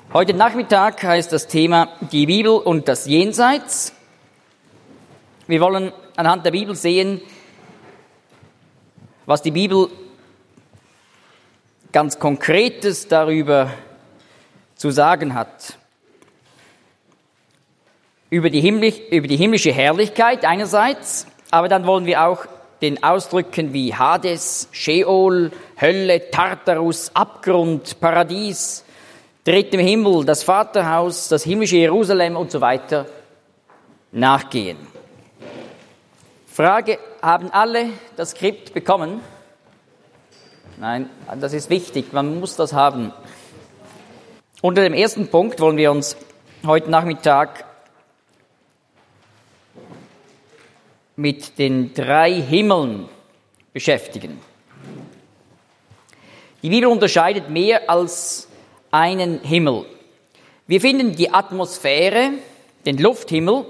Heute Nachmittag heißt das Thema die Bibel und das Jenseits. Wir wollen anhand der Bibel sehen, was die Bibel ganz Konkretes darüber zu sagen hat. Über die himmlische Herrlichkeit einerseits, aber dann wollen wir auch den Ausdrücken wie Hades, Sheol, Hölle, Tartarus, Abgrund, Paradies, drittem Himmel, das Vaterhaus, das himmlische Jerusalem und so weiter nachgehen. Frage, haben alle das Skript bekommen? Nein, das ist wichtig, man muss das haben. Unter dem ersten Punkt wollen wir uns heute Nachmittag mit den 3 Himmeln beschäftigen. Die Bibel unterscheidet mehr als einen Himmel. Wir finden die Atmosphäre, den Lufthimmel,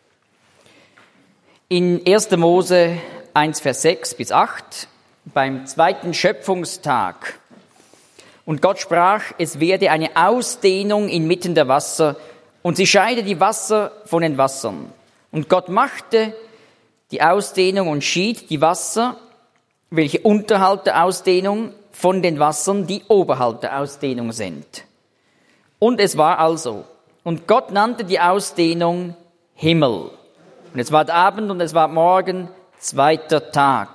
in 1. Mose 1, Vers 6 bis 8, beim 2. Schöpfungstag. Und Gott sprach, es werde eine Ausdehnung inmitten der Wasser, und sie scheide die Wasser von den Wassern. Und Gott machte die Ausdehnung und schied die Wasser, welche unterhalb der Ausdehnung, von den Wassern, die oberhalb der Ausdehnung sind. Und es war also. Und Gott nannte die Ausdehnung Himmel. Und es war Abend und es war Morgen, 2. Tag.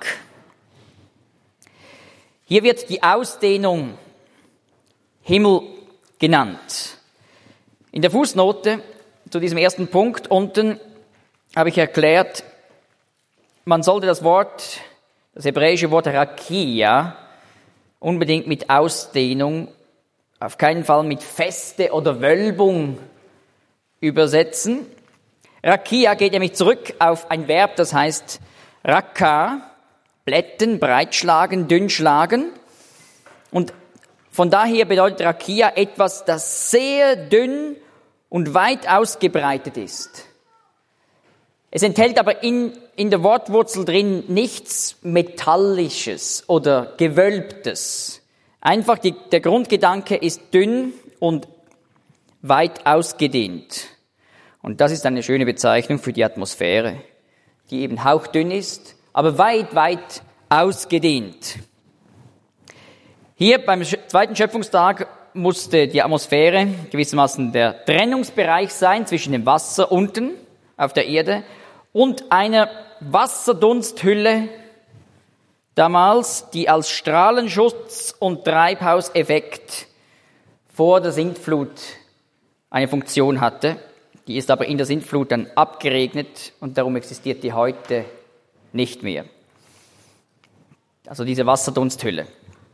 Hier wird die Ausdehnung Himmel genannt. In der Fußnote zu diesem ersten Punkt unten habe ich erklärt, man sollte das hebräische Wort Rakia, unbedingt mit Ausdehnung, auf keinen Fall mit Feste oder Wölbung übersetzen. Rakia geht nämlich zurück auf ein Verb, das heißt Rakka, blätten, breitschlagen, dünnschlagen. Und von daher bedeutet Rakia etwas, das sehr dünn und weit ausgebreitet ist. Es enthält aber in der Wortwurzel drin nichts Metallisches oder Gewölbtes. Einfach der Grundgedanke ist dünn und weit ausgedehnt. Und das ist eine schöne Bezeichnung für die Atmosphäre, die eben hauchdünn ist, aber weit, weit ausgedehnt. Hier beim 2. Schöpfungstag musste die Atmosphäre gewissermaßen der Trennungsbereich sein zwischen dem Wasser unten auf der Erde und einer Wasserdunsthülle damals, die als Strahlenschutz und Treibhauseffekt vor der Sintflut eine Funktion hatte. Die ist aber in der Sintflut dann abgeregnet und darum existiert die heute nicht mehr. Also diese Wasserdunsthülle.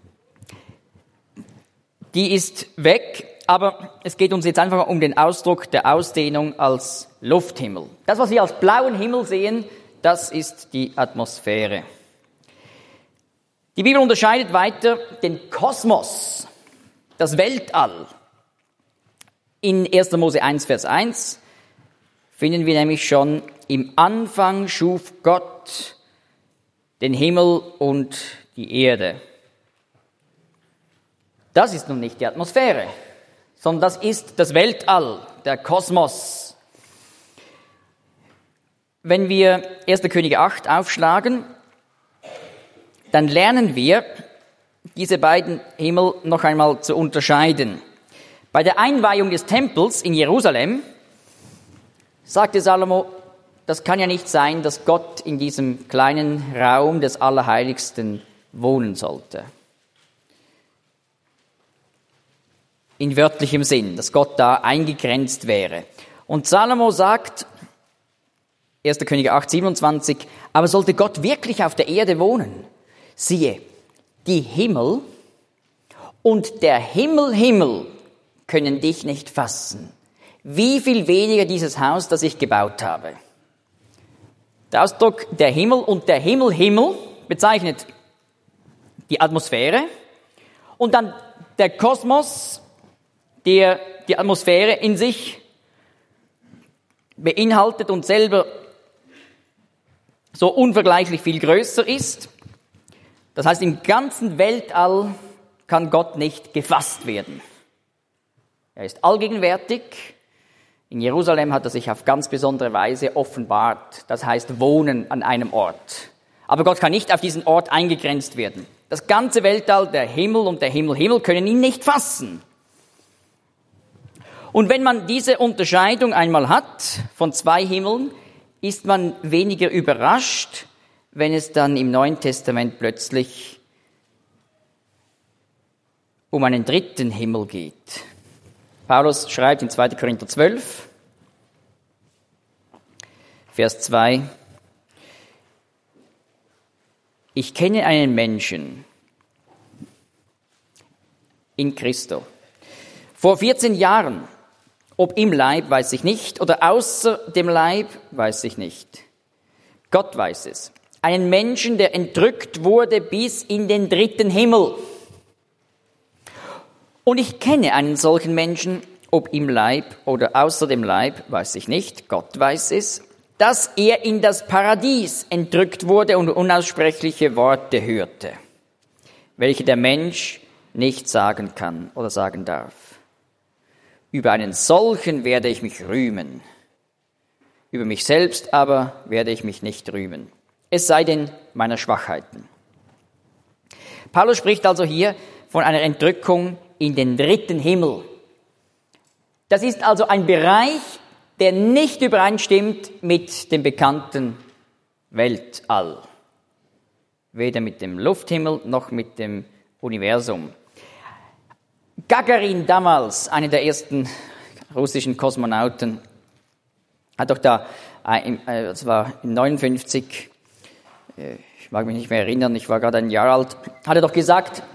Die ist weg, aber es geht uns jetzt einfach um den Ausdruck der Ausdehnung als Lufthimmel. Das, was wir als blauen Himmel sehen, das ist die Atmosphäre. Die Bibel unterscheidet weiter den Kosmos, das Weltall. In 1. Mose 1, Vers 1 finden wir nämlich schon, im Anfang schuf Gott den Himmel und die Erde. Das ist nun nicht die Atmosphäre, sondern das ist das Weltall, der Kosmos. Wenn wir 1. Könige 8 aufschlagen, dann lernen wir, diese beiden Himmel noch einmal zu unterscheiden. Bei der Einweihung des Tempels in Jerusalem sagte Salomo, das kann ja nicht sein, dass Gott in diesem kleinen Raum des Allerheiligsten wohnen sollte. In wörtlichem Sinn, dass Gott da eingegrenzt wäre. Und Salomo sagt, 1. Könige 8, 27, aber sollte Gott wirklich auf der Erde wohnen? Siehe, die Himmel und der Himmel können dich nicht fassen. Wie viel weniger dieses Haus, das ich gebaut habe. Der Ausdruck der Himmel und der Himmel bezeichnet die Atmosphäre und dann der Kosmos, der die Atmosphäre in sich beinhaltet und selber so unvergleichlich viel größer ist. Das heißt, im ganzen Weltall kann Gott nicht gefasst werden. Er ist allgegenwärtig. In Jerusalem hat er sich auf ganz besondere Weise offenbart. Das heißt, wohnen an einem Ort. Aber Gott kann nicht auf diesen Ort eingegrenzt werden. Das ganze Weltall, der Himmel und der Himmel können ihn nicht fassen. Und wenn man diese Unterscheidung einmal hat von zwei Himmeln, ist man weniger überrascht, wenn es dann im Neuen Testament plötzlich um einen dritten Himmel geht. Paulus schreibt in 2. Korinther 12, Vers 2, ich kenne einen Menschen in Christo. Vor 14 Jahren, ob im Leib, weiß ich nicht, oder außer dem Leib, weiß ich nicht. Gott weiß es. Einen Menschen, der entrückt wurde bis in den dritten Himmel. Und ich kenne einen solchen Menschen, ob im Leib oder außer dem Leib, weiß ich nicht, Gott weiß es, dass er in das Paradies entrückt wurde und unaussprechliche Worte hörte, welche der Mensch nicht sagen kann oder sagen darf. Über einen solchen werde ich mich rühmen. Über mich selbst aber werde ich mich nicht rühmen. Es sei denn meiner Schwachheiten. Paulus spricht also hier von einer Entrückung in den dritten Himmel. Das ist also ein Bereich, der nicht übereinstimmt mit dem bekannten Weltall. Weder mit dem Lufthimmel noch mit dem Universum. Gagarin damals, einer der ersten russischen Kosmonauten, hat doch da, das war in 59, ich mag mich nicht mehr erinnern, ich war gerade ein Jahr alt, hat er doch gesagt,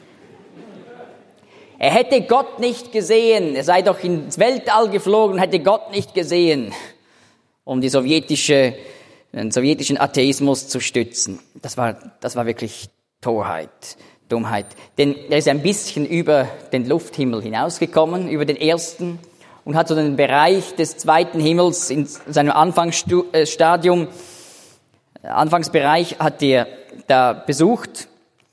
er hätte Gott nicht gesehen, er sei doch ins Weltall geflogen, hätte Gott nicht gesehen, um den sowjetischen Atheismus zu stützen. Das war wirklich Torheit, Dummheit. Denn er ist ein bisschen über den Lufthimmel hinausgekommen, über den ersten, und hat so den Bereich des zweiten Himmels in seinem Anfangsbereich hat er da besucht.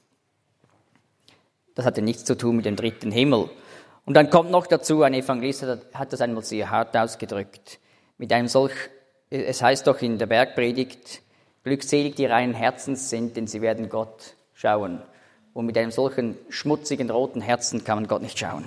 Das hatte nichts zu tun mit dem dritten Himmel. Und dann kommt noch dazu, ein Evangelist hat das einmal sehr hart ausgedrückt. Es heißt doch in der Bergpredigt, glückselig die reinen Herzens sind, denn sie werden Gott schauen. Und mit einem solchen schmutzigen, roten Herzen kann man Gott nicht schauen.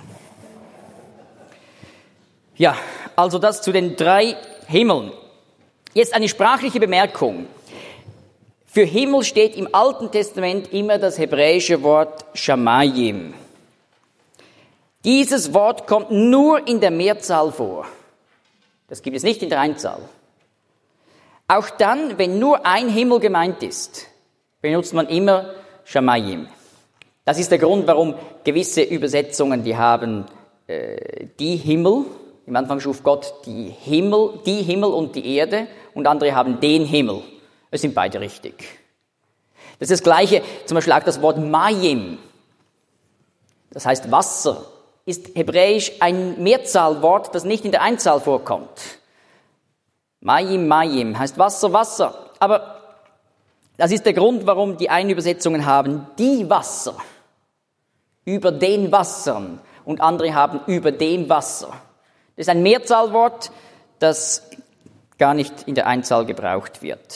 Ja, also das zu den drei Himmeln. Jetzt eine sprachliche Bemerkung. Für Himmel steht im Alten Testament immer das hebräische Wort Shamayim. Dieses Wort kommt nur in der Mehrzahl vor. Das gibt es nicht in der Einzahl. Auch dann, wenn nur ein Himmel gemeint ist, benutzt man immer Shamayim. Das ist der Grund, warum gewisse Übersetzungen, die haben die Himmel, im Anfang schuf Gott die Himmel und die Erde, und andere haben den Himmel. Es sind beide richtig. Das ist das Gleiche, zum Beispiel auch das Wort Mayim, das heißt Wasser, ist hebräisch ein Mehrzahlwort, das nicht in der Einzahl vorkommt. Mayim, Mayim heißt Wasser, Wasser. Aber das ist der Grund, warum die einen Übersetzungen haben die Wasser, über den Wassern, und andere haben über dem Wasser. Das ist ein Mehrzahlwort, das gar nicht in der Einzahl gebraucht wird.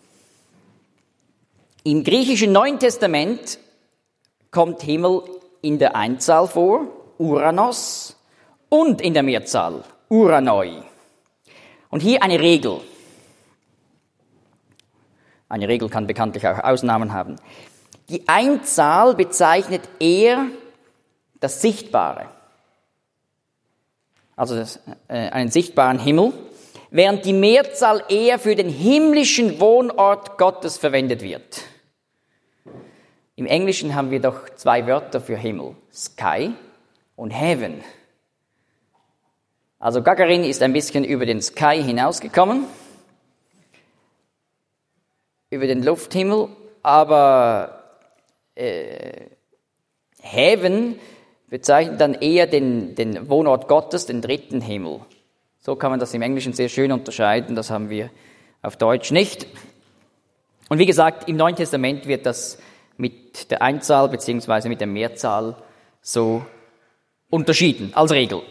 Im griechischen Neuen Testament kommt Himmel in der Einzahl vor, Uranos, und in der Mehrzahl, Uranoi. Und hier eine Regel. Eine Regel kann bekanntlich auch Ausnahmen haben. Die Einzahl bezeichnet eher das Sichtbare, also einen sichtbaren Himmel, während die Mehrzahl eher für den himmlischen Wohnort Gottes verwendet wird. Im Englischen haben wir doch zwei Wörter für Himmel, Sky und Heaven. Also Gagarin ist ein bisschen über den Sky hinausgekommen, über den Lufthimmel, aber Heaven bezeichnet dann eher den Wohnort Gottes, den dritten Himmel. So kann man das im Englischen sehr schön unterscheiden, das haben wir auf Deutsch nicht. Und wie gesagt, im Neuen Testament wird das mit der Einzahl bzw. mit der Mehrzahl so unterschieden als Regel.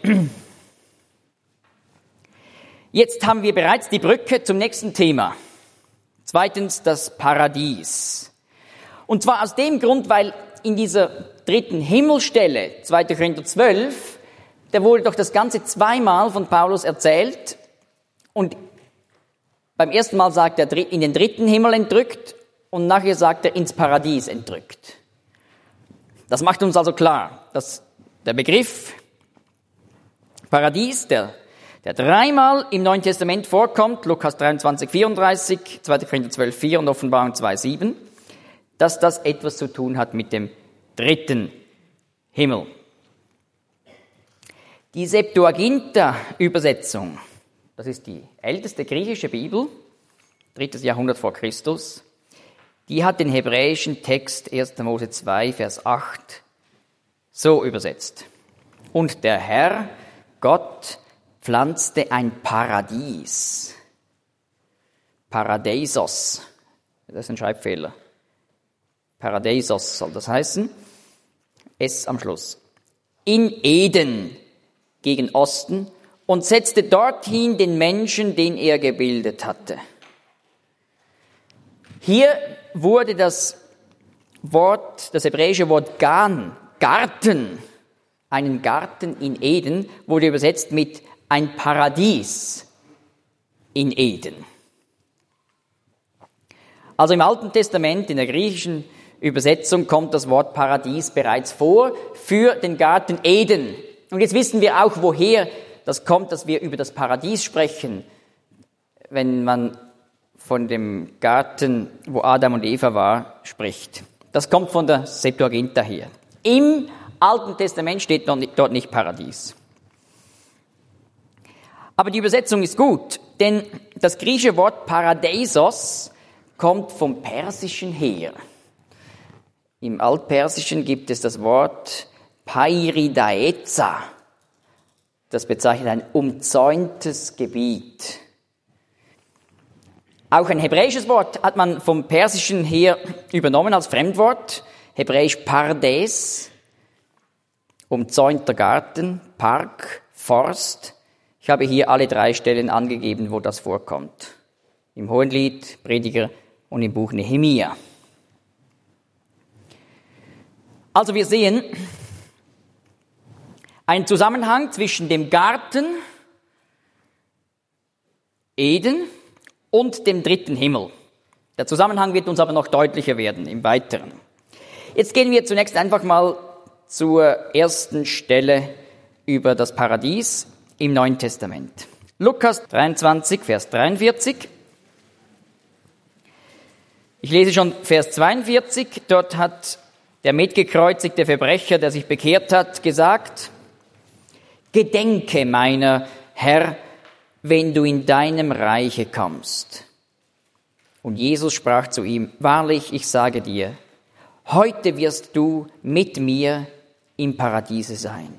Jetzt haben wir bereits die Brücke zum nächsten Thema. Zweitens das Paradies. Und zwar aus dem Grund, weil in dieser dritten Himmelstelle, 2. Korinther 12, da wurde doch das Ganze zweimal von Paulus erzählt. Und beim ersten Mal sagt er in den dritten Himmel entrückt und nachher sagt er ins Paradies entrückt. Das macht uns also klar, dass der Begriff Paradies, der dreimal im Neuen Testament vorkommt, Lukas 23, 34, 2. Korinther 12, 4 und Offenbarung 2, 7, dass das etwas zu tun hat mit dem dritten Himmel. Die Septuaginta-Übersetzung, das ist die älteste griechische Bibel, 3. Jahrhundert vor Christus, die hat den hebräischen Text 1. Mose 2, Vers 8 so übersetzt. Und der Herr, Gott, pflanzte ein Paradies. Paradeisos. Das ist ein Schreibfehler. Paradeisos soll das heißen. S am Schluss. In Eden gegen Osten und setzte dorthin den Menschen, den er gebildet hatte. Hier wurde das hebräische Wort Gan, Garten, einen Garten in Eden, wurde übersetzt mit ein Paradies in Eden. Also im Alten Testament, in der griechischen Übersetzung, kommt das Wort Paradies bereits vor für den Garten Eden. Und jetzt wissen wir auch, woher das kommt, dass wir über das Paradies sprechen, wenn man von dem Garten, wo Adam und Eva war, spricht. Das kommt von der Septuaginta her. Im Alten Testament steht dort nicht Paradies. Aber die Übersetzung ist gut, denn das griechische Wort Paradeisos kommt vom Persischen her. Im Altpersischen gibt es das Wort Pairidaeza. Das bezeichnet ein umzäuntes Gebiet. Auch ein hebräisches Wort hat man vom Persischen her übernommen als Fremdwort. Hebräisch Pardes, umzäunter Garten, Park, Forst. Ich habe hier alle 3 Stellen angegeben, wo das vorkommt. Im Hohenlied, Prediger und im Buch Nehemia. Also wir sehen einen Zusammenhang zwischen dem Garten Eden und dem dritten Himmel. Der Zusammenhang wird uns aber noch deutlicher werden im Weiteren. Jetzt gehen wir zunächst einfach mal zur ersten Stelle über das Paradies im Neuen Testament. Lukas 23, Vers 43. Ich lese schon Vers 42. Dort hat der mitgekreuzigte Verbrecher, der sich bekehrt hat, gesagt: Gedenke meiner, Herr, wenn du in deinem Reiche kommst. Und Jesus sprach zu ihm: Wahrlich, ich sage dir, heute wirst du mit mir im Paradiese sein.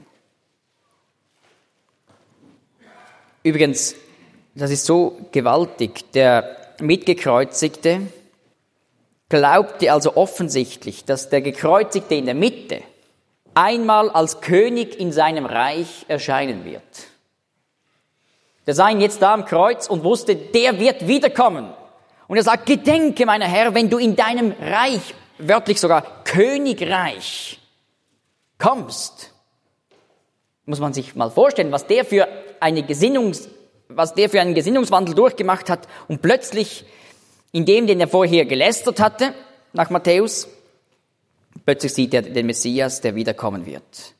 Übrigens, das ist so gewaltig. Der Mitgekreuzigte glaubte also offensichtlich, dass der Gekreuzigte in der Mitte einmal als König in seinem Reich erscheinen wird. Der sah ihn jetzt da am Kreuz und wusste, der wird wiederkommen. Und er sagt: Gedenke, meiner Herr, wenn du in deinem Reich, wörtlich sogar Königreich, kommst. Muss man sich mal vorstellen, was der für einen Gesinnungswandel durchgemacht hat und plötzlich in dem, den er vorher gelästert hatte, nach Matthäus, plötzlich sieht er den Messias, der wiederkommen wird.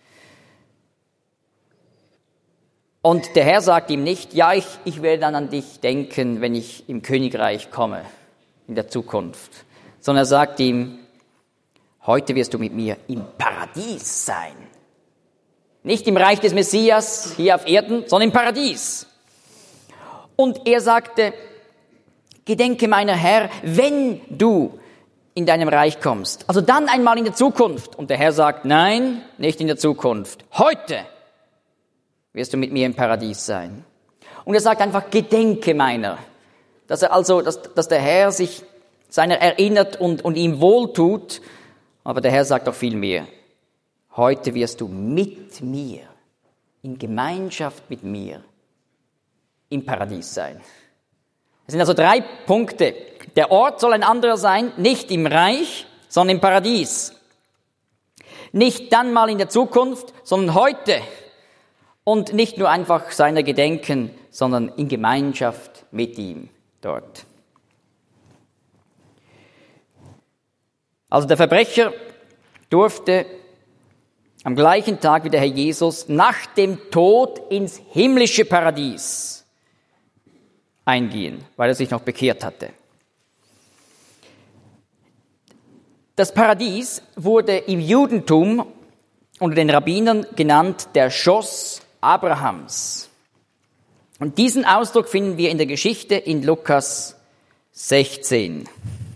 Und der Herr sagt ihm nicht: Ja, ich werde dann an dich denken, wenn ich im Königreich komme, in der Zukunft. Sondern er sagt ihm: Heute wirst du mit mir im Paradies sein. Nicht im Reich des Messias hier auf Erden, sondern im Paradies. Und er sagte: Gedenke meiner Herr, wenn du in deinem Reich kommst. Also dann einmal in der Zukunft. Und der Herr sagt: Nein, nicht in der Zukunft. Heute wirst du mit mir im Paradies sein. Und er sagt einfach: Gedenke meiner. Dass der Herr sich seiner erinnert und ihm wohltut. Aber der Herr sagt auch viel mehr. heute wirst du mit mir, in Gemeinschaft mit mir, im Paradies sein. Es sind also 3 Punkte. Der Ort soll ein anderer sein, nicht im Reich, sondern im Paradies. Nicht dann mal in der Zukunft, sondern heute. Und nicht nur einfach seiner gedenken, sondern in Gemeinschaft mit ihm dort. Also der Verbrecher durfte am gleichen Tag wie der Herr Jesus nach dem Tod ins himmlische Paradies eingehen, weil er sich noch bekehrt hatte. Das Paradies wurde im Judentum unter den Rabbinern genannt der Schoß Abrahams. Und diesen Ausdruck finden wir in der Geschichte in Lukas 16.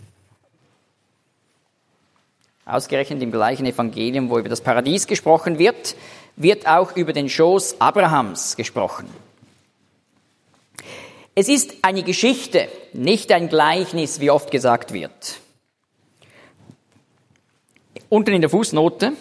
Ausgerechnet im gleichen Evangelium, wo über das Paradies gesprochen wird, wird auch über den Schoß Abrahams gesprochen. Es ist eine Geschichte, nicht ein Gleichnis, wie oft gesagt wird. Unten in der Fußnote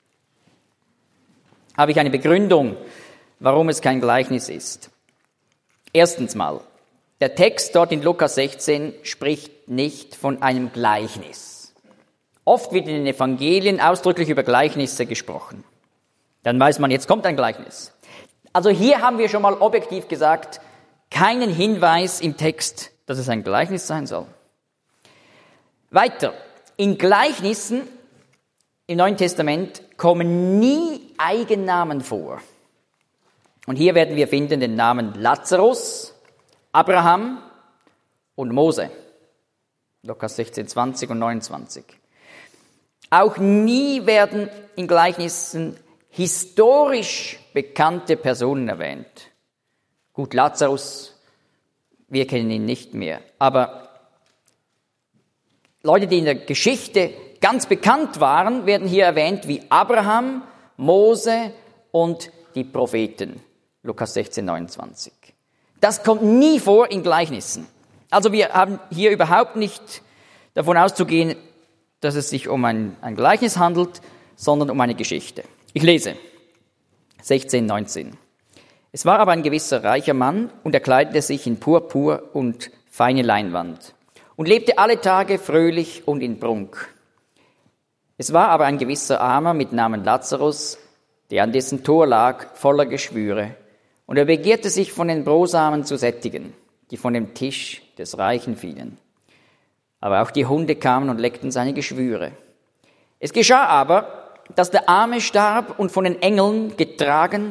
habe ich eine Begründung, warum es kein Gleichnis ist. Erstens mal, der Text dort in Lukas 16 spricht nicht von einem Gleichnis. Oft wird in den Evangelien ausdrücklich über Gleichnisse gesprochen. Dann weiß man, jetzt kommt ein Gleichnis. Also hier haben wir schon mal objektiv gesagt, keinen Hinweis im Text, dass es ein Gleichnis sein soll. Weiter, in Gleichnissen im Neuen Testament kommen nie Eigennamen vor. Und hier werden wir finden den Namen Lazarus, Abraham und Mose. Lukas 16, 20 und 29. Auch nie werden in Gleichnissen historisch bekannte Personen erwähnt. Gut, Lazarus, wir kennen ihn nicht mehr. Aber Leute, die in der Geschichte ganz bekannt waren, werden hier erwähnt wie Abraham, Mose und die Propheten. Lukas 16, 29. Das kommt nie vor in Gleichnissen. Also wir haben hier überhaupt nicht davon auszugehen, dass es sich um ein Gleichnis handelt, sondern um eine Geschichte. Ich lese 16, 19. Es war aber ein gewisser reicher Mann, und er kleidete sich in Purpur und feine Leinwand und lebte alle Tage fröhlich und in Prunk. Es war aber ein gewisser Armer mit Namen Lazarus, der an dessen Tor lag, voller Geschwüre, und er begehrte sich von den Brosamen zu sättigen, die von dem Tisch des Reichen fielen. Aber auch die Hunde kamen und leckten seine Geschwüre. Es geschah aber, dass der Arme starb und von den Engeln getragen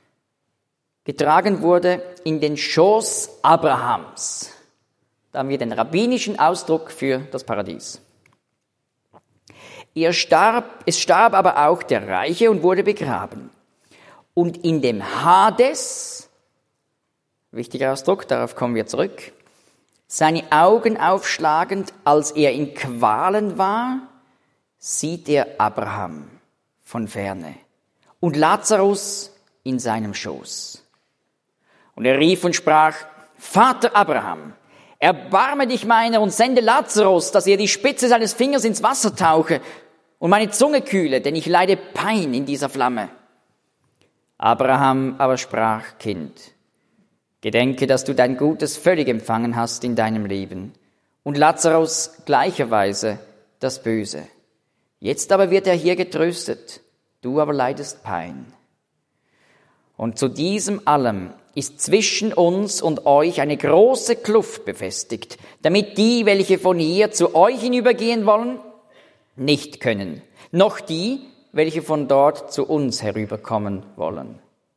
wurde in den Schoß Abrahams. Da haben wir den rabbinischen Ausdruck für das Paradies. Es starb aber auch der Reiche und wurde begraben. Und in dem Hades, wichtiger Ausdruck, darauf kommen wir zurück, seine Augen aufschlagend, als er in Qualen war, sieht er Abraham von ferne und Lazarus in seinem Schoß. Und er rief und sprach: Vater Abraham, erbarme dich meiner und sende Lazarus, dass er die Spitze seines Fingers ins Wasser tauche und meine Zunge kühle, denn ich leide Pein in dieser Flamme. Abraham aber sprach: Kind, gedenke, dass du dein Gutes völlig empfangen hast in deinem Leben und Lazarus gleicherweise das Böse. Jetzt aber wird er hier getröstet, du aber leidest Pein. Und zu diesem allem ist zwischen uns und euch eine große Kluft befestigt, damit die, welche von hier zu euch hinübergehen wollen, nicht können, noch die, welche von dort zu uns herüberkommen wollen.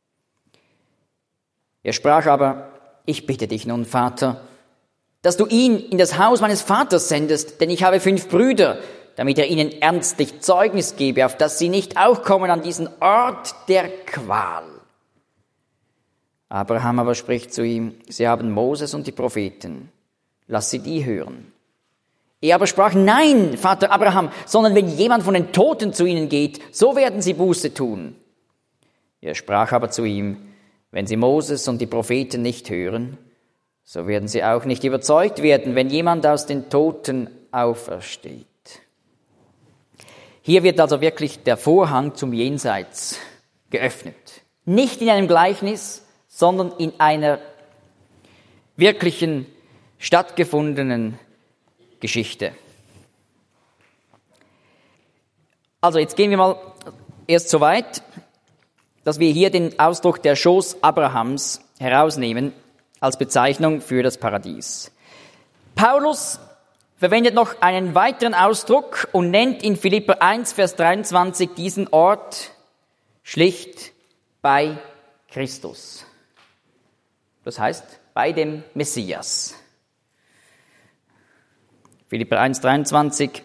Er sprach aber: Ich bitte dich nun, Vater, dass du ihn in das Haus meines Vaters sendest, denn ich habe 5 Brüder, damit er ihnen ernstlich Zeugnis gebe, auf dass sie nicht auch kommen an diesen Ort der Qual. Abraham aber spricht zu ihm: Sie haben Moses und die Propheten, lass sie die hören. Er aber sprach: Nein, Vater Abraham, sondern wenn jemand von den Toten zu ihnen geht, so werden sie Buße tun. Er sprach aber zu ihm: Wenn sie Moses und die Propheten nicht hören, so werden sie auch nicht überzeugt werden, wenn jemand aus den Toten aufersteht. Hier wird also wirklich der Vorhang zum Jenseits geöffnet. Nicht in einem Gleichnis, sondern in einer wirklichen, stattgefundenen Geschichte. Also jetzt gehen wir mal erst so weit, dass wir hier den Ausdruck der Schoß Abrahams herausnehmen als Bezeichnung für das Paradies. Paulus verwendet noch einen weiteren Ausdruck und nennt in Philipper 1, Vers 23 diesen Ort schlicht bei Christus. Das heißt, bei dem Messias. Philipper 1, 23.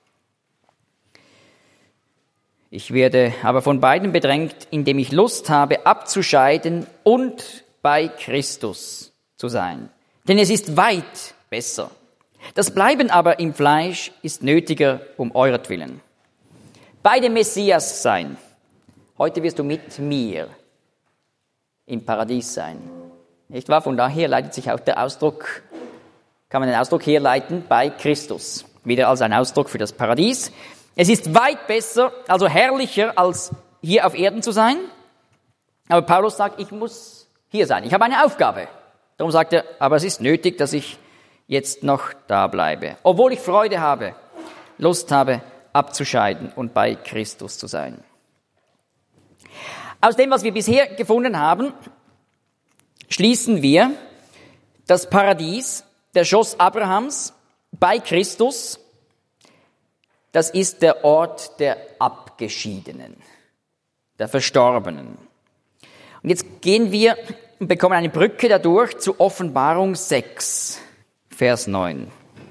Ich werde aber von beiden bedrängt, indem ich Lust habe, abzuscheiden und bei Christus zu sein. Denn es ist weit besser. Das Bleiben aber im Fleisch ist nötiger um euretwillen. Bei dem Messias sein. Heute wirst du mit mir im Paradies sein. Nicht wahr? Von daher leitet sich auch der Ausdruck, kann man den Ausdruck herleiten, bei Christus. Wieder als ein Ausdruck für das Paradies. Es ist weit besser, also herrlicher, als hier auf Erden zu sein. Aber Paulus sagt, ich muss hier sein. Ich habe eine Aufgabe. Darum sagt er, aber es ist nötig, dass ich jetzt noch da bleibe. Obwohl ich Freude habe, Lust habe, abzuscheiden und bei Christus zu sein. Aus dem, was wir bisher gefunden haben, schließen wir, das Paradies, der Schoß Abrahams, bei Christus, das ist der Ort der Abgeschiedenen, der Verstorbenen. Und jetzt gehen wir und bekommen eine Brücke dadurch zu Offenbarung 6, Vers 9.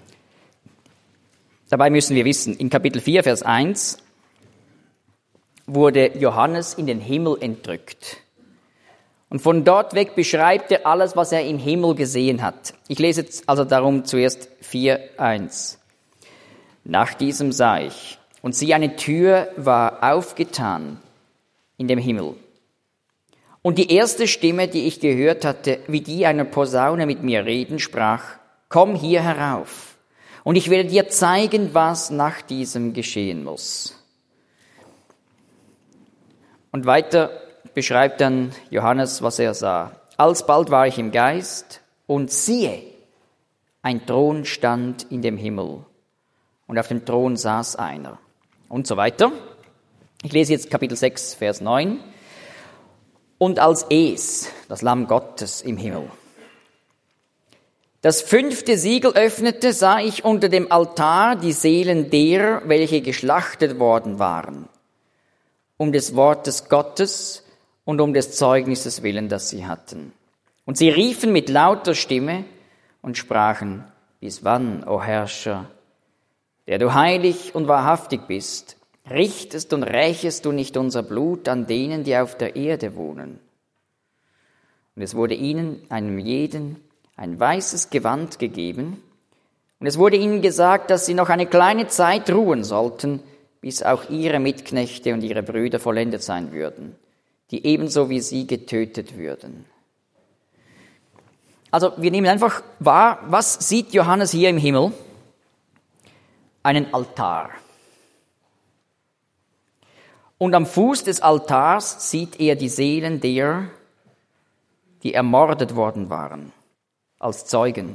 Dabei müssen wir wissen, in Kapitel 4, Vers 1 wurde Johannes in den Himmel entrückt. Und von dort weg beschreibt er alles, was er im Himmel gesehen hat. Ich lese jetzt also darum zuerst 4, 1. Nach diesem sah ich, und siehe, eine Tür war aufgetan in dem Himmel. Und die erste Stimme, die ich gehört hatte, wie die einer Posaune mit mir reden, sprach, komm hier herauf, und ich werde dir zeigen, was nach diesem geschehen muss. Und weiter beschreibt dann Johannes, was er sah. Alsbald war ich im Geist, und siehe, ein Thron stand in dem Himmel. Und auf dem Thron saß einer. Und so weiter. Ich lese jetzt Kapitel 6, Vers 9. Und als es, das Lamm Gottes im Himmel, das 5. Siegel öffnete, sah ich unter dem Altar die Seelen derer, welche geschlachtet worden waren, um des Wortes Gottes und um des Zeugnisses willen, das sie hatten. Und sie riefen mit lauter Stimme und sprachen, bis wann, o Herrscher, der du heilig und wahrhaftig bist, richtest und rächest du nicht unser Blut an denen, die auf der Erde wohnen. Und es wurde ihnen, einem jeden, ein weißes Gewand gegeben, und es wurde ihnen gesagt, dass sie noch eine kleine Zeit ruhen sollten, bis auch ihre Mitknechte und ihre Brüder vollendet sein würden, die ebenso wie sie getötet würden. Also wir nehmen einfach wahr, was sieht Johannes hier im Himmel? Einen Altar. Und am Fuß des Altars sieht er die Seelen derer, die ermordet worden waren, als Zeugen.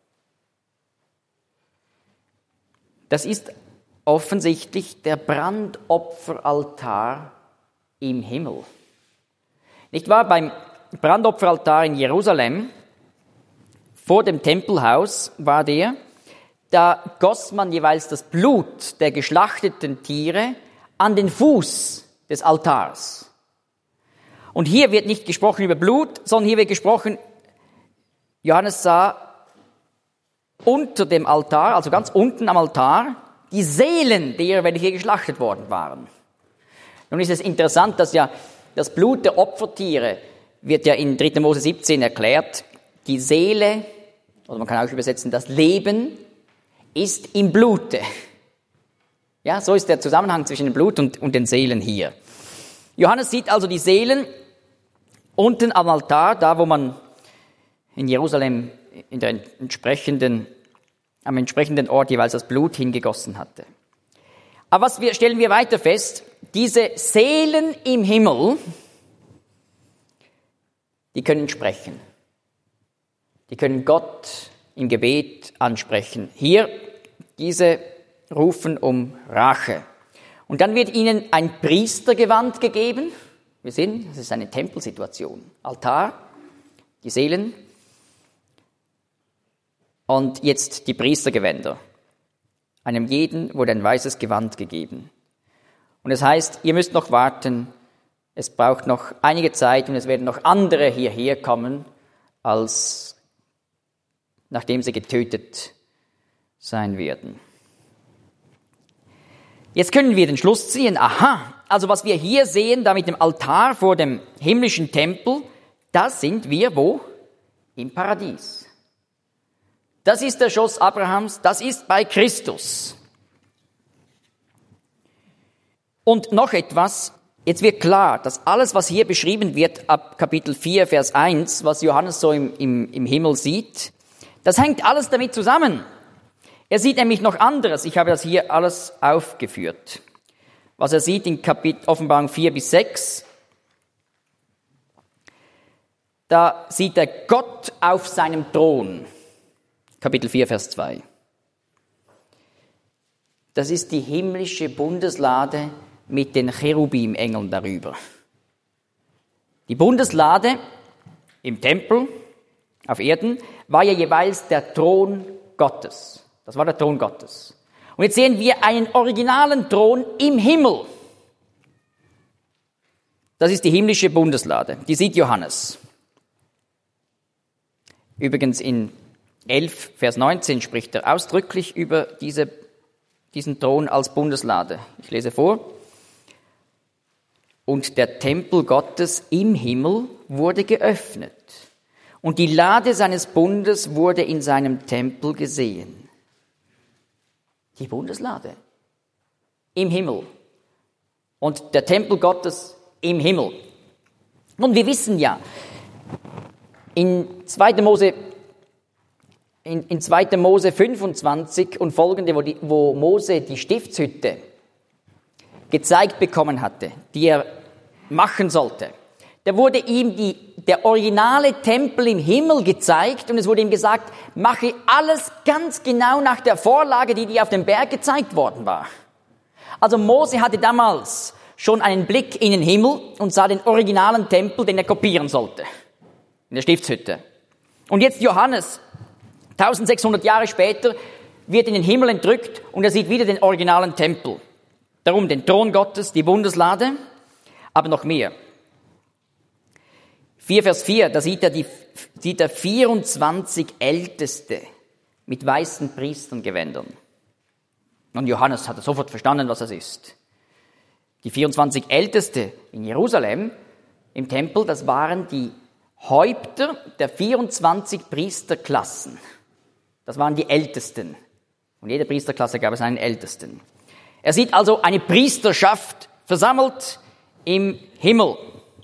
Das ist offensichtlich der Brandopferaltar im Himmel. Nicht wahr? Beim Brandopferaltar in Jerusalem, vor dem Tempelhaus war der, da goss man jeweils das Blut der geschlachteten Tiere an den Fuß des Altars. Und hier wird nicht gesprochen über Blut, sondern hier wird gesprochen, Johannes sah unter dem Altar, also ganz unten am Altar, die Seelen derer, welche geschlachtet worden waren. Nun ist es interessant, dass ja das Blut der Opfertiere wird ja in 3. Mose 17 erklärt, die Seele, oder man kann auch übersetzen, das Leben ist im Blute. Ja, so ist der Zusammenhang zwischen dem Blut und den Seelen hier. Johannes sieht also die Seelen unten am Altar, da wo man in Jerusalem am entsprechenden Ort jeweils das Blut hingegossen hatte. Aber stellen wir weiter fest? Diese Seelen im Himmel, die können sprechen. Die können Gott im Gebet ansprechen. Hier, diese rufen um Rache. Und dann wird ihnen ein Priestergewand gegeben. Wir sehen, das ist eine Tempelsituation. Altar, die Seelen und jetzt die Priestergewänder. Einem jeden wurde ein weißes Gewand gegeben. Und es heißt, ihr müsst noch warten, es braucht noch einige Zeit und es werden noch andere hierher kommen, als nachdem sie getötet sein werden. Jetzt können wir den Schluss ziehen, aha, also was wir hier sehen, da mit dem Altar vor dem himmlischen Tempel, da sind wir wo? Im Paradies. Das ist der Schoß Abrahams, das ist bei Christus. Und noch etwas, jetzt wird klar, dass alles, was hier beschrieben wird ab Kapitel 4, Vers 1, was Johannes so im Himmel sieht, das hängt alles damit zusammen. Er sieht nämlich noch anderes, ich habe das hier alles aufgeführt. Was er sieht in Offenbarung 4 bis 6, da sieht er Gott auf seinem Thron. Kapitel 4, Vers 2. Das ist die himmlische Bundeslade mit den Cherubim-Engeln darüber. Die Bundeslade im Tempel auf Erden war ja jeweils der Thron Gottes. Das war der Thron Gottes. Und jetzt sehen wir einen originalen Thron im Himmel. Das ist die himmlische Bundeslade. Die sieht Johannes. Übrigens in 11, Vers 19 spricht er ausdrücklich über diesen Thron als Bundeslade. Ich lese vor. Und der Tempel Gottes im Himmel wurde geöffnet. Und die Lade seines Bundes wurde in seinem Tempel gesehen. Die Bundeslade im Himmel. Und der Tempel Gottes im Himmel. Nun, wir wissen ja, in 2. Mose 25 und folgende, wo Mose die Stiftshütte gezeigt bekommen hatte, die er machen sollte, da wurde ihm der originale Tempel im Himmel gezeigt und es wurde ihm gesagt, mache alles ganz genau nach der Vorlage, die dir auf dem Berg gezeigt worden war. Also Mose hatte damals schon einen Blick in den Himmel und sah den originalen Tempel, den er kopieren sollte, in der Stiftshütte. Und jetzt Johannes, 1600 Jahre später, wird in den Himmel entrückt und er sieht wieder den originalen Tempel. Darum den Thron Gottes, die Bundeslade, aber noch mehr. 4 Vers 4, da sieht er 24 Älteste mit weißen Priesterngewändern. Und Johannes hat sofort verstanden, was das ist. Die 24 Älteste in Jerusalem im Tempel, das waren die Häupter der 24 Priesterklassen. Das waren die Ältesten. Und jede Priesterklasse gab es einen Ältesten. Er sieht also eine Priesterschaft versammelt im Himmel.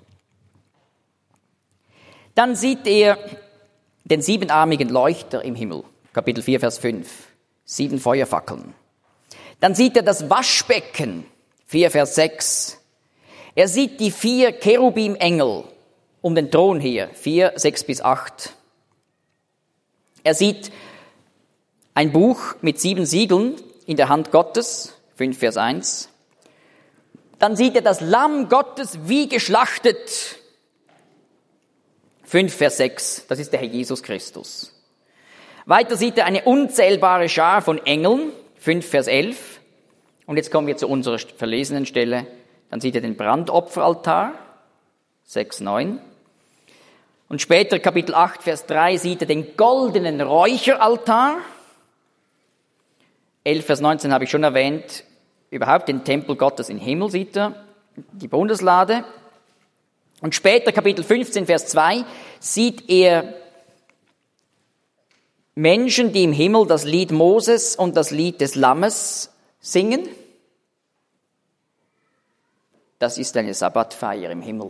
Dann sieht er den siebenarmigen Leuchter im Himmel. Kapitel 4, Vers 5. 7 Feuerfackeln. Dann sieht er das Waschbecken. 4, Vers 6. Er sieht die 4 Cherubim-Engel um den Thron hier. 4, 6 bis 8. Er sieht ein Buch mit 7 Siegeln in der Hand Gottes. 5, Vers 1. Dann sieht er das Lamm Gottes wie geschlachtet. 5, Vers 6, das ist der Herr Jesus Christus. Weiter sieht er eine unzählbare Schar von Engeln, 5, Vers 11. Und jetzt kommen wir zu unserer verlesenen Stelle. Dann sieht er den Brandopferaltar, 6, 9. Und später, Kapitel 8, Vers 3, sieht er den goldenen Räucheraltar. 11, Vers 19 habe ich schon erwähnt. Überhaupt den Tempel Gottes im Himmel sieht er, die Bundeslade. Und später, Kapitel 15, Vers 2, sieht er Menschen, die im Himmel das Lied Moses und das Lied des Lammes singen. Das ist eine Sabbatfeier im Himmel.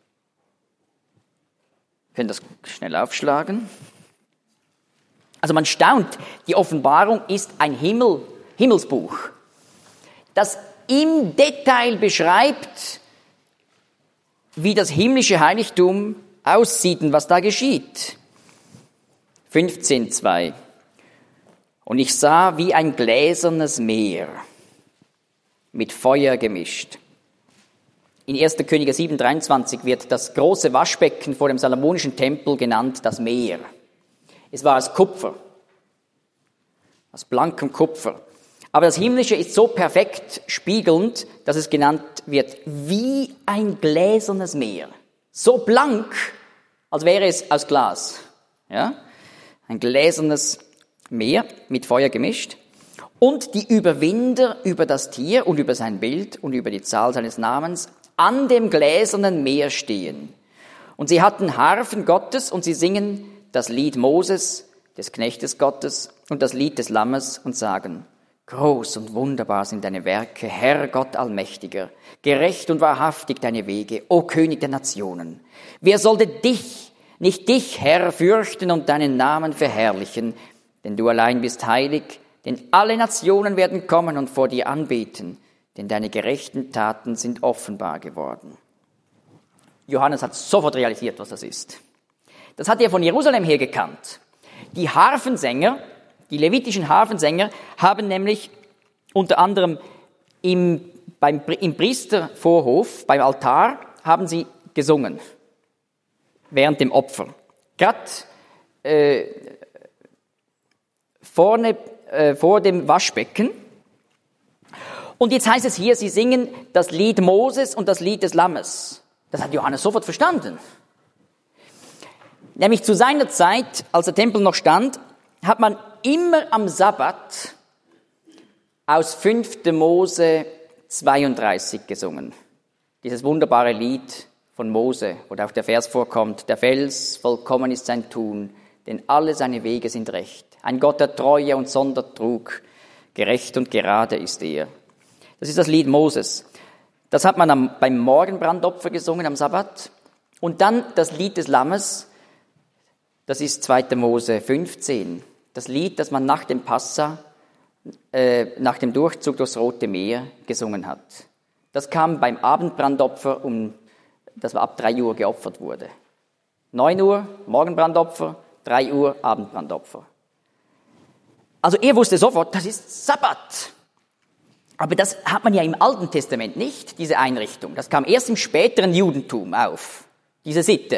Wir können das schnell aufschlagen. Also man staunt, die Offenbarung ist ein Himmelsbuch. Das im Detail beschreibt, wie das himmlische Heiligtum aussieht und was da geschieht. 15,2. Und ich sah wie ein gläsernes Meer mit Feuer gemischt. In 1. Könige 7,23 wird das große Waschbecken vor dem Salomonischen Tempel genannt das Meer. Es war aus Kupfer, aus blankem Kupfer. Aber das Himmlische ist so perfekt spiegelnd, dass es genannt wird wie ein gläsernes Meer. So blank, als wäre es aus Glas. Ja? Ein gläsernes Meer mit Feuer gemischt. Und die Überwinder über das Tier und über sein Bild und über die Zahl seines Namens an dem gläsernen Meer stehen. Und sie hatten Harfen Gottes und sie singen das Lied Moses, des Knechtes Gottes, und das Lied des Lammes und sagen: Groß und wunderbar sind deine Werke, Herr Gott Allmächtiger, gerecht und wahrhaftig deine Wege, o König der Nationen. Wer sollte nicht dich, Herr, fürchten und deinen Namen verherrlichen? Denn du allein bist heilig, denn alle Nationen werden kommen und vor dir anbeten, denn deine gerechten Taten sind offenbar geworden. Johannes hat sofort realisiert, was das ist. Das hat er von Jerusalem her gekannt. Die Harfensänger, die levitischen Harfensänger, haben nämlich unter anderem im Priestervorhof, beim Altar, haben sie gesungen während dem Opfer. Gerade vorne vor dem Waschbecken. Und jetzt heißt es hier, sie singen das Lied Moses und das Lied des Lammes. Das hat Johannes sofort verstanden. Nämlich zu seiner Zeit, als der Tempel noch stand, hat man immer am Sabbat aus 5. Mose 32 gesungen. Dieses wunderbare Lied von Mose, wo auch der Vers vorkommt: Der Fels, vollkommen ist sein Tun, denn alle seine Wege sind recht. Ein Gott der Treue und Sondertrug, gerecht und gerade ist er. Das ist das Lied Moses. Das hat man beim Morgenbrandopfer gesungen am Sabbat. Und dann das Lied des Lammes, das ist 2. Mose 15. Das Lied, das man nach dem Passa, nach dem Durchzug durchs Rote Meer gesungen hat. Das kam beim Abendbrandopfer, das war ab 3 Uhr geopfert wurde. 9 Uhr Morgenbrandopfer, 3 Uhr Abendbrandopfer. Also er wusste sofort, das ist Sabbat. Aber das hat man ja im Alten Testament nicht, diese Einrichtung. Das kam erst im späteren Judentum auf, diese Sitte.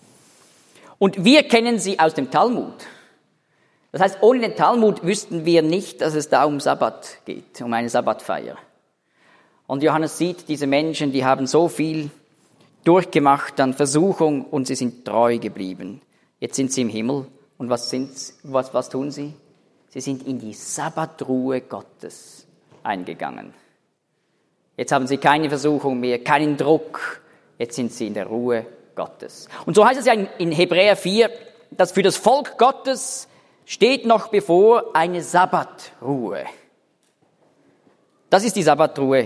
Und wir kennen sie aus dem Talmud. Das heißt, ohne den Talmud wüssten wir nicht, dass es da um Sabbat geht, um eine Sabbatfeier. Und Johannes sieht diese Menschen, die haben so viel durchgemacht an Versuchung und sie sind treu geblieben. Jetzt sind sie im Himmel und was tun sie? Sie sind in die Sabbatruhe Gottes eingegangen. Jetzt haben sie keine Versuchung mehr, keinen Druck. Jetzt sind sie in der Ruhe Gottes. Und so heißt es ja in Hebräer 4, dass für das Volk Gottes steht noch bevor eine Sabbatruhe. Das ist die Sabbatruhe,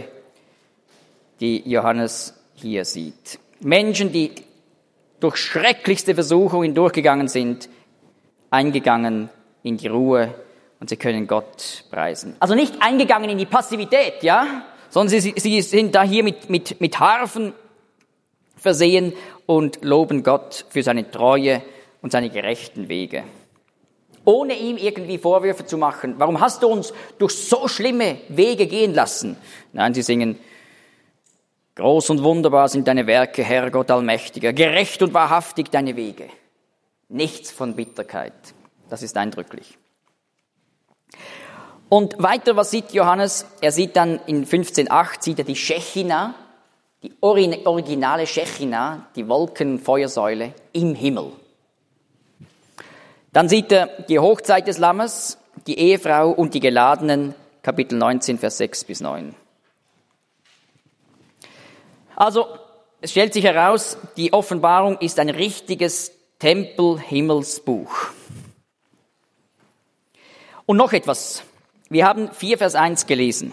die Johannes hier sieht. Menschen, die durch schrecklichste Versuchungen durchgegangen sind, eingegangen in die Ruhe und sie können Gott preisen. Also nicht eingegangen in die Passivität, ja, sondern sie sind da hier mit Harfen versehen und loben Gott für seine Treue und seine gerechten Wege. Ohne ihm irgendwie Vorwürfe zu machen. Warum hast du uns durch so schlimme Wege gehen lassen? Nein, sie singen: Groß und wunderbar sind deine Werke, Herr Gott Allmächtiger, gerecht und wahrhaftig deine Wege. Nichts von Bitterkeit. Das ist eindrücklich. Und weiter, was sieht Johannes? Er sieht dann in 15,8, sieht er die Schechina, die originale Schechina, die Wolkenfeuersäule im Himmel. Dann sieht er die Hochzeit des Lammes, die Ehefrau und die Geladenen, Kapitel 19, Vers 6 bis 9. Also, es stellt sich heraus, die Offenbarung ist ein richtiges Tempel-Himmelsbuch. Und noch etwas. Wir haben 4 Vers 1 gelesen.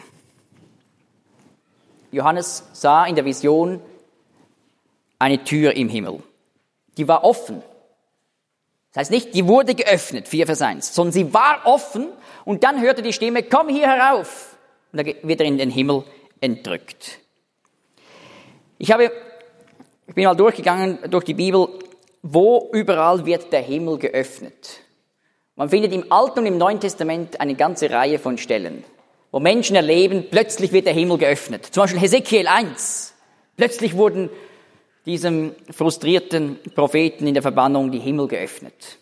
Johannes sah in der Vision eine Tür im Himmel. Die war offen. Das heißt nicht, die wurde geöffnet, 4 Vers 1, sondern sie war offen und dann hörte die Stimme: Komm hier herauf. Und da wird er in den Himmel entrückt. Ich bin mal durchgegangen durch die Bibel, wo überall wird der Himmel geöffnet. Man findet im Alten und im Neuen Testament eine ganze Reihe von Stellen, wo Menschen erleben, plötzlich wird der Himmel geöffnet. Zum Beispiel Hesekiel 1. Plötzlich wurden diesem frustrierten Propheten in der Verbannung die Himmel geöffnet.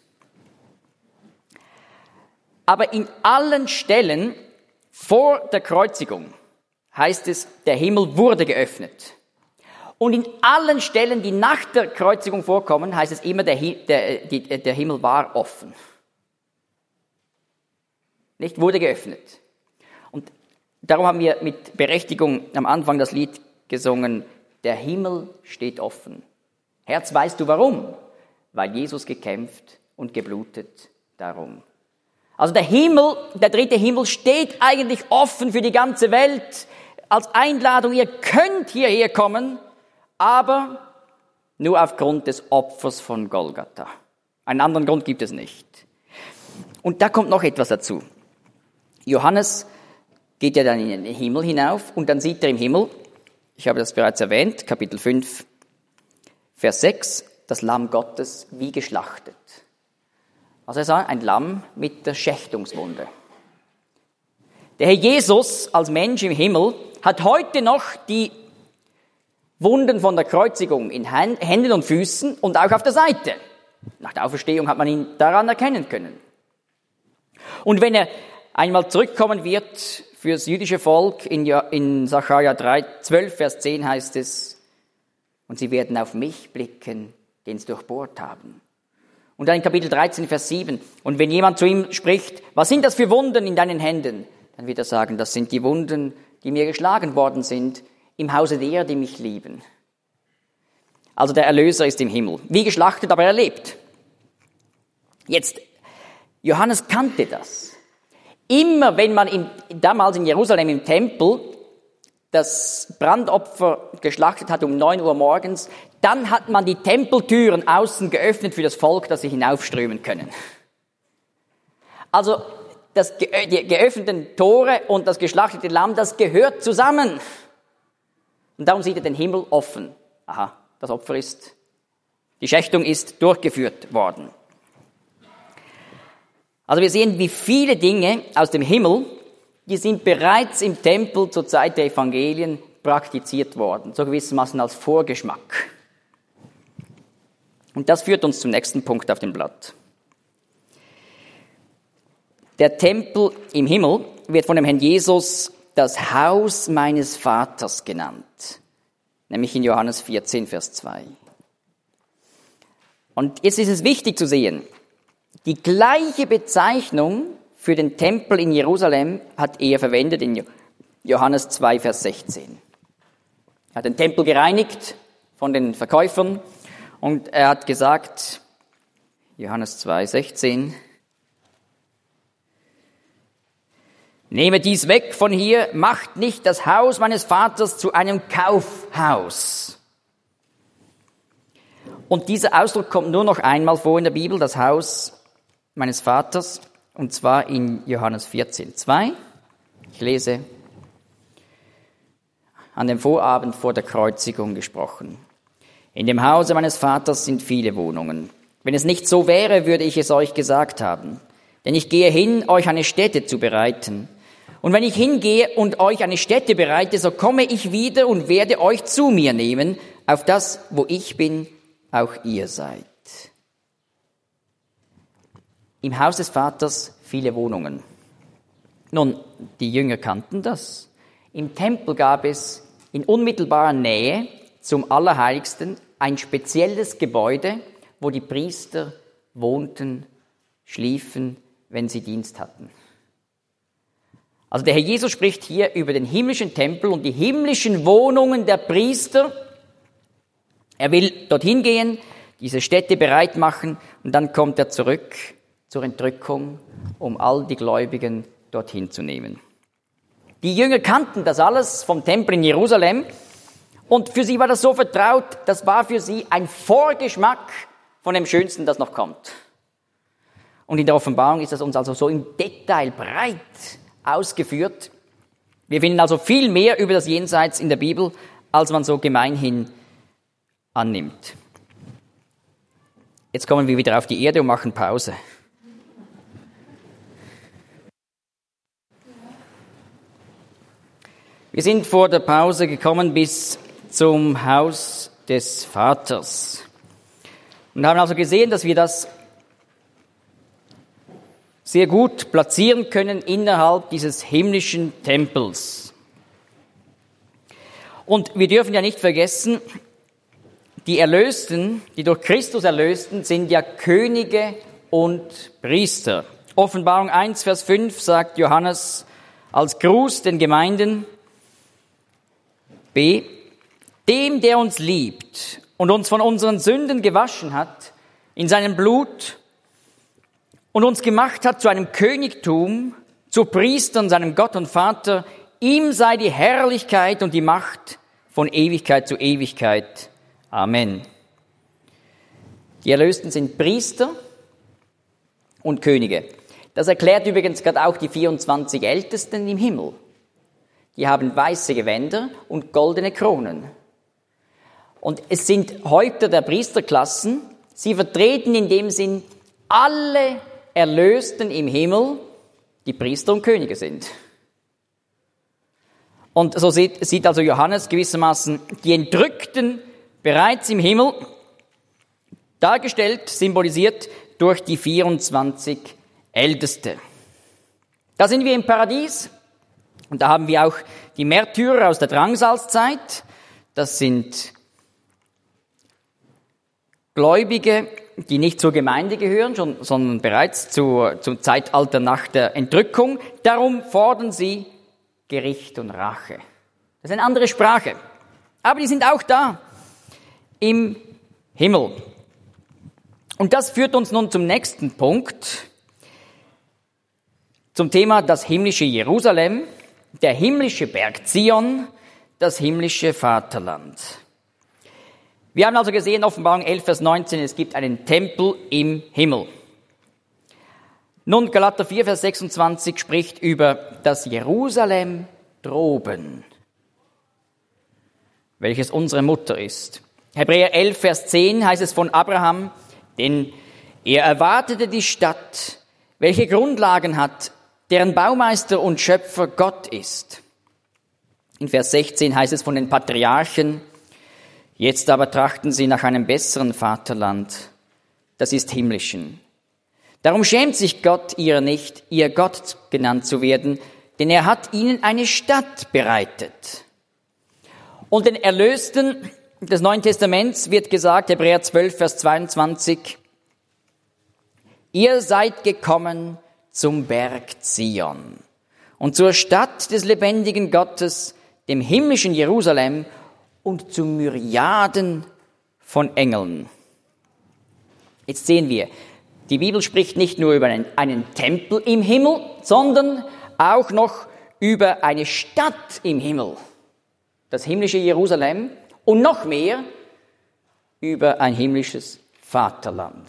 Aber in allen Stellen vor der Kreuzigung heißt es, der Himmel wurde geöffnet. Und in allen Stellen, die nach der Kreuzigung vorkommen, heißt es immer, der Himmel war offen. Nicht, wurde geöffnet. Und darum haben wir mit Berechtigung am Anfang das Lied gesungen, der Himmel steht offen. Herz, weißt du warum? Weil Jesus gekämpft und geblutet darum. Also der Himmel, der dritte Himmel steht eigentlich offen für die ganze Welt als Einladung. Ihr könnt hierher kommen, aber nur aufgrund des Opfers von Golgatha. Einen anderen Grund gibt es nicht. Und da kommt noch etwas dazu. Johannes geht ja dann in den Himmel hinauf und dann sieht er im Himmel, ich habe das bereits erwähnt, Kapitel 5, Vers 6, das Lamm Gottes wie geschlachtet. Also er sah ein Lamm mit der Schächtungswunde. Der Herr Jesus als Mensch im Himmel hat heute noch die Wunden von der Kreuzigung in Händen und Füßen und auch auf der Seite. Nach der Auferstehung hat man ihn daran erkennen können. Und wenn er einmal zurückkommen wird für das jüdische Volk, in Sacharja 12, Vers 10 heißt es, und sie werden auf mich blicken, den sie durchbohrt haben. Und dann in Kapitel 13, Vers 7, und wenn jemand zu ihm spricht, was sind das für Wunden in deinen Händen? Dann wird er sagen, das sind die Wunden, die mir geschlagen worden sind, im Hause derer, die mich lieben. Also der Erlöser ist im Himmel. Wie geschlachtet, aber er lebt. Jetzt, Johannes kannte das. Immer wenn man damals in Jerusalem im Tempel das Brandopfer geschlachtet hat um 9 Uhr morgens, dann hat man die Tempeltüren außen geöffnet für das Volk, dass sie hinaufströmen können. Also die geöffneten Tore und das geschlachtete Lamm, das gehört zusammen. Und darum sieht er den Himmel offen. Aha, die Schächtung ist durchgeführt worden. Also wir sehen, wie viele Dinge aus dem Himmel, die sind bereits im Tempel zur Zeit der Evangelien praktiziert worden, so gewissermaßen als Vorgeschmack. Und das führt uns zum nächsten Punkt auf dem Blatt. Der Tempel im Himmel wird von dem Herrn Jesus das Haus meines Vaters genannt, nämlich in Johannes 14, Vers 2. Und jetzt ist es wichtig zu sehen, die gleiche Bezeichnung für den Tempel in Jerusalem hat er verwendet in Johannes 2, Vers 16. Er hat den Tempel gereinigt von den Verkäufern und er hat gesagt, Johannes 2, 16, nehme dies weg von hier, macht nicht das Haus meines Vaters zu einem Kaufhaus. Und dieser Ausdruck kommt nur noch einmal vor in der Bibel, das Haus meines Vaters, und zwar in Johannes 14, 2. Ich lese, an dem Vorabend vor der Kreuzigung gesprochen. In dem Hause meines Vaters sind viele Wohnungen. Wenn es nicht so wäre, würde ich es euch gesagt haben. Denn ich gehe hin, euch eine Stätte zu bereiten. Und wenn ich hingehe und euch eine Stätte bereite, so komme ich wieder und werde euch zu mir nehmen, auf das, wo ich bin, auch ihr seid. Im Haus des Vaters viele Wohnungen. Nun, die Jünger kannten das. Im Tempel gab es in unmittelbarer Nähe zum Allerheiligsten ein spezielles Gebäude, wo die Priester wohnten, schliefen, wenn sie Dienst hatten. Also der Herr Jesus spricht hier über den himmlischen Tempel und die himmlischen Wohnungen der Priester. Er will dorthin gehen, diese Stätte bereit machen und dann kommt er zurück zur Entrückung, um all die Gläubigen dorthin zu nehmen. Die Jünger kannten das alles vom Tempel in Jerusalem und für sie war das so vertraut, das war für sie ein Vorgeschmack von dem Schönsten, das noch kommt. Und in der Offenbarung ist das uns also so im Detail breit ausgeführt, Wir finden also viel mehr über das Jenseits in der Bibel, als man so gemeinhin annimmt. Jetzt kommen wir wieder auf die Erde und machen Pause. Wir sind vor der Pause gekommen bis zum Haus des Vaters und haben also gesehen, dass wir das sehr gut platzieren können innerhalb dieses himmlischen Tempels. Und wir dürfen ja nicht vergessen, die Erlösten, die durch Christus Erlösten, sind ja Könige und Priester. Offenbarung 1, Vers 5 sagt Johannes als Gruß den Gemeinden, B. Dem, der uns liebt und uns von unseren Sünden gewaschen hat, in seinem Blut und uns gemacht hat zu einem Königtum, zu Priestern, seinem Gott und Vater, ihm sei die Herrlichkeit und die Macht von Ewigkeit zu Ewigkeit. Amen. Die Erlösten sind Priester und Könige. Das erklärt übrigens gerade auch die 24 Ältesten im Himmel. Die haben weiße Gewänder und goldene Kronen. Und es sind Häupter der Priesterklassen. Sie vertreten in dem Sinn alle Erlösten im Himmel, die Priester und Könige sind. Und so sieht also Johannes gewissermaßen die Entrückten bereits im Himmel, dargestellt, symbolisiert durch die 24 Älteste. Da sind wir im Paradies. Und da haben wir auch die Märtyrer aus der Drangsalzzeit. Das sind Gläubige, die nicht zur Gemeinde gehören, sondern bereits zum Zeitalter nach der Entrückung. Darum fordern sie Gericht und Rache. Das ist eine andere Sprache. Aber die sind auch da im Himmel. Und das führt uns nun zum nächsten Punkt, zum Thema das himmlische Jerusalem, der himmlische Berg Zion, das himmlische Vaterland. Wir haben also gesehen, Offenbarung 11, Vers 19, es gibt einen Tempel im Himmel. Nun, Galater 4, Vers 26 spricht über das Jerusalem droben, welches unsere Mutter ist. Hebräer 11, Vers 10 heißt es von Abraham, denn er erwartete die Stadt, welche Grundlagen hat, deren Baumeister und Schöpfer Gott ist. In Vers 16 heißt es von den Patriarchen, jetzt aber trachten sie nach einem besseren Vaterland, das ist himmlischen. Darum schämt sich Gott ihrer nicht, ihr Gott genannt zu werden, denn er hat ihnen eine Stadt bereitet. Und den Erlösten des Neuen Testaments wird gesagt, Hebräer 12, Vers 22, ihr seid gekommen zum Berg Zion und zur Stadt des lebendigen Gottes, dem himmlischen Jerusalem und zu Myriaden von Engeln. Jetzt sehen wir, die Bibel spricht nicht nur über einen Tempel im Himmel, sondern auch noch über eine Stadt im Himmel, das himmlische Jerusalem und noch mehr über ein himmlisches Vaterland.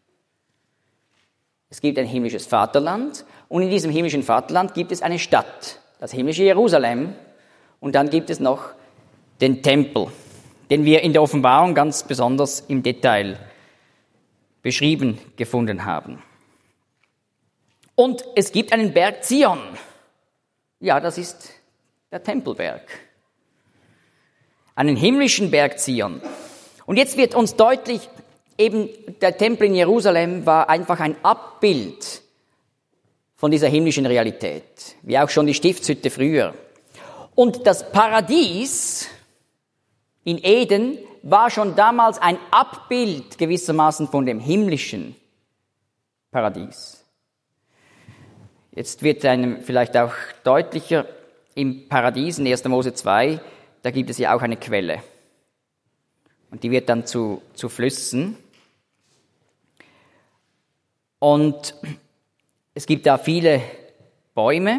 Es gibt ein himmlisches Vaterland und in diesem himmlischen Vaterland gibt es eine Stadt, das himmlische Jerusalem, und dann gibt es noch den Tempel, den wir in der Offenbarung ganz besonders im Detail beschrieben gefunden haben. Und es gibt einen Berg Zion. Ja, das ist der Tempelberg. Einen himmlischen Berg Zion. Und jetzt wird uns deutlich, eben der Tempel in Jerusalem war einfach ein Abbild von dieser himmlischen Realität, wie auch schon die Stiftshütte früher. Und das Paradies in Eden war schon damals ein Abbild gewissermaßen von dem himmlischen Paradies. Jetzt wird einem vielleicht auch deutlicher, im Paradies in 1. Mose 2, da gibt es ja auch eine Quelle. Und die wird dann zu Flüssen. Und es gibt da viele Bäume.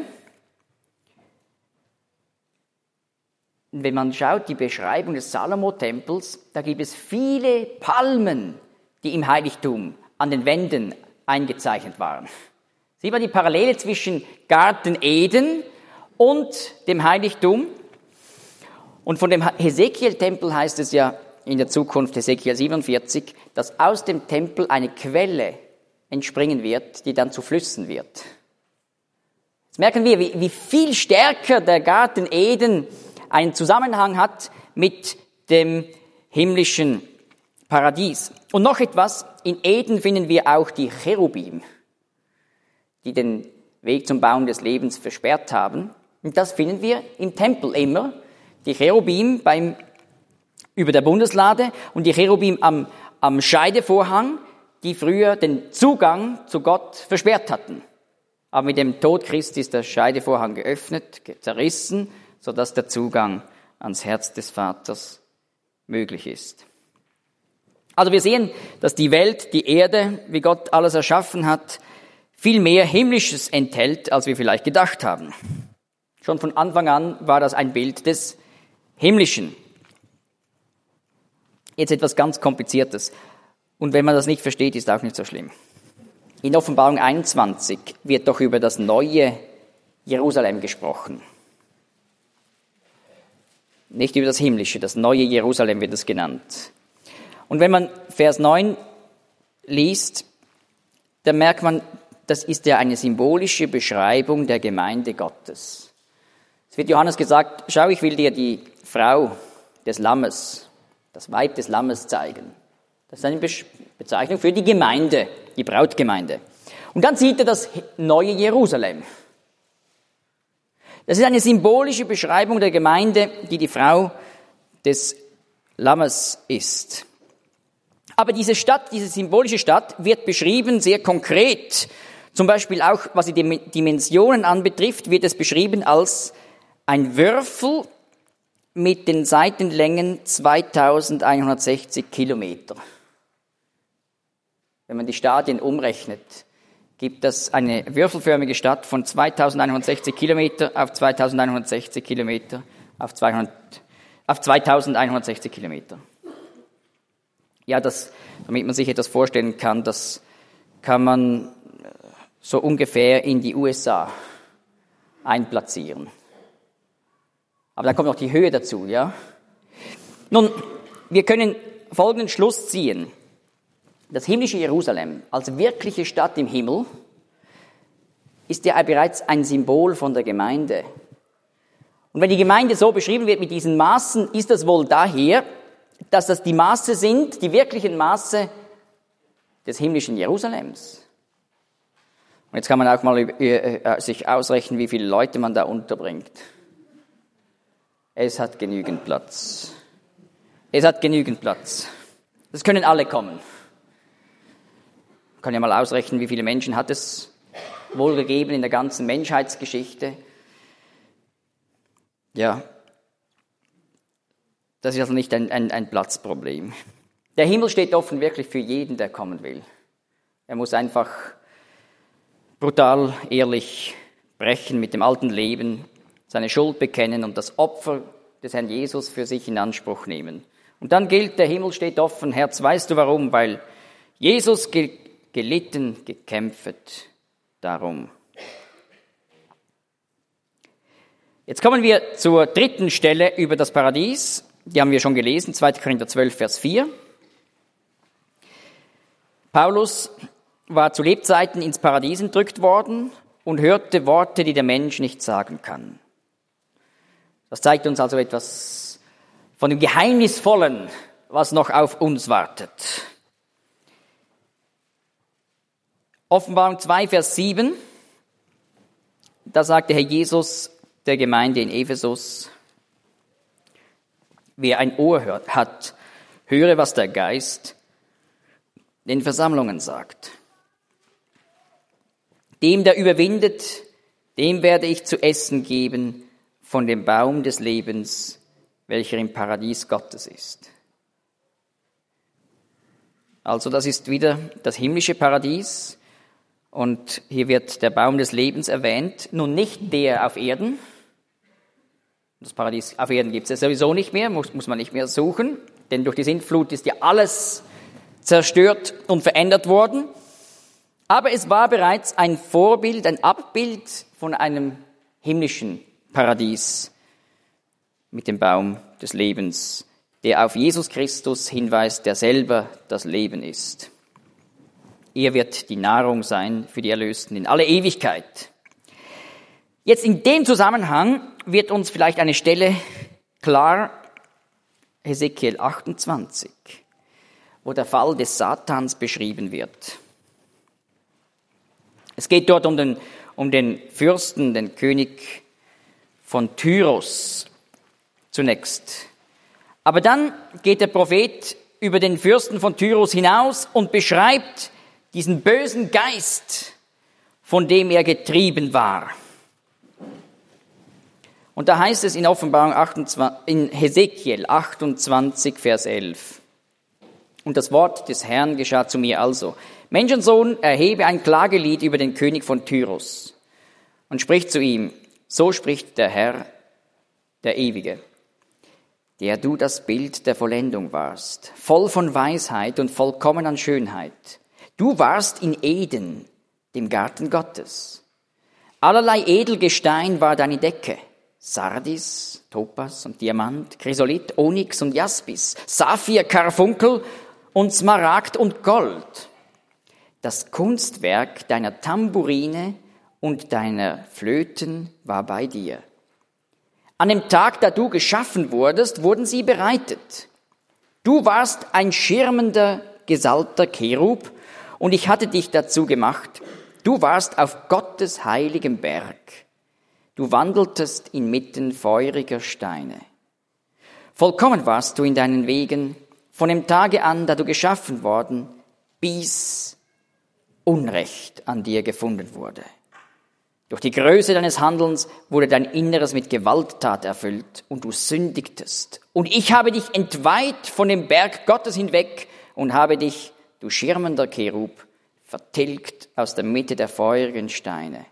Wenn man schaut, die Beschreibung des Salomo-Tempels, da gibt es viele Palmen, die im Heiligtum an den Wänden eingezeichnet waren. Sieht man die Parallele zwischen Garten Eden und dem Heiligtum. Und von dem Hesekiel-Tempel heißt es ja in der Zukunft, Hesekiel 47, dass aus dem Tempel eine Quelle entspringen wird, die dann zu Flüssen wird. Jetzt merken wir, wie viel stärker der Garten Eden einen Zusammenhang hat mit dem himmlischen Paradies. Und noch etwas, in Eden finden wir auch die Cherubim, die den Weg zum Baum des Lebens versperrt haben. Und das finden wir im Tempel immer. Die Cherubim über der Bundeslade und die Cherubim am Scheidevorhang, die früher den Zugang zu Gott versperrt hatten. Aber mit dem Tod Christi ist der Scheidevorhang geöffnet, zerrissen, sodass der Zugang ans Herz des Vaters möglich ist. Also wir sehen, dass die Welt, die Erde, wie Gott alles erschaffen hat, viel mehr Himmlisches enthält, als wir vielleicht gedacht haben. Schon von Anfang an war das ein Bild des Himmlischen. Jetzt etwas ganz Kompliziertes. Und wenn man das nicht versteht, ist auch nicht so schlimm. In Offenbarung 21 wird doch über das neue Jerusalem gesprochen. Nicht über das Himmlische, das neue Jerusalem wird es genannt. Und wenn man Vers 9 liest, dann merkt man, das ist ja eine symbolische Beschreibung der Gemeinde Gottes. Es wird Johannes gesagt, schau, ich will dir die Frau des Lammes, das Weib des Lammes zeigen. Das ist eine Bezeichnung für die Gemeinde, die Brautgemeinde. Und dann sieht er das neue Jerusalem. Das ist eine symbolische Beschreibung der Gemeinde, die Frau des Lammes ist. Aber diese Stadt, diese symbolische Stadt wird beschrieben sehr konkret. Zum Beispiel auch, was die Dimensionen anbetrifft, wird es beschrieben als ein Würfel mit den Seitenlängen 2160 Kilometer. Wenn man die Stadien umrechnet, gibt das eine würfelförmige Stadt von 2160 Kilometer auf 2160 Kilometer auf 2160 Kilometer. Ja, damit man sich etwas vorstellen kann, das kann man so ungefähr in die USA einplatzieren. Aber dann kommt noch die Höhe dazu, ja. Nun, wir können folgenden Schluss ziehen. Das himmlische Jerusalem als wirkliche Stadt im Himmel ist ja bereits ein Symbol von der Gemeinde. Und wenn die Gemeinde so beschrieben wird mit diesen Maßen, ist das wohl daher, dass das die Maße sind, die wirklichen Maße des himmlischen Jerusalems. Und jetzt kann man auch mal sich ausrechnen, wie viele Leute man da unterbringt. Es hat genügend Platz. Es hat genügend Platz. Es können alle kommen. Man kann ja mal ausrechnen, wie viele Menschen hat es wohl gegeben in der ganzen Menschheitsgeschichte. Ja, das ist also nicht ein Platzproblem. Der Himmel steht offen wirklich für jeden, der kommen will. Er muss einfach brutal, ehrlich brechen mit dem alten Leben, seine Schuld bekennen und das Opfer des Herrn Jesus für sich in Anspruch nehmen. Und dann gilt, der Himmel steht offen. Herz, weißt du warum? Weil Jesus gelitten, gekämpft darum. Jetzt kommen wir zur dritten Stelle über das Paradies. Die haben wir schon gelesen, 2. Korinther 12, Vers 4. Paulus war zu Lebzeiten ins Paradies entrückt worden und hörte Worte, die der Mensch nicht sagen kann. Das zeigt uns also etwas von dem Geheimnisvollen, was noch auf uns wartet. Offenbarung 2, Vers 7, da sagt der Herr Jesus der Gemeinde in Ephesus, wer ein Ohr hat, höre, was der Geist den Versammlungen sagt. Dem, der überwindet, dem werde ich zu essen geben von dem Baum des Lebens, welcher im Paradies Gottes ist. Also das ist wieder das himmlische Paradies und hier wird der Baum des Lebens erwähnt, nun nicht der auf Erden. Das Paradies auf Erden gibt es ja sowieso nicht mehr, muss man nicht mehr suchen, denn durch die Sintflut ist ja alles zerstört und verändert worden. Aber es war bereits ein Vorbild, ein Abbild von einem himmlischen Paradies mit dem Baum des Lebens, der auf Jesus Christus hinweist, der selber das Leben ist. Er wird die Nahrung sein für die Erlösten in alle Ewigkeit. Jetzt in dem Zusammenhang wird uns vielleicht eine Stelle klar, Hesekiel 28, wo der Fall des Satans beschrieben wird. Es geht dort um den Fürsten, den König von Tyrus zunächst. Aber dann geht der Prophet über den Fürsten von Tyrus hinaus und beschreibt diesen bösen Geist, von dem er getrieben war. Und da heißt es in in Hesekiel 28, Vers 11. Und das Wort des Herrn geschah zu mir also: Menschensohn, erhebe ein Klagelied über den König von Tyrus und sprich zu ihm: So spricht der Herr, der Ewige, der du das Bild der Vollendung warst, voll von Weisheit und vollkommen an Schönheit. Du warst in Eden, dem Garten Gottes. Allerlei Edelgestein war deine Decke: Sardis, Topas und Diamant, Chrysolit, Onyx und Jaspis, Saphir, Karfunkel und Smaragd und Gold. Das Kunstwerk deiner Tamburine und deiner Flöten war bei dir. An dem Tag, da du geschaffen wurdest, wurden sie bereitet. Du warst ein schirmender, gesalbter Cherub, und ich hatte dich dazu gemacht. Du warst auf Gottes heiligem Berg. Du wandeltest inmitten feuriger Steine. Vollkommen warst du in deinen Wegen, von dem Tage an, da du geschaffen worden, bis Unrecht an dir gefunden wurde. Durch die Größe deines Handelns wurde dein Inneres mit Gewalttat erfüllt und du sündigtest. Und ich habe dich entweiht von dem Berg Gottes hinweg und habe dich, du schirmender Cherub, vertilgt aus der Mitte der feurigen Steine.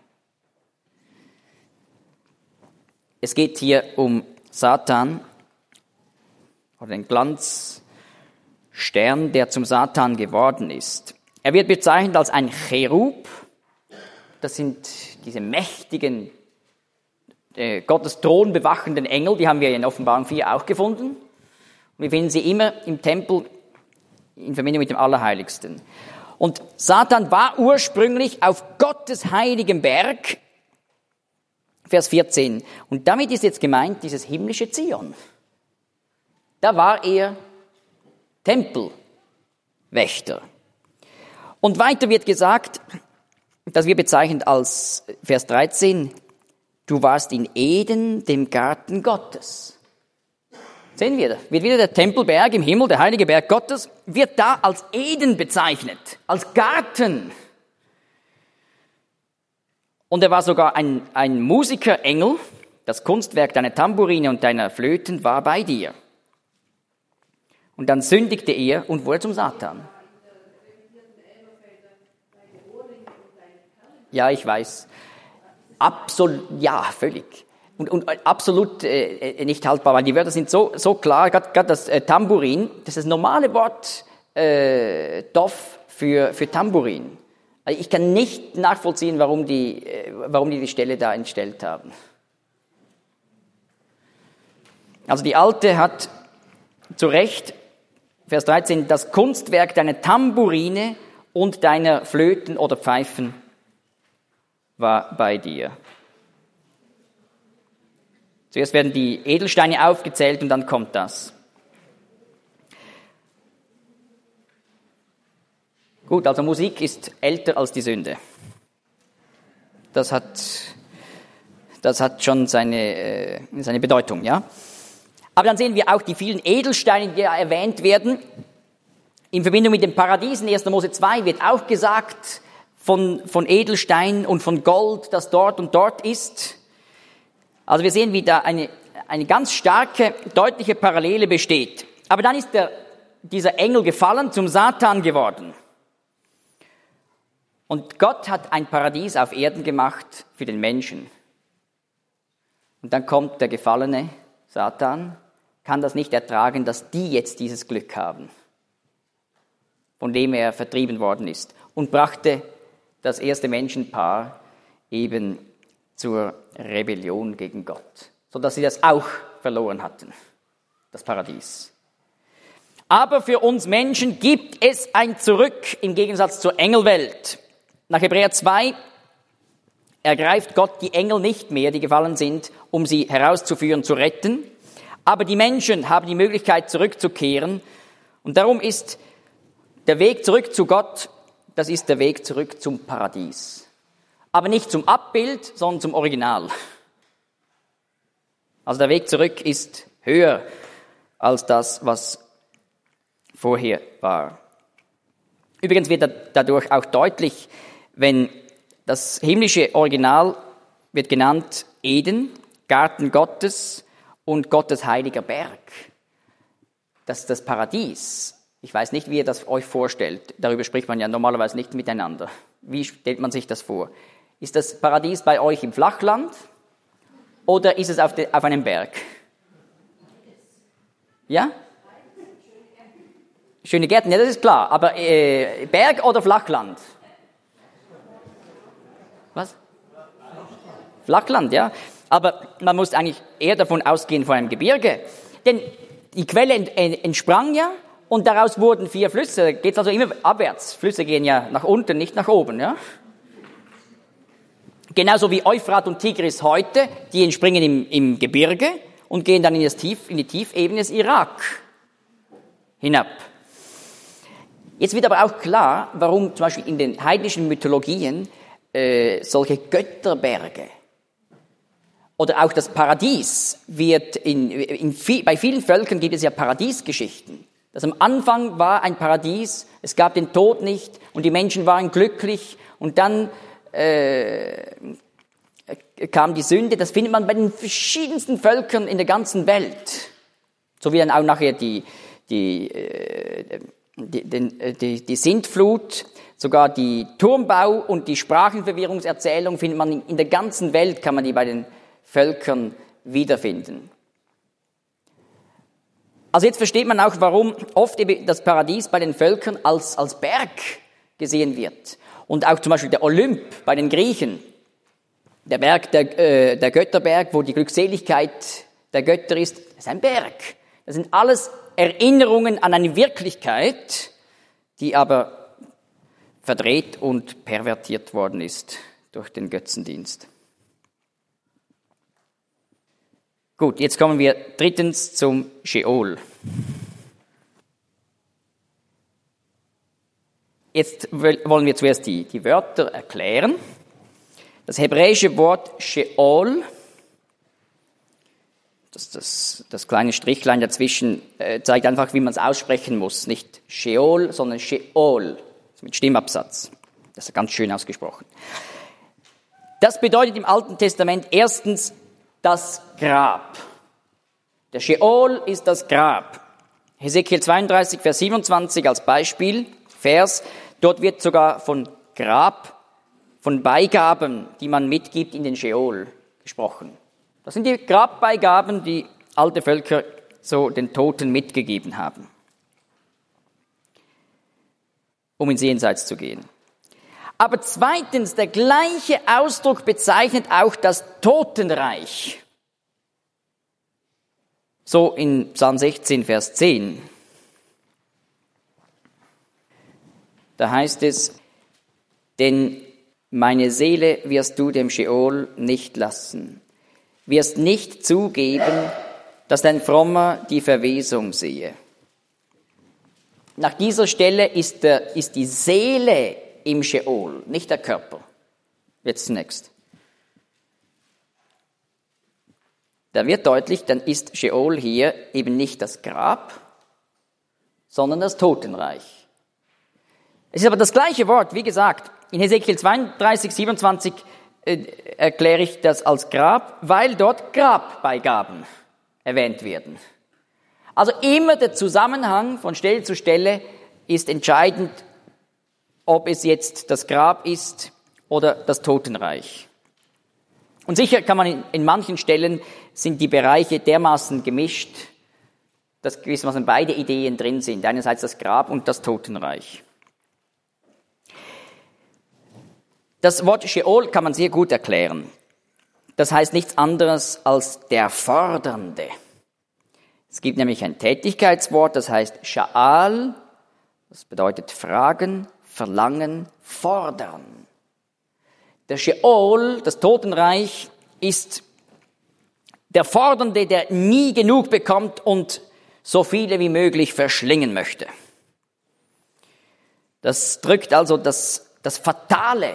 Es geht hier um Satan oder den Glanzstern, der zum Satan geworden ist. Er wird bezeichnet als ein Cherub. Das sind diese mächtigen, Gottes Thron bewachenden Engel, die haben wir in Offenbarung 4 auch gefunden. Und wir finden sie immer im Tempel in Verbindung mit dem Allerheiligsten. Und Satan war ursprünglich auf Gottes heiligem Berg, Vers 14. Und damit ist jetzt gemeint dieses himmlische Zion. Da war er Tempelwächter. Und weiter wird gesagt, das wird bezeichnet als Vers 13, du warst in Eden, dem Garten Gottes. Sehen wir, wird wieder der Tempelberg im Himmel, der heilige Berg Gottes, wird da als Eden bezeichnet, als Garten. Und er war sogar ein Musikerengel, das Kunstwerk deiner Tamburine und deiner Flöten war bei dir. Und dann sündigte er und wurde zum Satan. Ja, ich weiß. Absolut, ja, völlig. Und absolut nicht haltbar, weil die Wörter sind so klar. Gerade das Tambourin, das ist das normale Wort Doff für Tambourin. Also ich kann nicht nachvollziehen, warum die Stelle da entstellt haben. Also die Alte hat zu Recht, Vers 13, das Kunstwerk deiner Tamburine und deiner Flöten oder Pfeifen war bei dir. Zuerst werden die Edelsteine aufgezählt und dann kommt das. Gut, also Musik ist älter als die Sünde. Das hat schon seine Bedeutung, ja. Aber dann sehen wir auch die vielen Edelsteine, die da erwähnt werden. In Verbindung mit dem Paradies in 1. Mose 2 wird auch gesagt von Edelstein und von Gold, das dort und dort ist. Also wir sehen, wie da eine ganz starke, deutliche Parallele besteht. Aber dann ist dieser Engel gefallen, zum Satan geworden. Und Gott hat ein Paradies auf Erden gemacht für den Menschen. Und dann kommt der gefallene Satan, kann das nicht ertragen, dass die jetzt dieses Glück haben, von dem er vertrieben worden ist, und brachte das erste Menschenpaar eben zur Rebellion gegen Gott, sodass sie das auch verloren hatten, das Paradies. Aber für uns Menschen gibt es ein Zurück im Gegensatz zur Engelwelt. Nach Hebräer 2 ergreift Gott die Engel nicht mehr, die gefallen sind, um sie herauszuführen, zu retten. Aber die Menschen haben die Möglichkeit, zurückzukehren. Und darum ist der Weg zurück zu Gott, das ist der Weg zurück zum Paradies. Aber nicht zum Abbild, sondern zum Original. Also der Weg zurück ist höher als das, was vorher war. Übrigens wird dadurch auch deutlich, wenn das himmlische Original wird genannt Eden, Garten Gottes und Gottes heiliger Berg. Das ist das Paradies. Ich weiß nicht, wie ihr das euch vorstellt. Darüber spricht man ja normalerweise nicht miteinander. Wie stellt man sich das vor? Ist das Paradies bei euch im Flachland oder ist es auf einem Berg? Ja? Schöne Gärten, ja, das ist klar. Aber Berg oder Flachland? Was? Flachland, ja. Aber man muss eigentlich eher davon ausgehen, von einem Gebirge. Denn die Quelle entsprang ja und daraus wurden 4 Flüsse. Da geht es also immer abwärts. Flüsse gehen ja nach unten, nicht nach oben, ja. Genauso wie Euphrat und Tigris heute, die entspringen im Gebirge und gehen dann in die Tiefebene des Irak hinab. Jetzt wird aber auch klar, warum zum Beispiel in den heidnischen Mythologien solche Götterberge oder auch das Paradies wird bei vielen Völkern gibt es ja Paradiesgeschichten. Dass am Anfang war ein Paradies, es gab den Tod nicht und die Menschen waren glücklich und dann kam die Sünde. Das findet man bei den verschiedensten Völkern in der ganzen Welt. So wie dann auch nachher die Sintflut, sogar die Turmbau und die Sprachenverwirrungserzählung findet man in der ganzen Welt, kann man die bei den Völkern wiederfinden. Also jetzt versteht man auch, warum oft eben das Paradies bei den Völkern als Berg gesehen wird. Und auch zum Beispiel der Olymp bei den Griechen, der Berg, der Götterberg, wo die Glückseligkeit der Götter ist ein Berg. Das sind alles Erinnerungen an eine Wirklichkeit, die aber verdreht und pervertiert worden ist durch den Götzendienst. Gut, jetzt kommen wir drittens zum Scheol. Jetzt wollen wir zuerst die Wörter erklären. Das hebräische Wort Sheol, das kleine Strichlein dazwischen zeigt einfach, wie man es aussprechen muss. Nicht Sheol, sondern Sheol, mit Stimmabsatz. Das ist ganz schön ausgesprochen. Das bedeutet im Alten Testament erstens das Grab. Der Sheol ist das Grab. Hesekiel 32, Vers 27 als Beispiel, Vers, dort wird sogar von Grab, von Beigaben, die man mitgibt in den Sheol, gesprochen. Das sind die Grabbeigaben, die alte Völker so den Toten mitgegeben haben, um ins Jenseits zu gehen. Aber zweitens, der gleiche Ausdruck bezeichnet auch das Totenreich. So in Psalm 16, Vers 10. Da heißt es, denn meine Seele wirst du dem Scheol nicht lassen, wirst nicht zugeben, dass dein Frommer die Verwesung sehe. Nach dieser Stelle ist die Seele im Scheol, nicht der Körper. Jetzt zunächst. Da wird deutlich, dann ist Scheol hier eben nicht das Grab, sondern das Totenreich. Es ist aber das gleiche Wort, wie gesagt, in Hesekiel 32, 27 erkläre ich das als Grab, weil dort Grabbeigaben erwähnt werden. Also immer der Zusammenhang von Stelle zu Stelle ist entscheidend, ob es jetzt das Grab ist oder das Totenreich. Und sicher kann man in manchen Stellen sind die Bereiche dermaßen gemischt, dass gewissermaßen beide Ideen drin sind. Einerseits das Grab und das Totenreich. Das Wort Scheol kann man sehr gut erklären. das heißt nichts anderes als der Fordernde. Es gibt nämlich ein Tätigkeitswort, das heißt Sha'al, das bedeutet fragen, verlangen, fordern. Der Sheol, das Totenreich, ist der Fordernde, der nie genug bekommt und so viele wie möglich verschlingen möchte. Das drückt also das Fatale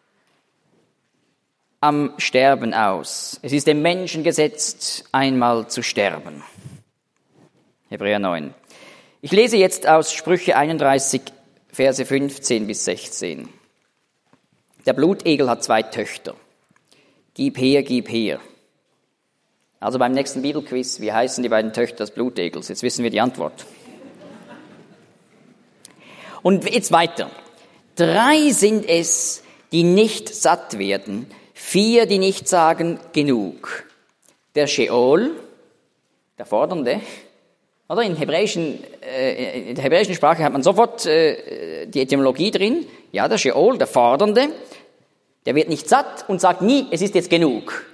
am Sterben aus. Es ist dem Menschen gesetzt, einmal zu sterben. Hebräer 9. Ich lese jetzt aus Sprüche 31, Verse 15 bis 16. Der Blutegel hat 2 Töchter. Gib her, gib her. Also beim nächsten Bibelquiz, wie heißen die beiden Töchter des Blutegels? Jetzt wissen wir die Antwort. Und jetzt weiter. 3 sind es, die nicht satt werden, 4, die nicht sagen, genug. Der Sheol, der Fordernde, oder in der hebräischen Sprache hat man sofort die Etymologie drin. Ja, der Sheol, der Fordernde, der wird nicht satt und sagt nie, es ist jetzt genug.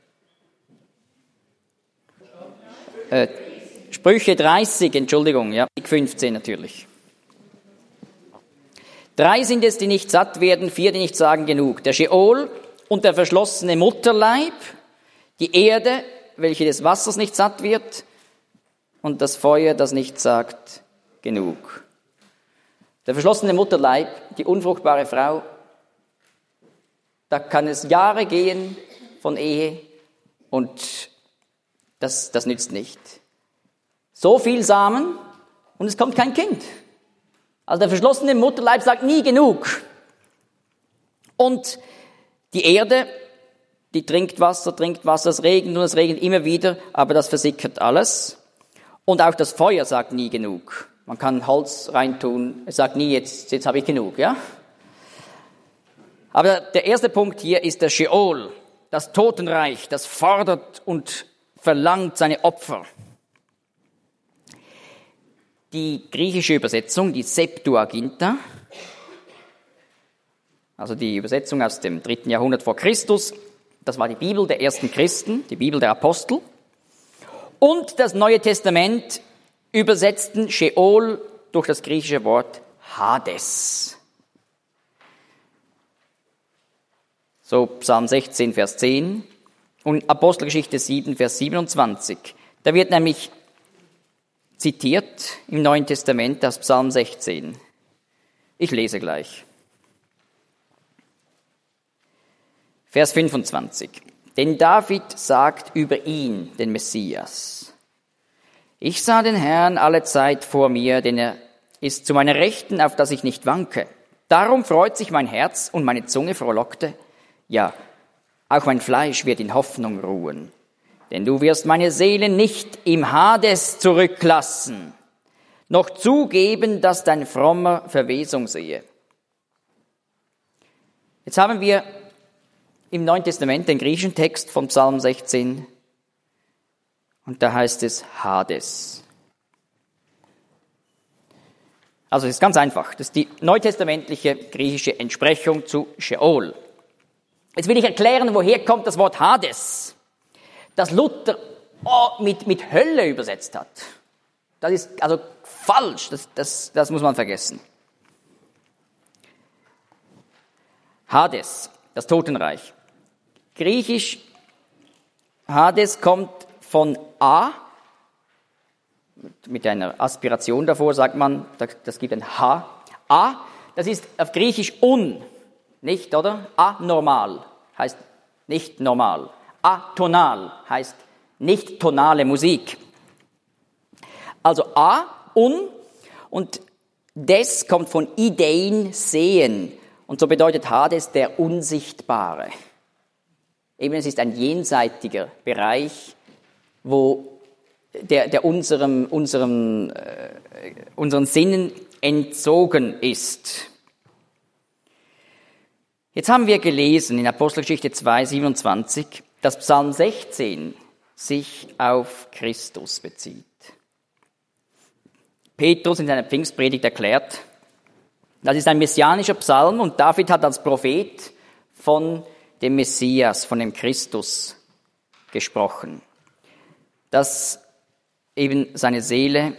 Sprüche 30, Entschuldigung, ja, 15 natürlich. 3 sind es, die nicht satt werden, 4, die nicht sagen genug. Der Sheol und der verschlossene Mutterleib, die Erde, welche des Wassers nicht satt wird, und das Feuer, das nicht sagt genug. Der verschlossene Mutterleib, die unfruchtbare Frau, da kann es Jahre gehen von Ehe und das nützt nicht. So viel Samen und es kommt kein Kind. Also der verschlossene Mutterleib sagt nie genug. Und die Erde, die trinkt Wasser, es regnet und es regnet immer wieder, aber das versickert alles. Und auch das Feuer sagt nie genug. Man kann Holz reintun, es sagt nie, jetzt habe ich genug, ja? Aber der erste Punkt hier ist der Sheol, das Totenreich, das fordert und verlangt seine Opfer. Die griechische Übersetzung, die Septuaginta, also die Übersetzung aus dem 3. Jahrhundert vor Christus, das war die Bibel der ersten Christen, die Bibel der Apostel. Und das Neue Testament übersetzten Sheol durch das griechische Wort Hades. So Psalm 16, Vers 10 und Apostelgeschichte 7, Vers 27. Da wird nämlich zitiert im Neuen Testament aus Psalm 16. Ich lese gleich. Vers 25. Denn David sagt über ihn, den Messias: Ich sah den Herrn alle Zeit vor mir, denn er ist zu meiner Rechten, auf dass ich nicht wanke. Darum freut sich mein Herz und meine Zunge frohlockte. Ja, auch mein Fleisch wird in Hoffnung ruhen. Denn du wirst meine Seele nicht im Hades zurücklassen, noch zugeben, dass dein Frommer Verwesung sehe. Jetzt haben wir im Neuen Testament den griechischen Text von Psalm 16 und da heißt es Hades. Also es ist ganz einfach, das ist die neutestamentliche griechische Entsprechung zu Sheol. Jetzt will ich erklären, woher kommt das Wort Hades, das Luther mit Hölle übersetzt hat. Das ist also falsch, das muss man vergessen. Hades, das Totenreich. Griechisch Hades kommt von A, mit einer Aspiration davor sagt man, das gibt ein H. A, das ist auf Griechisch nicht, oder? Anormal heißt nicht normal. Atonal heißt nicht tonale Musik. Also A, und des kommt von Idein, sehen. Und so bedeutet Hades der Unsichtbare. Eben, es ist ein jenseitiger Bereich, wo der unseren Sinnen entzogen ist. Jetzt haben wir gelesen in Apostelgeschichte 2, 27, dass Psalm 16 sich auf Christus bezieht. Petrus in seiner Pfingstpredigt erklärt, das ist ein messianischer Psalm und David hat als Prophet von dem Messias, von dem Christus gesprochen, dass eben seine Seele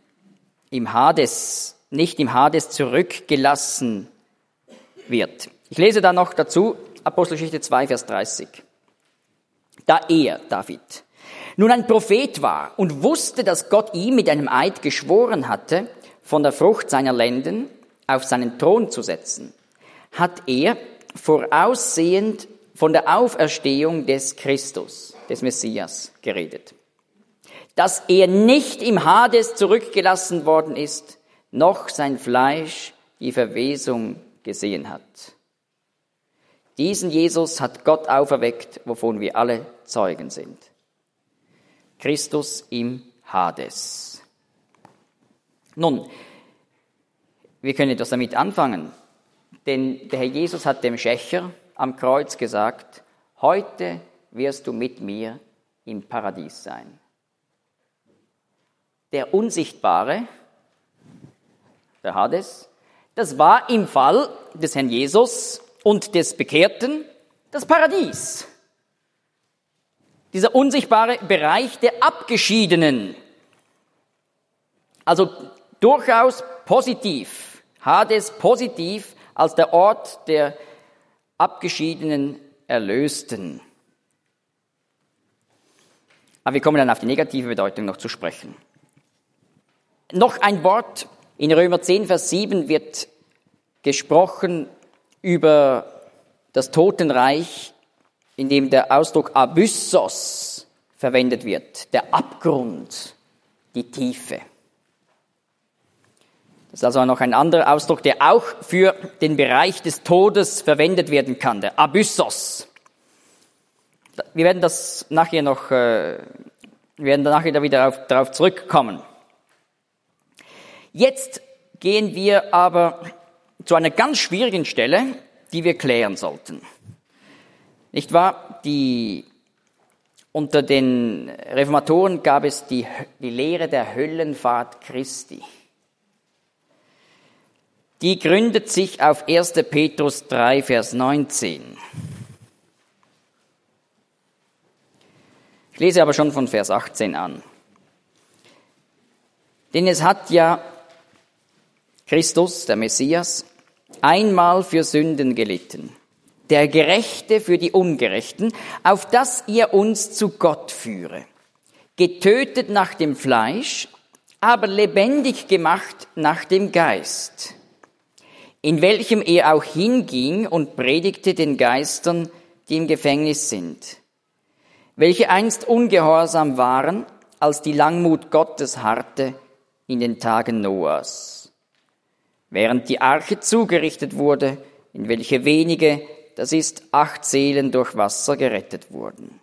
nicht im Hades zurückgelassen wird. Ich lese da noch dazu, Apostelgeschichte 2, Vers 30. Da er, David, nun ein Prophet war und wusste, dass Gott ihm mit einem Eid geschworen hatte, von der Frucht seiner Lenden auf seinen Thron zu setzen, hat er voraussehend von der Auferstehung des Christus, des Messias, geredet. Dass er nicht im Hades zurückgelassen worden ist, noch sein Fleisch die Verwesung gesehen hat. Diesen Jesus hat Gott auferweckt, wovon wir alle Zeugen sind. Christus im Hades. Nun, wir können etwas damit anfangen, denn der Herr Jesus hat dem Schächer am Kreuz gesagt, heute wirst du mit mir im Paradies sein. Der Unsichtbare, der Hades, das war im Fall des Herrn Jesus und des Bekehrten das Paradies. Dieser unsichtbare Bereich der Abgeschiedenen. Also durchaus positiv, Hades positiv als der Ort der abgeschiedenen Erlösten. Aber wir kommen dann auf die negative Bedeutung noch zu sprechen. Noch ein Wort, in Römer 10, Vers 7 wird gesprochen über das Totenreich, in dem der Ausdruck Abyssos verwendet wird, der Abgrund, die Tiefe. Das ist also noch ein anderer Ausdruck, der auch für den Bereich des Todes verwendet werden kann, der Abyssos. Wir werden das nachher noch, darauf zurückkommen. Jetzt gehen wir aber zu einer ganz schwierigen Stelle, die wir klären sollten. Nicht wahr? Unter den Reformatoren gab es die Lehre der Höllenfahrt Christi. Die gründet sich auf 1. Petrus 3, Vers 19. Ich lese aber schon von Vers 18 an. Denn es hat ja Christus, der Messias, einmal für Sünden gelitten, der Gerechte für die Ungerechten, auf dass er uns zu Gott führe, getötet nach dem Fleisch, aber lebendig gemacht nach dem Geist, in welchem er auch hinging und predigte den Geistern, die im Gefängnis sind, welche einst ungehorsam waren, als die Langmut Gottes harrte in den Tagen Noahs, während die Arche zugerichtet wurde, in welche wenige, das ist 8 Seelen durch Wasser gerettet wurden.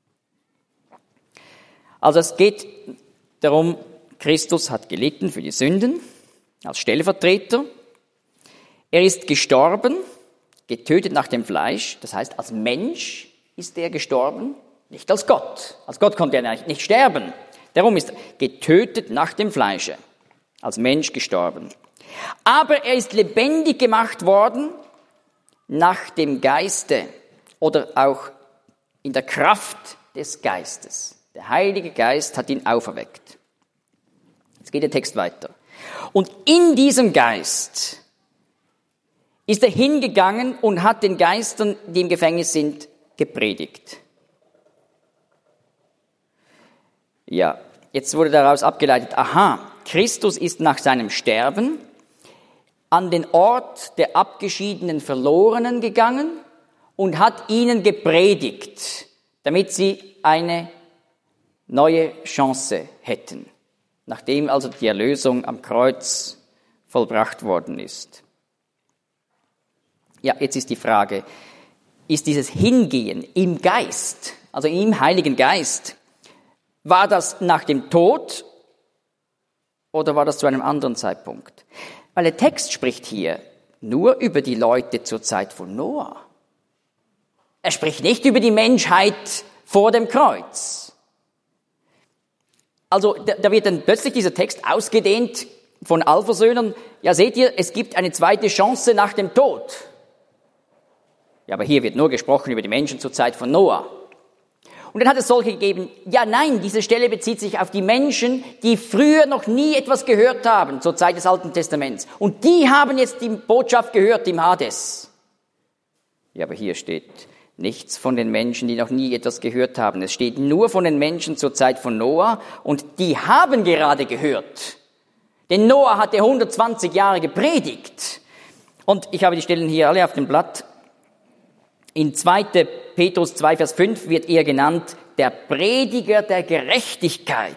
Also es geht darum, Christus hat gelitten für die Sünden als Stellvertreter. Er ist gestorben, getötet nach dem Fleisch, das heißt als Mensch ist er gestorben, nicht als Gott. Als Gott konnte er nicht sterben. Darum ist er getötet nach dem Fleische, als Mensch gestorben. Aber er ist lebendig gemacht worden nach dem Geiste oder auch in der Kraft des Geistes. Der Heilige Geist hat ihn auferweckt. Jetzt geht der Text weiter. Und in diesem Geist ist er hingegangen und hat den Geistern, die im Gefängnis sind, gepredigt. Ja, jetzt wurde daraus abgeleitet, aha, Christus ist nach seinem Sterben an den Ort der abgeschiedenen Verlorenen gegangen und hat ihnen gepredigt, damit sie eine neue Chance hätten, nachdem also die Erlösung am Kreuz vollbracht worden ist. Ja, jetzt ist die Frage, ist dieses Hingehen im Geist, also im Heiligen Geist, war das nach dem Tod oder war das zu einem anderen Zeitpunkt? Weil der Text spricht hier nur über die Leute zur Zeit von Noah. Er spricht nicht über die Menschheit vor dem Kreuz. Also da wird dann plötzlich dieser Text ausgedehnt von Allversöhnern. Ja, seht ihr, es gibt eine zweite Chance nach dem Tod. Ja, aber hier wird nur gesprochen über die Menschen zur Zeit von Noah. Und dann hat es solche gegeben, ja nein, diese Stelle bezieht sich auf die Menschen, die früher noch nie etwas gehört haben, zur Zeit des Alten Testaments. Und die haben jetzt die Botschaft gehört im Hades. Ja, aber hier steht nichts von den Menschen, die noch nie etwas gehört haben. Es steht nur von den Menschen zur Zeit von Noah und die haben gerade gehört. Denn Noah hatte 120 Jahre gepredigt. Und ich habe die Stellen hier alle auf dem Blatt. In 2. Petrus 2, Vers 5 wird er genannt, der Prediger der Gerechtigkeit.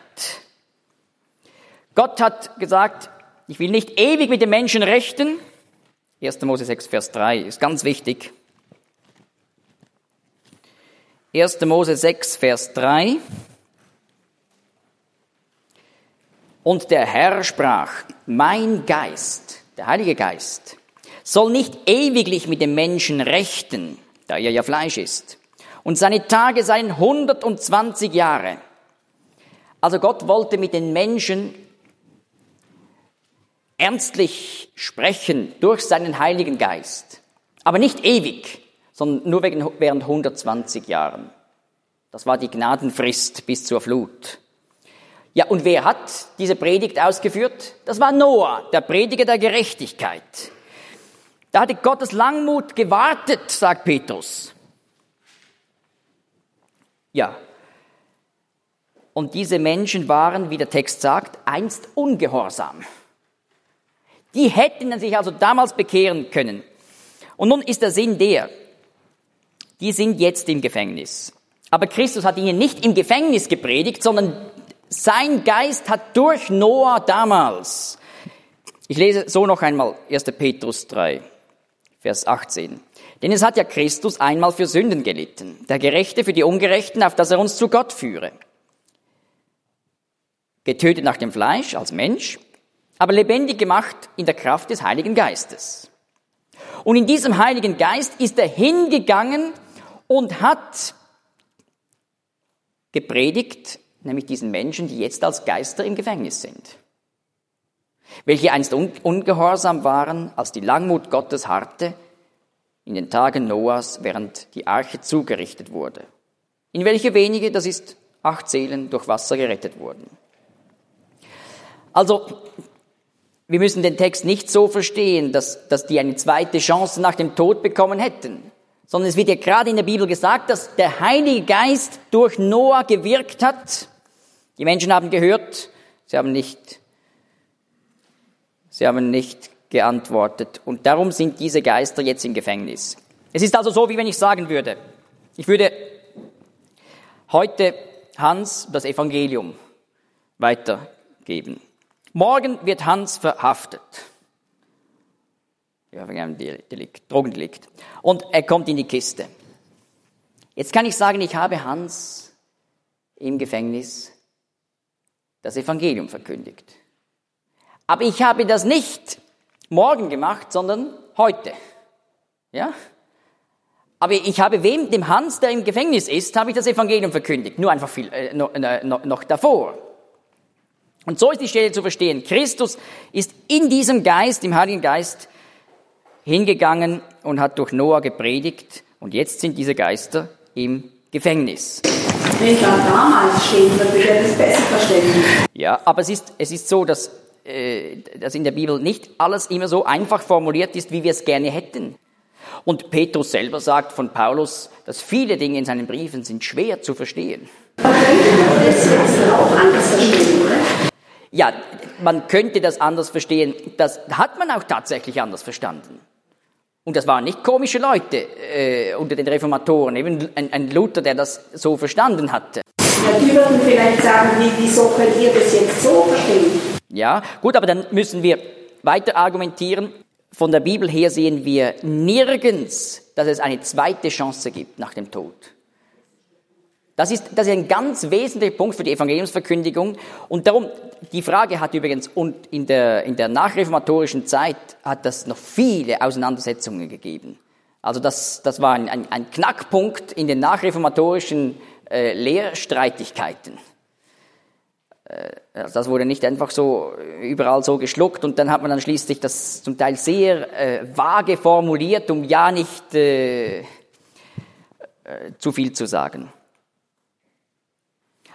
Gott hat gesagt, ich will nicht ewig mit den Menschen rechten. 1. Mose 6, Vers 3 ist ganz wichtig. 1. Mose 6, Vers 3. Und der Herr sprach, mein Geist, der Heilige Geist, soll nicht ewiglich mit dem Menschen rechten, da er ja Fleisch ist. Und seine Tage seien 120 Jahre. Also Gott wollte mit den Menschen ernstlich sprechen durch seinen Heiligen Geist. Aber nicht ewig, sondern nur während 120 Jahren. Das war die Gnadenfrist bis zur Flut. Ja, und wer hat diese Predigt ausgeführt? Das war Noah, der Prediger der Gerechtigkeit. Da hatte Gottes Langmut gewartet, sagt Petrus. Ja. Und diese Menschen waren, wie der Text sagt, einst ungehorsam. Die hätten sich also damals bekehren können. Und nun ist der Sinn der, die sind jetzt im Gefängnis. Aber Christus hat ihnen nicht im Gefängnis gepredigt, sondern sein Geist hat durch Noah damals. Ich lese so noch einmal 1. Petrus 3, Vers 18. Denn es hat ja Christus einmal für Sünden gelitten, der Gerechte für die Ungerechten, auf dass er uns zu Gott führe. Getötet nach dem Fleisch als Mensch, aber lebendig gemacht in der Kraft des Heiligen Geistes. Und in diesem Heiligen Geist ist er hingegangen und hat gepredigt, nämlich diesen Menschen, die jetzt als Geister im Gefängnis sind. Welche einst ungehorsam waren, als die Langmut Gottes harrte, in den Tagen Noahs, während die Arche zugerichtet wurde. In welche wenige, das ist 8 Seelen, durch Wasser gerettet wurden. Also, wir müssen den Text nicht so verstehen, dass die eine zweite Chance nach dem Tod bekommen hätten, sondern es wird ja gerade in der Bibel gesagt, dass der Heilige Geist durch Noah gewirkt hat. Die Menschen haben gehört, sie haben nicht geantwortet. Und darum sind diese Geister jetzt im Gefängnis. Es ist also so, wie wenn ich sagen würde, ich würde heute Hans das Evangelium weitergeben. Morgen wird Hans verhaftet. Ja, wegen einem Drogendelikt. Und er kommt in die Kiste. Jetzt kann ich sagen, ich habe Hans im Gefängnis das Evangelium verkündigt. Aber ich habe das nicht morgen gemacht, sondern heute. Ja? Aber ich habe dem Hans, der im Gefängnis ist, habe ich das Evangelium verkündigt. Nur einfach noch davor. Und so ist die Stelle zu verstehen. Christus ist in diesem Geist, im Heiligen Geist, hingegangen und hat durch Noah gepredigt. Und jetzt sind diese Geister im Gefängnis. Wenn da damals steht, dann würde er das besser verstehen. Ja, aber es ist so, dass in der Bibel nicht alles immer so einfach formuliert ist, wie wir es gerne hätten. Und Petrus selber sagt von Paulus, dass viele Dinge in seinen Briefen sind schwer zu verstehen. Aber könnte man das jetzt auch anders verstehen, oder? Ja, man könnte das anders verstehen. Das hat man auch tatsächlich anders verstanden. Und das waren nicht komische Leute unter den Reformatoren, eben ein Luther, der das so verstanden hatte. Ja, die würden vielleicht sagen, wieso könnt ihr das jetzt so verstehen? Ja, gut, aber dann müssen wir weiter argumentieren. Von der Bibel her sehen wir nirgends, dass es eine zweite Chance gibt nach dem Tod. Das ist ein ganz wesentlicher Punkt für die Evangeliumsverkündigung. Und darum, die Frage hat übrigens, und in der nachreformatorischen Zeit hat das noch viele Auseinandersetzungen gegeben. Also das war ein Knackpunkt in den nachreformatorischen Lehrstreitigkeiten. Das wurde nicht einfach so überall so geschluckt und dann hat man dann schließlich das zum Teil sehr vage formuliert, um ja nicht zu viel zu sagen.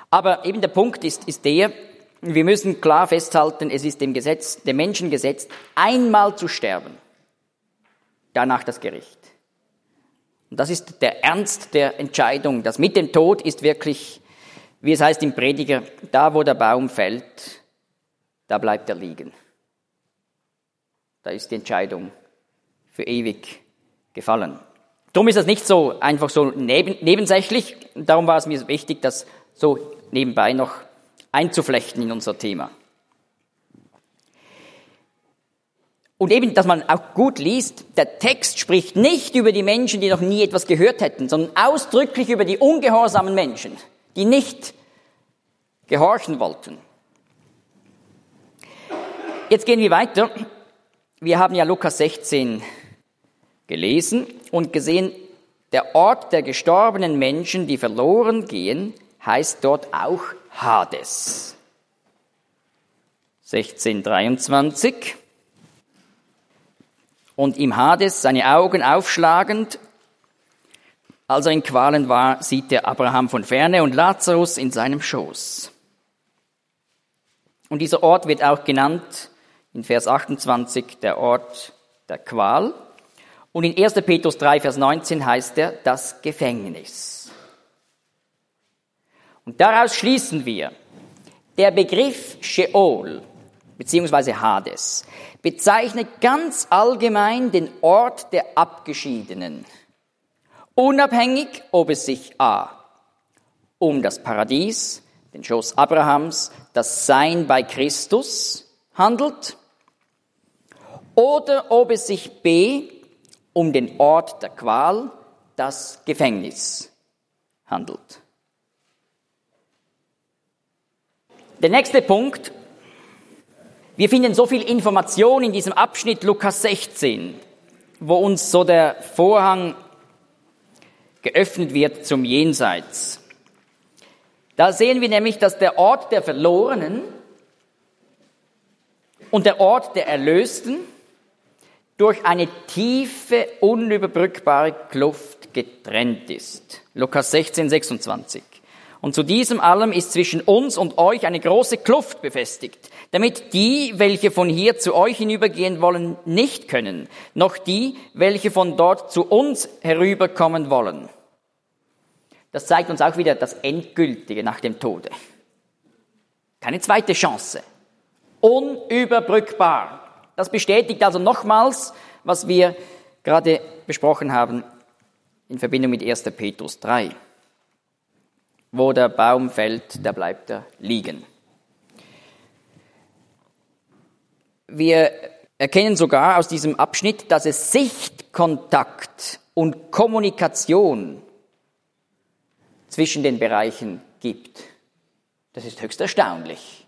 Aber eben der Punkt ist der, wir müssen klar festhalten, es ist dem Menschen gesetzt, einmal zu sterben, danach das Gericht. Und das ist der Ernst der Entscheidung. Das mit dem Tod ist wirklich, wie es heißt im Prediger, da wo der Baum fällt, da bleibt er liegen. Da ist die Entscheidung für ewig gefallen. Darum ist das nicht so einfach so nebensächlich. Darum war es mir wichtig, das so nebenbei noch einzuflechten in unser Thema. Und eben, dass man auch gut liest, der Text spricht nicht über die Menschen, die noch nie etwas gehört hätten, sondern ausdrücklich über die ungehorsamen Menschen, die nicht gehorchen wollten. Jetzt gehen wir weiter. Wir haben ja Lukas 16 gelesen und gesehen, der Ort der gestorbenen Menschen, die verloren gehen, heißt dort auch Hades. 16,23. Und im Hades, seine Augen aufschlagend, als er in Qualen war, sieht er Abraham von ferne und Lazarus in seinem Schoß. Und dieser Ort wird auch genannt in Vers 28 der Ort der Qual. Und in 1. Petrus 3, Vers 19 heißt er das Gefängnis. Und daraus schließen wir, der Begriff Sheol bzw. Hades bezeichnet ganz allgemein den Ort der Abgeschiedenen, unabhängig, ob es sich a. um das Paradies, den Schoß Abrahams, das Sein bei Christus handelt, oder ob es sich b. um den Ort der Qual, das Gefängnis, handelt. Der nächste Punkt. Wir finden so viel Information in diesem Abschnitt Lukas 16, wo uns so der Vorhang geöffnet wird zum Jenseits. Da sehen wir nämlich, dass der Ort der Verlorenen und der Ort der Erlösten durch eine tiefe, unüberbrückbare Kluft getrennt ist. Lukas 16, 26. Und zu diesem allem ist zwischen uns und euch eine große Kluft befestigt, damit die, welche von hier zu euch hinübergehen wollen, nicht können, noch die, welche von dort zu uns herüberkommen wollen. Das zeigt uns auch wieder das Endgültige nach dem Tode. Keine zweite Chance. Unüberbrückbar. Das bestätigt also nochmals, was wir gerade besprochen haben in Verbindung mit 1. Petrus 3. Wo der Baum fällt, da bleibt er liegen. Wir erkennen sogar aus diesem Abschnitt, dass es Sichtkontakt und Kommunikation zwischen den Bereichen gibt. Das ist höchst erstaunlich.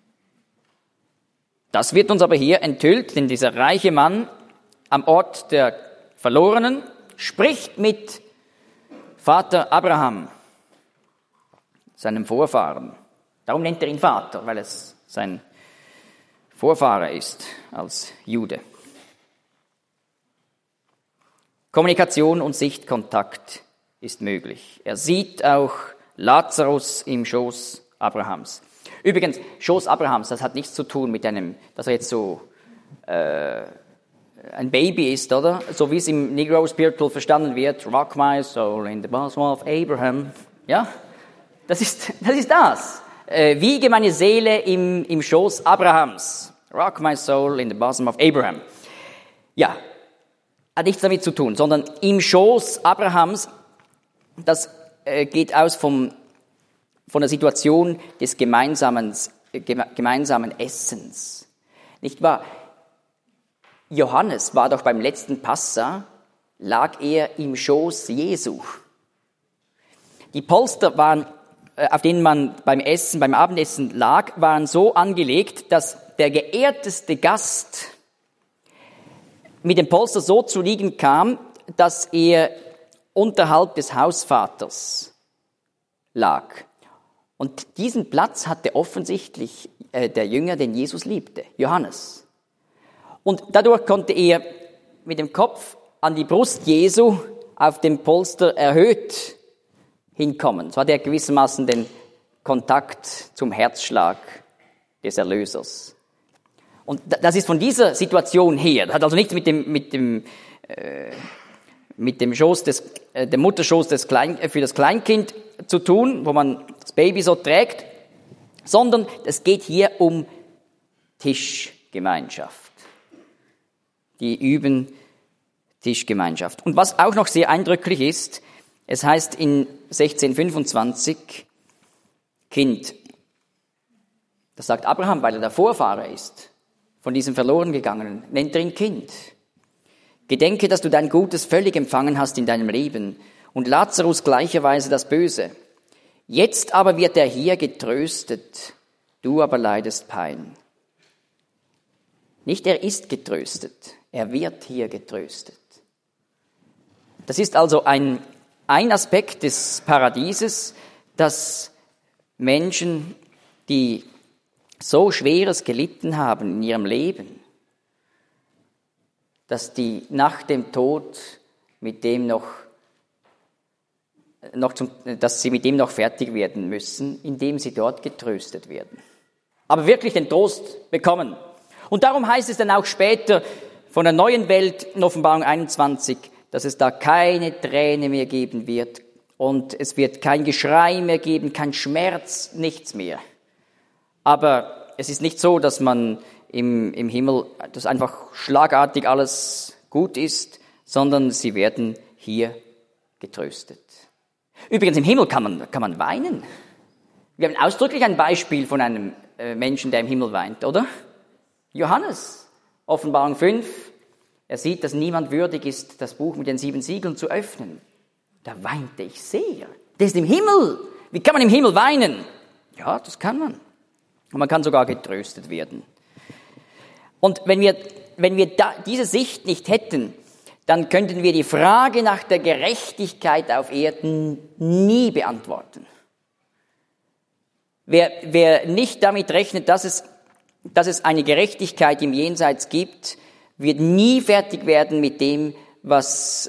Das wird uns aber hier enthüllt, denn dieser reiche Mann am Ort der Verlorenen spricht mit Vater Abraham, seinem Vorfahren. Darum nennt er ihn Vater, weil es sein Vorfahre ist als Jude. Kommunikation und Sichtkontakt ist möglich. Er sieht auch Lazarus im Schoß Abrahams. Übrigens, Schoß Abrahams, das hat nichts zu tun mit einem, dass er jetzt so ein Baby ist, oder? So wie es im Negro Spiritual verstanden wird. Rock my soul in the bosom of Abraham. Ja? Das ist das. Wiege meine Seele im Schoß Abrahams. Rock my soul in the bosom of Abraham. Ja, hat nichts damit zu tun, sondern im Schoß Abrahams, das geht aus von der Situation des gemeinsamen Essens. Nicht wahr? Johannes war doch beim letzten Passa, lag er im Schoß Jesu. Die Polster waren, auf denen man beim Abendessen lag, waren so angelegt, dass der geehrteste Gast mit dem Polster so zu liegen kam, dass er unterhalb des Hausvaters lag. Und diesen Platz hatte offensichtlich der Jünger, den Jesus liebte, Johannes. Und dadurch konnte er mit dem Kopf an die Brust Jesu auf dem Polster erhöht hinkommen. So hat er gewissermaßen Kontakt zum Herzschlag des Erlösers. Und das ist von dieser Situation her, das hat also nichts mit dem Schoß dem Mutterschoß für das Kleinkind zu tun, wo man das Baby so trägt, sondern es geht hier um Tischgemeinschaft. Die üben Tischgemeinschaft. Und was auch noch sehr eindrücklich ist, es heißt in 1625, Kind. Das sagt Abraham, weil er der Vorfahre ist, von diesem verloren gegangenen, nennt er ihn Kind. Gedenke, dass du dein Gutes völlig empfangen hast in deinem Leben und Lazarus gleicherweise das Böse. Jetzt aber wird er hier getröstet, du aber leidest Pein. Nicht er ist getröstet, er wird hier getröstet. Das ist also ein Aspekt des Paradieses, dass Menschen, die so Schweres gelitten haben in ihrem Leben, dass die nach dem Tod mit dem dass sie mit dem noch fertig werden müssen, indem sie dort getröstet werden. Aber wirklich den Trost bekommen. Und darum heißt es dann auch später von der neuen Welt in Offenbarung 21, dass es da keine Träne mehr geben wird und es wird kein Geschrei mehr geben, kein Schmerz, nichts mehr. Aber es ist nicht so, dass man im Himmel, dass einfach schlagartig alles gut ist, sondern sie werden hier getröstet. Übrigens, im Himmel kann man weinen. Wir haben ausdrücklich ein Beispiel von einem Menschen, der im Himmel weint, oder? Johannes, Offenbarung 5. Er sieht, dass niemand würdig ist, das Buch mit den 7 Siegeln zu öffnen. Da weinte ich sehr. Der ist im Himmel. Wie kann man im Himmel weinen? Ja, das kann man. Und man kann sogar getröstet werden. Und wenn wir diese Sicht nicht hätten, dann könnten wir die Frage nach der Gerechtigkeit auf Erden nie beantworten. Wer nicht damit rechnet, dass es eine Gerechtigkeit im Jenseits gibt, wird nie fertig werden mit dem, was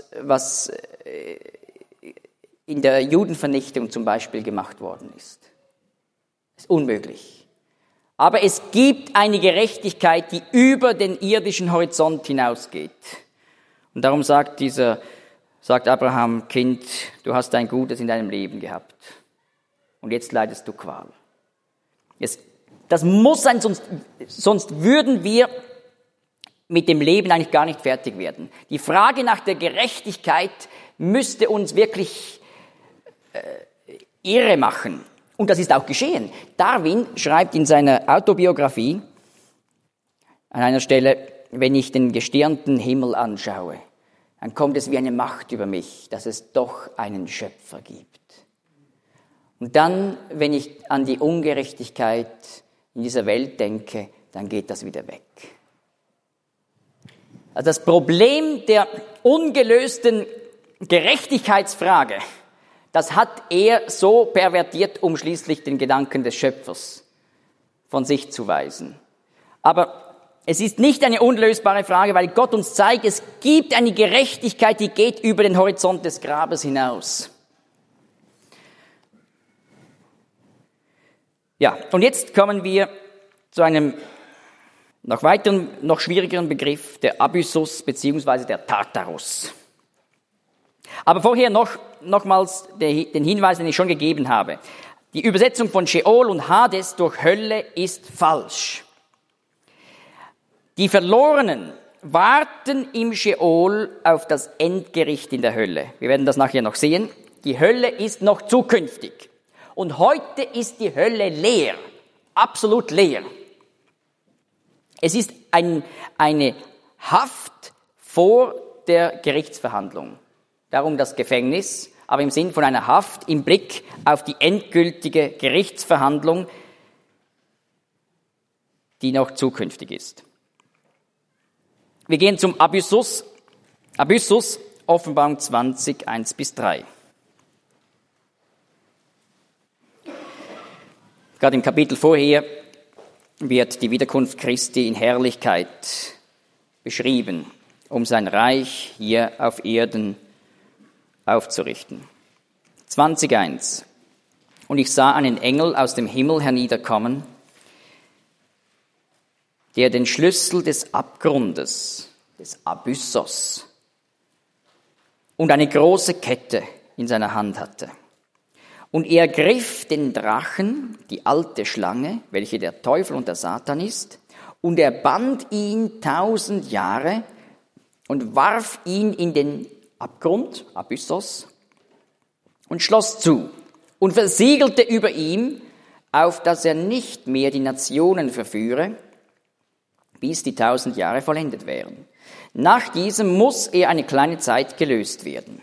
in der Judenvernichtung zum Beispiel gemacht worden ist. Das ist unmöglich. Aber es gibt eine Gerechtigkeit, die über den irdischen Horizont hinausgeht. Und darum sagt Abraham, Kind, du hast ein Gutes in deinem Leben gehabt. Und jetzt leidest du Qual. Das muss sein, sonst würden wir mit dem Leben eigentlich gar nicht fertig werden. Die Frage nach der Gerechtigkeit müsste uns wirklich irre machen. Und das ist auch geschehen. Darwin schreibt in seiner Autobiografie an einer Stelle, wenn ich den gestirnten Himmel anschaue, dann kommt es wie eine Macht über mich, dass es doch einen Schöpfer gibt. Und dann, wenn ich an die Ungerechtigkeit in dieser Welt denke, dann geht das wieder weg. Also das Problem der ungelösten Gerechtigkeitsfrage, das hat er so pervertiert, um schließlich den Gedanken des Schöpfers von sich zu weisen. Aber es ist nicht eine unlösbare Frage, weil Gott uns zeigt, es gibt eine Gerechtigkeit, die geht über den Horizont des Grabes hinaus. Ja, und jetzt kommen wir zu einem noch weiteren, noch schwierigeren Begriff, der Abyssus bzw. der Tartarus. Aber vorher nochmals den Hinweis, den ich schon gegeben habe. Die Übersetzung von Sheol und Hades durch Hölle ist falsch. Die Verlorenen warten im Sheol auf das Endgericht in der Hölle. Wir werden das nachher noch sehen. Die Hölle ist noch zukünftig. Und heute ist die Hölle leer. Absolut leer. Es ist eine Haft vor der Gerichtsverhandlung. Darum das Gefängnis, aber im Sinn von einer Haft im Blick auf die endgültige Gerichtsverhandlung, die noch zukünftig ist. Wir gehen zum Abyssus, Offenbarung 20, 1-3. Gerade im Kapitel vorher wird die Wiederkunft Christi in Herrlichkeit beschrieben, um sein Reich hier auf Erden aufzurichten. 20.1. und ich sah einen Engel aus dem Himmel herniederkommen, der den Schlüssel des Abgrundes, des Abyssos, und eine große Kette in seiner Hand hatte. Und er griff den Drachen, die alte Schlange, welche der Teufel und der Satan ist, und er band ihn 1000 Jahre und warf ihn in den Abgrund, Abyssos, und schloss zu und versiegelte über ihm, auf dass er nicht mehr die Nationen verführe, bis die 1000 Jahre vollendet wären. Nach diesem muss er eine kleine Zeit gelöst werden.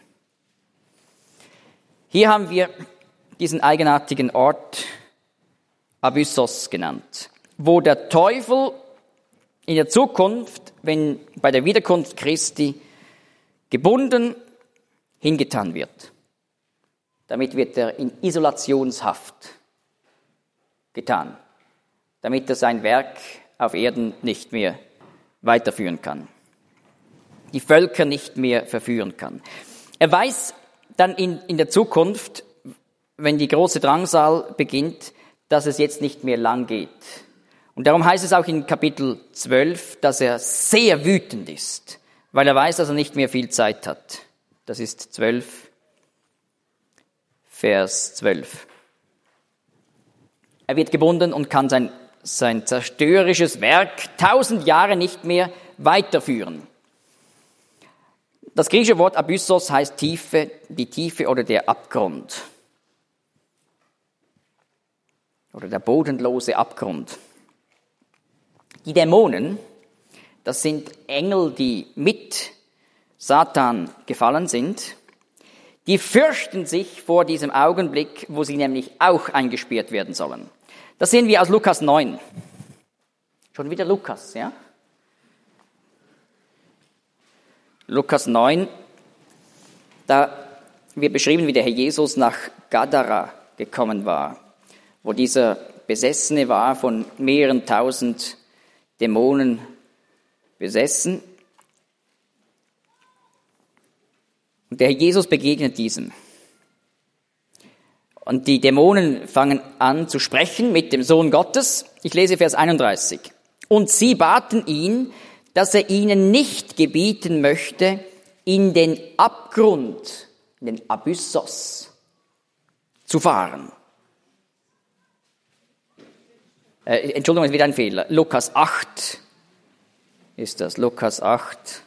Hier haben wir diesen eigenartigen Ort Abyssos genannt, wo der Teufel in der Zukunft, wenn bei der Wiederkunft Christi gebunden, hingetan wird. Damit wird er in Isolationshaft getan, damit er sein Werk auf Erden nicht mehr weiterführen kann, die Völker nicht mehr verführen kann. Er weiß dann in der Zukunft, wenn die große Drangsal beginnt, dass es jetzt nicht mehr lang geht. Und darum heißt es auch in Kapitel 12, dass er sehr wütend ist, weil er weiß, dass er nicht mehr viel Zeit hat. Das ist 12, Vers 12. Er wird gebunden und kann sein zerstörerisches Werk 1000 Jahre nicht mehr weiterführen. Das griechische Wort Abyssos heißt Tiefe, die Tiefe oder der Abgrund. Oder der bodenlose Abgrund. Die Dämonen, das sind Engel, die mit Satan gefallen sind, die fürchten sich vor diesem Augenblick, wo sie nämlich auch eingesperrt werden sollen. Das sehen wir aus Lukas 9. Schon wieder Lukas, ja? Lukas 9, da wird beschrieben, wie der Herr Jesus nach Gadara gekommen war, wo dieser Besessene war, von mehreren tausend Dämonen besessen. Und der Herr Jesus begegnet diesem. Und die Dämonen fangen an zu sprechen mit dem Sohn Gottes. Ich lese Vers 31. Und sie baten ihn, dass er ihnen nicht gebieten möchte, in den Abgrund, in den Abyssos zu fahren. Entschuldigung, es ist wieder ein Fehler. Lukas 8 ist das. Lukas 8.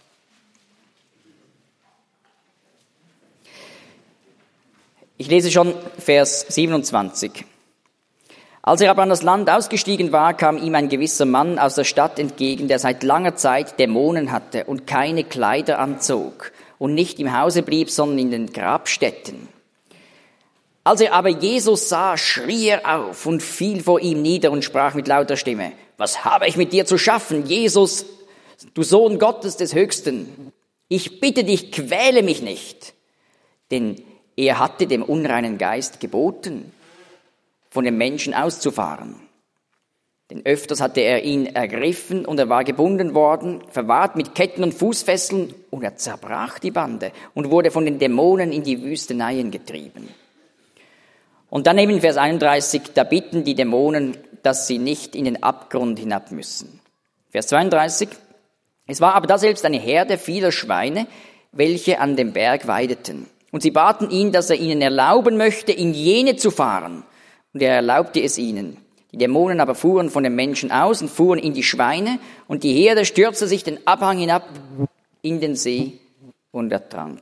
Ich lese schon Vers 27. Als er aber an das Land ausgestiegen war, kam ihm ein gewisser Mann aus der Stadt entgegen, der seit langer Zeit Dämonen hatte und keine Kleider anzog und nicht im Hause blieb, sondern in den Grabstätten. Als er aber Jesus sah, schrie er auf und fiel vor ihm nieder und sprach mit lauter Stimme: Was habe ich mit dir zu schaffen, Jesus, du Sohn Gottes des Höchsten? Ich bitte dich, quäle mich nicht. Denn er hatte dem unreinen Geist geboten, von dem Menschen auszufahren. Denn öfters hatte er ihn ergriffen und er war gebunden worden, verwahrt mit Ketten und Fußfesseln, und er zerbrach die Bande und wurde von den Dämonen in die Wüsteneien getrieben. Und dann eben in Vers 31, da bitten die Dämonen, dass sie nicht in den Abgrund hinab müssen. Vers 32, es war aber daselbst eine Herde vieler Schweine, welche an dem Berg weideten. Und sie baten ihn, dass er ihnen erlauben möchte, in jene zu fahren. Und er erlaubte es ihnen. Die Dämonen aber fuhren von den Menschen aus und fuhren in die Schweine, und die Herde stürzte sich den Abhang hinab in den See und ertrank.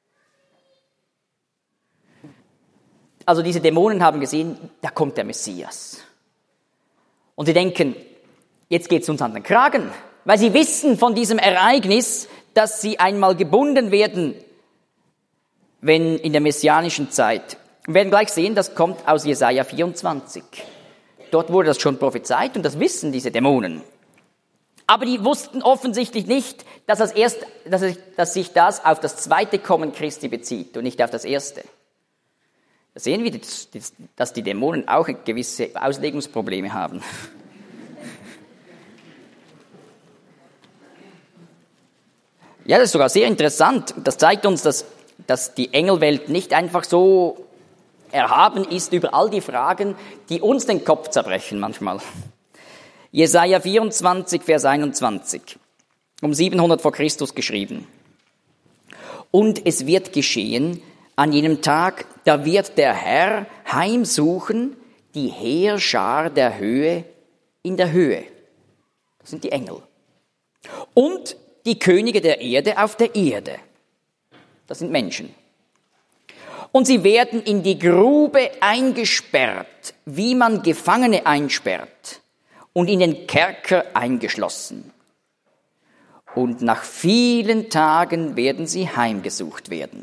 Also diese Dämonen haben gesehen, da kommt der Messias. Und sie denken, jetzt geht's uns an den Kragen, weil sie wissen von diesem Ereignis, dass sie einmal gebunden werden, wenn in der messianischen Zeit. Wir werden gleich sehen, das kommt aus Jesaja 24. Dort wurde das schon prophezeit und das wissen diese Dämonen. Aber die wussten offensichtlich nicht, dass sich das auf das zweite Kommen Christi bezieht und nicht auf das erste. Da sehen wir, dass die Dämonen auch gewisse Auslegungsprobleme haben. Ja, das ist sogar sehr interessant. Das zeigt uns, dass die Engelwelt nicht einfach so erhaben ist über all die Fragen, die uns den Kopf zerbrechen manchmal. Jesaja 24, Vers 21, um 700 vor Christus geschrieben. Und es wird geschehen, an jenem Tag, da wird der Herr heimsuchen, die Heerschar der Höhe in der Höhe. Das sind die Engel. Und die Könige der Erde auf der Erde. Das sind Menschen. Und sie werden in die Grube eingesperrt, wie man Gefangene einsperrt, und in den Kerker eingeschlossen. Und nach vielen Tagen werden sie heimgesucht werden.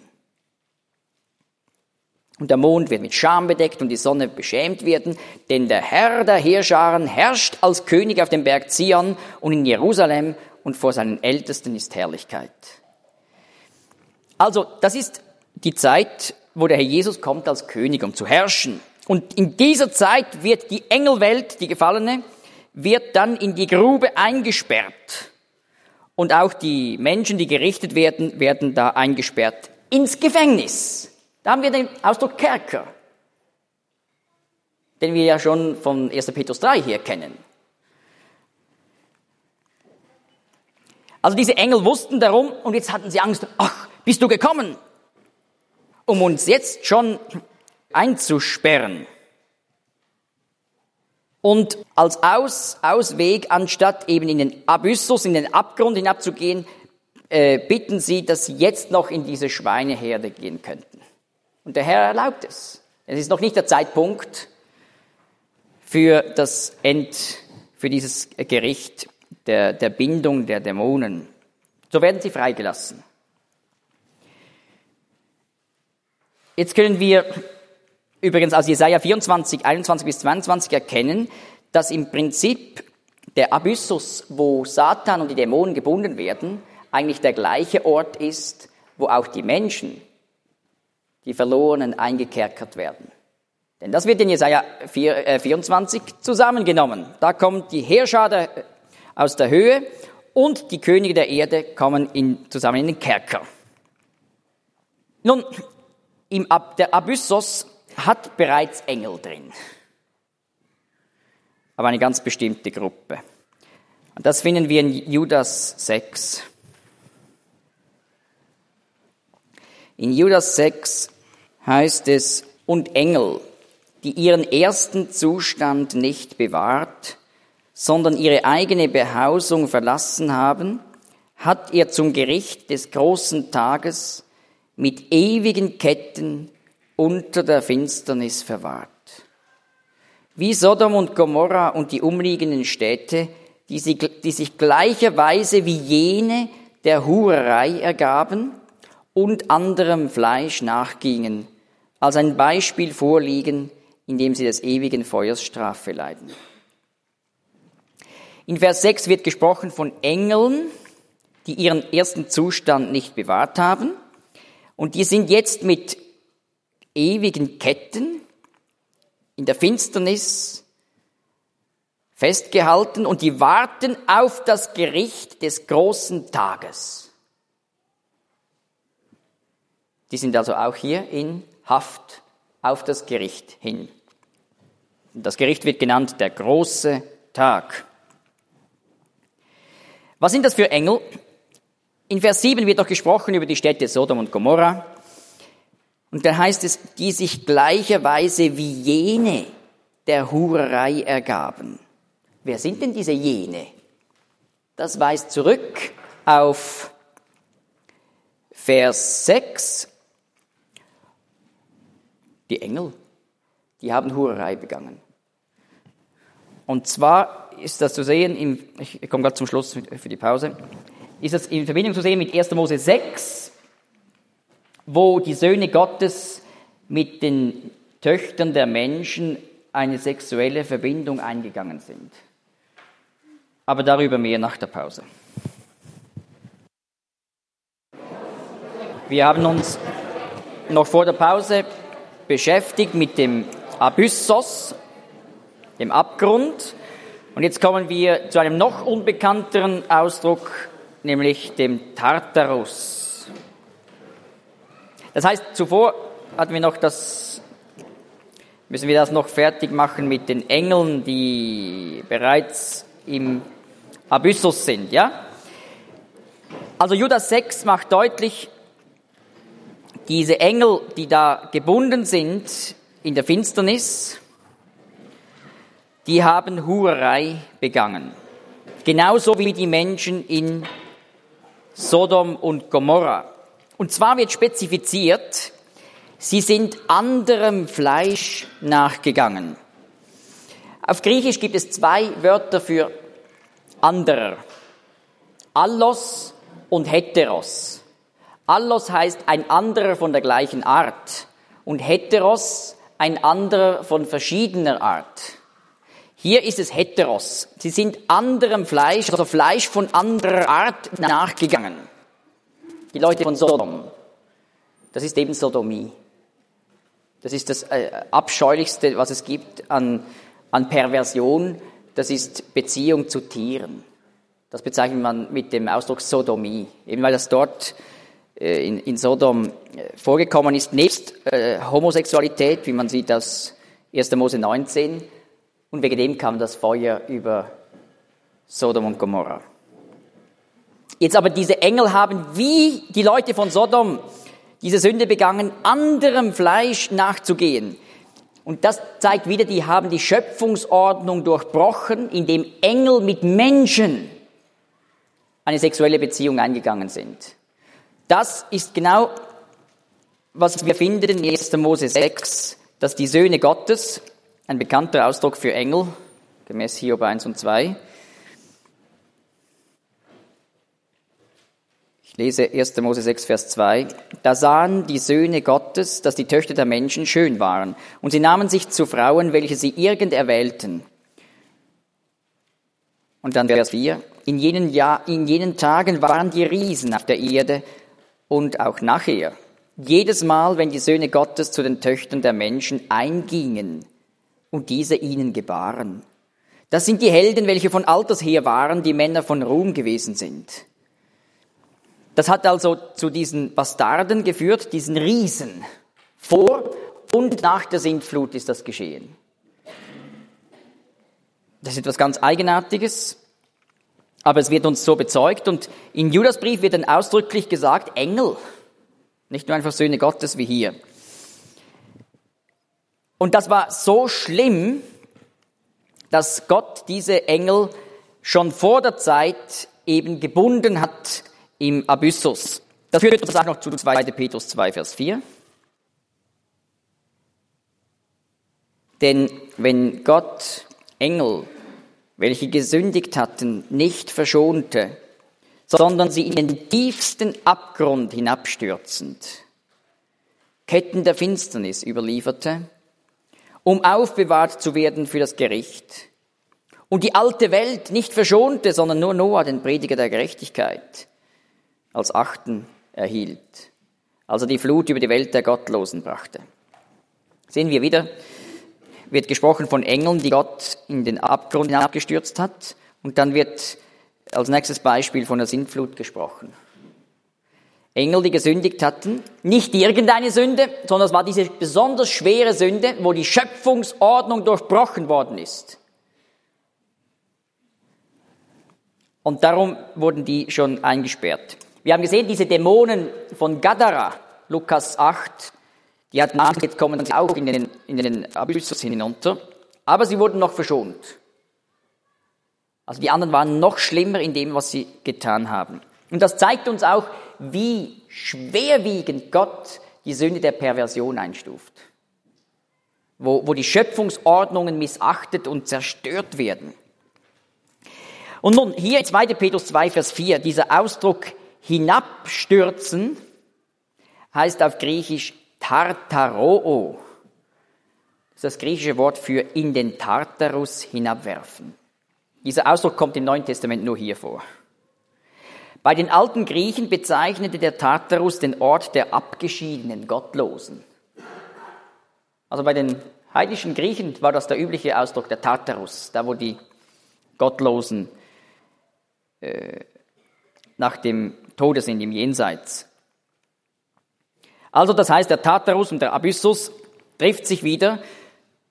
Und der Mond wird mit Scham bedeckt und die Sonne beschämt werden, denn der Herr der Heerscharen herrscht als König auf dem Berg Zion und in Jerusalem, und vor seinen Ältesten ist Herrlichkeit. Also, das ist die Zeit, wo der Herr Jesus kommt als König, um zu herrschen. Und in dieser Zeit wird die Engelwelt, die Gefallene, wird dann in die Grube eingesperrt. Und auch die Menschen, die gerichtet werden, werden da eingesperrt ins Gefängnis. Da haben wir den Ausdruck Kerker, den wir ja schon von 1. Petrus 3 hier kennen. Also diese Engel wussten darum und jetzt hatten sie Angst, ach, bist du gekommen, um uns jetzt schon einzusperren. Und als Ausweg, anstatt eben in den Abyssus, in den Abgrund hinabzugehen, bitten sie, dass sie jetzt noch in diese Schweineherde gehen könnten. Und der Herr erlaubt es. Es ist noch nicht der Zeitpunkt für dieses Gericht der Bindung der Dämonen. So werden sie freigelassen. Jetzt können wir übrigens aus Jesaja 24, 21 bis 22 erkennen, dass im Prinzip der Abyssus, wo Satan und die Dämonen gebunden werden, eigentlich der gleiche Ort ist, wo auch die Menschen, die Verlorenen, eingekerkert werden. Denn das wird in Jesaja 24 zusammengenommen. Da kommt die Heerschar aus der Höhe und die Könige der Erde kommen zusammen in den Kerker. Nun, der Abyssus hat bereits Engel drin. Aber eine ganz bestimmte Gruppe. Und das finden wir in Judas 6. In Judas 6 heißt es, und Engel, die ihren ersten Zustand nicht bewahrt, sondern ihre eigene Behausung verlassen haben, hat er zum Gericht des großen Tages mit ewigen Ketten unter der Finsternis verwahrt. Wie Sodom und Gomorra und die umliegenden Städte, die sich gleicherweise wie jene der Hurerei ergaben und anderem Fleisch nachgingen, als ein Beispiel vorliegen, in dem sie des ewigen Feuers Strafe leiden. In Vers 6 wird gesprochen von Engeln, die ihren ersten Zustand nicht bewahrt haben, und die sind jetzt mit ewigen Ketten in der Finsternis festgehalten und die warten auf das Gericht des großen Tages. Die sind also auch hier in Haft auf das Gericht hin. Das Gericht wird genannt der große Tag. Was sind das für Engel? In Vers 7 wird doch gesprochen über die Städte Sodom und Gomorra. Und da heißt es, die sich gleicherweise wie jene der Hurerei ergaben. Wer sind denn diese jene? Das weist zurück auf Vers 6. Die Engel, die haben Hurerei begangen. Und zwar ist das zu sehen, ich komme gerade zum Schluss für die Pause, ist das in Verbindung zu sehen mit 1. Mose 6, wo die Söhne Gottes mit den Töchtern der Menschen eine sexuelle Verbindung eingegangen sind. Aber darüber mehr nach der Pause. Wir haben uns noch vor der Pause beschäftigt mit dem Abyssos, dem Abgrund. Und jetzt kommen wir zu einem noch unbekannteren Ausdruck, nämlich dem Tartarus. Das heißt, zuvor hatten wir noch das müssen wir das noch fertig machen mit den Engeln, die bereits im Abyssus sind, ja? Also Judas 6 macht deutlich, diese Engel, die da gebunden sind in der Finsternis, die haben Hurerei begangen. Genauso wie die Menschen in Sodom und Gomorra. Und zwar wird spezifiziert, sie sind anderem Fleisch nachgegangen. Auf Griechisch gibt es 2 Wörter für anderer. Allos und heteros. Allos heißt ein anderer von der gleichen Art und heteros ein anderer von verschiedener Art. Hier ist es heteros. Sie sind anderem Fleisch, also Fleisch von anderer Art nachgegangen. Die Leute von Sodom. Das ist eben Sodomie. Das ist das Abscheulichste, was es gibt an Perversion. Das ist Beziehung zu Tieren. Das bezeichnet man mit dem Ausdruck Sodomie. Eben weil das dort in Sodom vorgekommen ist, nebst Homosexualität, wie man sieht aus 1. Mose 19. Und wegen dem kam das Feuer über Sodom und Gomorra. Jetzt aber diese Engel haben, wie die Leute von Sodom, diese Sünde begangen, anderem Fleisch nachzugehen. Und das zeigt wieder, die haben die Schöpfungsordnung durchbrochen, indem Engel mit Menschen eine sexuelle Beziehung eingegangen sind. Das ist genau, was wir finden in 1. Mose 6, dass die Söhne Gottes, ein bekannter Ausdruck für Engel, gemäß Hiob 1 und 2. Ich lese 1. Mose 6, Vers 2. Da sahen die Söhne Gottes, dass die Töchter der Menschen schön waren, und sie nahmen sich zu Frauen, welche sie irgend erwählten. Und dann Vers 4. In jenen Tagen waren die Riesen auf der Erde und auch nachher. Jedes Mal, wenn die Söhne Gottes zu den Töchtern der Menschen eingingen, und diese ihnen gebaren. Das sind die Helden, welche von Alters her waren, die Männer von Ruhm gewesen sind. Das hat also zu diesen Bastarden geführt, diesen Riesen. Vor und nach der Sintflut ist das geschehen. Das ist etwas ganz Eigenartiges, aber es wird uns so bezeugt. Und in Judasbrief wird dann ausdrücklich gesagt, Engel, nicht nur einfach Söhne Gottes wie hier. Und das war so schlimm, dass Gott diese Engel schon vor der Zeit eben gebunden hat im Abyssus. Das führt uns auch noch zu 2. Petrus 2, Vers 4. Denn wenn Gott Engel, welche gesündigt hatten, nicht verschonte, sondern sie in den tiefsten Abgrund hinabstürzend, Ketten der Finsternis überlieferte, um aufbewahrt zu werden für das Gericht. Und die alte Welt nicht verschonte, sondern nur Noah, den Prediger der Gerechtigkeit, als Achten erhielt, also die Flut über die Welt der Gottlosen brachte. Sehen wir wieder, wird gesprochen von Engeln, die Gott in den Abgrund hinabgestürzt hat, und dann wird als nächstes Beispiel von der Sintflut gesprochen. Engel, die gesündigt hatten, nicht irgendeine Sünde, sondern es war diese besonders schwere Sünde, wo die Schöpfungsordnung durchbrochen worden ist. Und darum wurden die schon eingesperrt. Wir haben gesehen, diese Dämonen von Gadara, Lukas 8, die hatten Angst, jetzt kommen sie auch in den Abyssus hinunter, aber sie wurden noch verschont. Also die anderen waren noch schlimmer in dem, was sie getan haben. Und das zeigt uns auch, wie schwerwiegend Gott die Sünde der Perversion einstuft. Wo die Schöpfungsordnungen missachtet und zerstört werden. Und nun, hier in 2. Petrus 2, Vers 4, dieser Ausdruck hinabstürzen, heißt auf Griechisch Tartaroo. Das ist das griechische Wort für in den Tartarus hinabwerfen. Dieser Ausdruck kommt im Neuen Testament nur hier vor. Bei den alten Griechen bezeichnete der Tartarus den Ort der abgeschiedenen Gottlosen. Also bei den heidnischen Griechen war das der übliche Ausdruck, der Tartarus, da wo die Gottlosen nach dem Tode sind, im Jenseits. Also das heißt, der Tartarus und der Abyssus trifft sich wieder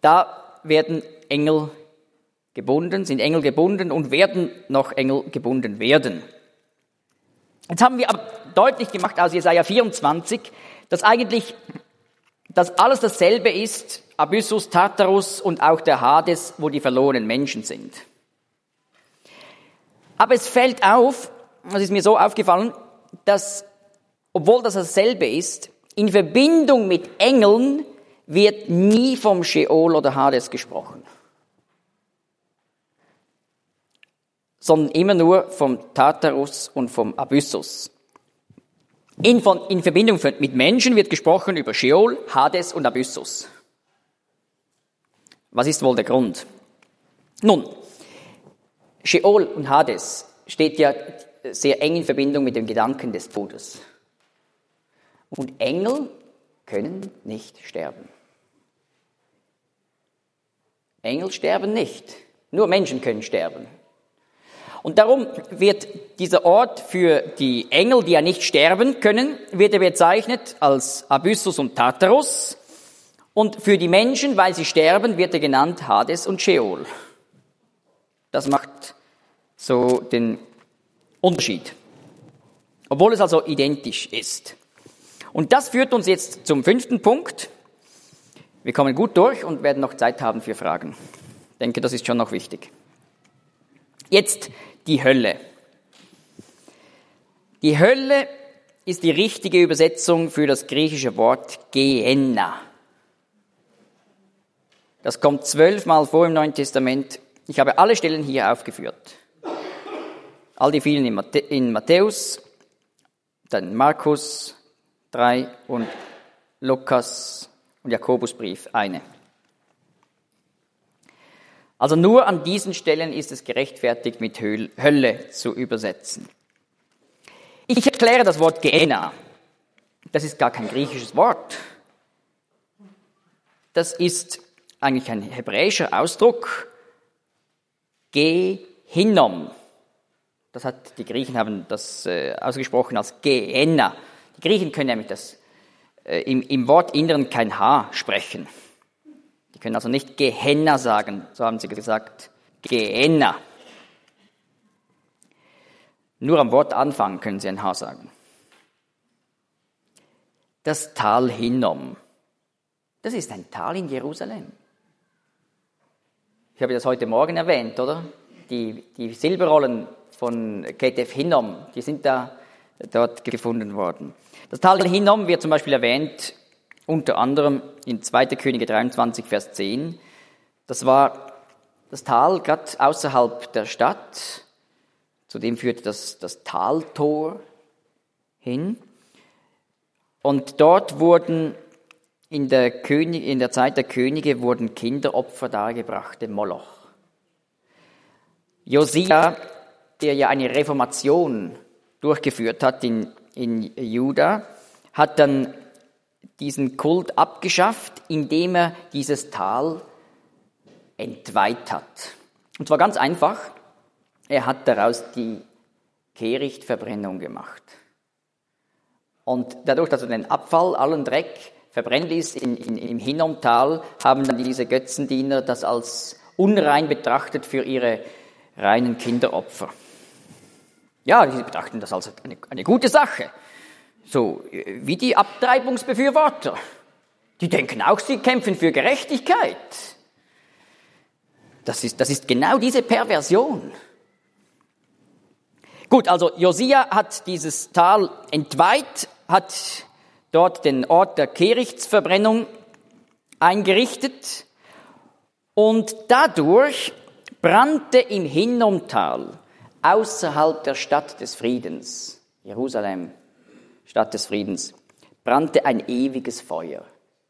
Da werden Engel gebunden, sind Engel gebunden und werden noch Engel gebunden werden. Jetzt haben wir aber deutlich gemacht aus Jesaja 24, dass eigentlich das alles dasselbe ist, Abyssus, Tartarus und auch der Hades, wo die verlorenen Menschen sind. Aber es fällt auf, das ist mir so aufgefallen, dass, obwohl das dasselbe ist, in Verbindung mit Engeln wird nie vom Scheol oder Hades gesprochen, sondern immer nur vom Tartarus und vom Abyssus. In Verbindung mit Menschen wird gesprochen über Scheol, Hades und Abyssus. Was ist wohl der Grund? Nun, Scheol und Hades steht ja sehr eng in Verbindung mit dem Gedanken des Todes. Und Engel können nicht sterben. Engel sterben nicht, nur Menschen können sterben. Und darum wird dieser Ort für die Engel, die ja nicht sterben können, wird er bezeichnet als Abyssus und Tartarus. Und für die Menschen, weil sie sterben, wird er genannt Hades und Scheol. Das macht so den Unterschied. Obwohl es also identisch ist. Und das führt uns jetzt zum 5. Punkt. Wir kommen gut durch und werden noch Zeit haben für Fragen. Ich denke, das ist schon noch wichtig. Jetzt die Hölle. Die Hölle ist die richtige Übersetzung für das griechische Wort Gehenna. Das kommt 12 Mal vor im Neuen Testament. Ich habe alle Stellen hier aufgeführt. All die vielen in Matthäus, dann Markus 3 und Lukas und Jakobusbrief eine. Also nur an diesen Stellen ist es gerechtfertigt, mit Hölle zu übersetzen. Ich erkläre das Wort Gehenna. Das ist gar kein griechisches Wort. Das ist eigentlich ein hebräischer Ausdruck. Gehinnom. Die Griechen haben das ausgesprochen als Gehenna. Die Griechen können nämlich das im Wortinneren kein H sprechen. Die können also nicht Gehenna sagen, so haben sie gesagt, Gehenna. Nur am Wortanfang können sie ein H sagen. Das Tal Hinnom, das ist ein Tal in Jerusalem. Ich habe das heute Morgen erwähnt, oder? Die Silberrollen von Ketef Hinnom, die sind dort gefunden worden. Das Tal Hinnom wird zum Beispiel erwähnt, unter anderem in 2. Könige 23, Vers 10. Das war das Tal gerade außerhalb der Stadt. Zudem führte das Taltor hin. Und dort wurden in der Zeit der Könige wurden Kinderopfer dargebracht, dem Moloch. Josia, der ja eine Reformation durchgeführt hat in Juda, hat dann diesen Kult abgeschafft, indem er dieses Tal entweiht hat. Und zwar ganz einfach, er hat daraus die Kehrichtverbrennung gemacht. Und dadurch, dass er den Abfall, allen Dreck verbrennen ließ im Hinnomtal, haben dann diese Götzendiener das als unrein betrachtet für ihre reinen Kinderopfer. Ja, sie betrachten das als eine gute Sache. So wie die Abtreibungsbefürworter. Die denken auch, sie kämpfen für Gerechtigkeit. Das ist genau diese Perversion. Gut, also Josia hat dieses Tal entweiht, hat dort den Ort der Kehrichtverbrennung eingerichtet und dadurch brannte im Hinnomtal außerhalb der Stadt des Friedens, Jerusalem, Stadt des Friedens, brannte ein ewiges Feuer.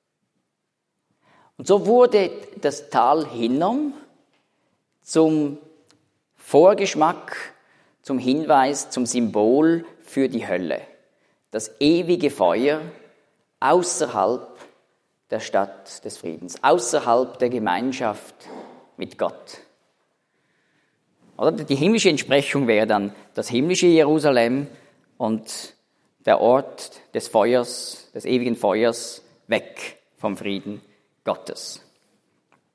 Und so wurde das Tal Hinnom zum Vorgeschmack, zum Hinweis, zum Symbol für die Hölle. Das ewige Feuer außerhalb der Stadt des Friedens, außerhalb der Gemeinschaft mit Gott. Oder die himmlische Entsprechung wäre dann das himmlische Jerusalem und der Ort des Feuers, des ewigen Feuers, weg vom Frieden Gottes.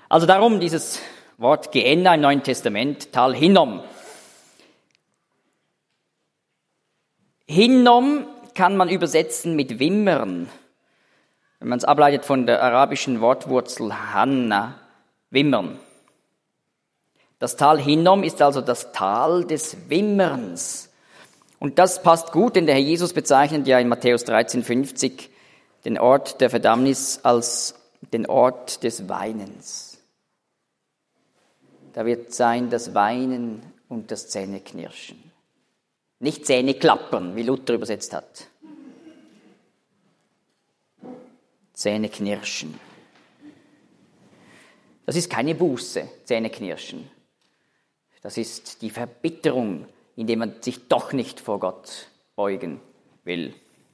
Also darum dieses Wort Gehenna im Neuen Testament, Tal Hinnom. Hinnom kann man übersetzen mit Wimmern. Wenn man es ableitet von der arabischen Wortwurzel Hanna, Wimmern. Das Tal Hinnom ist also das Tal des Wimmerns. Und das passt gut, denn der Herr Jesus bezeichnet ja in Matthäus 13,50 den Ort der Verdammnis als den Ort des Weinens. Da wird sein das Weinen und das Zähneknirschen. Nicht Zähneklappern, wie Luther übersetzt hat. Zähneknirschen. Das ist keine Buße, Zähneknirschen. Das ist die Verbitterung, indem man sich doch nicht vor Gott beugen will.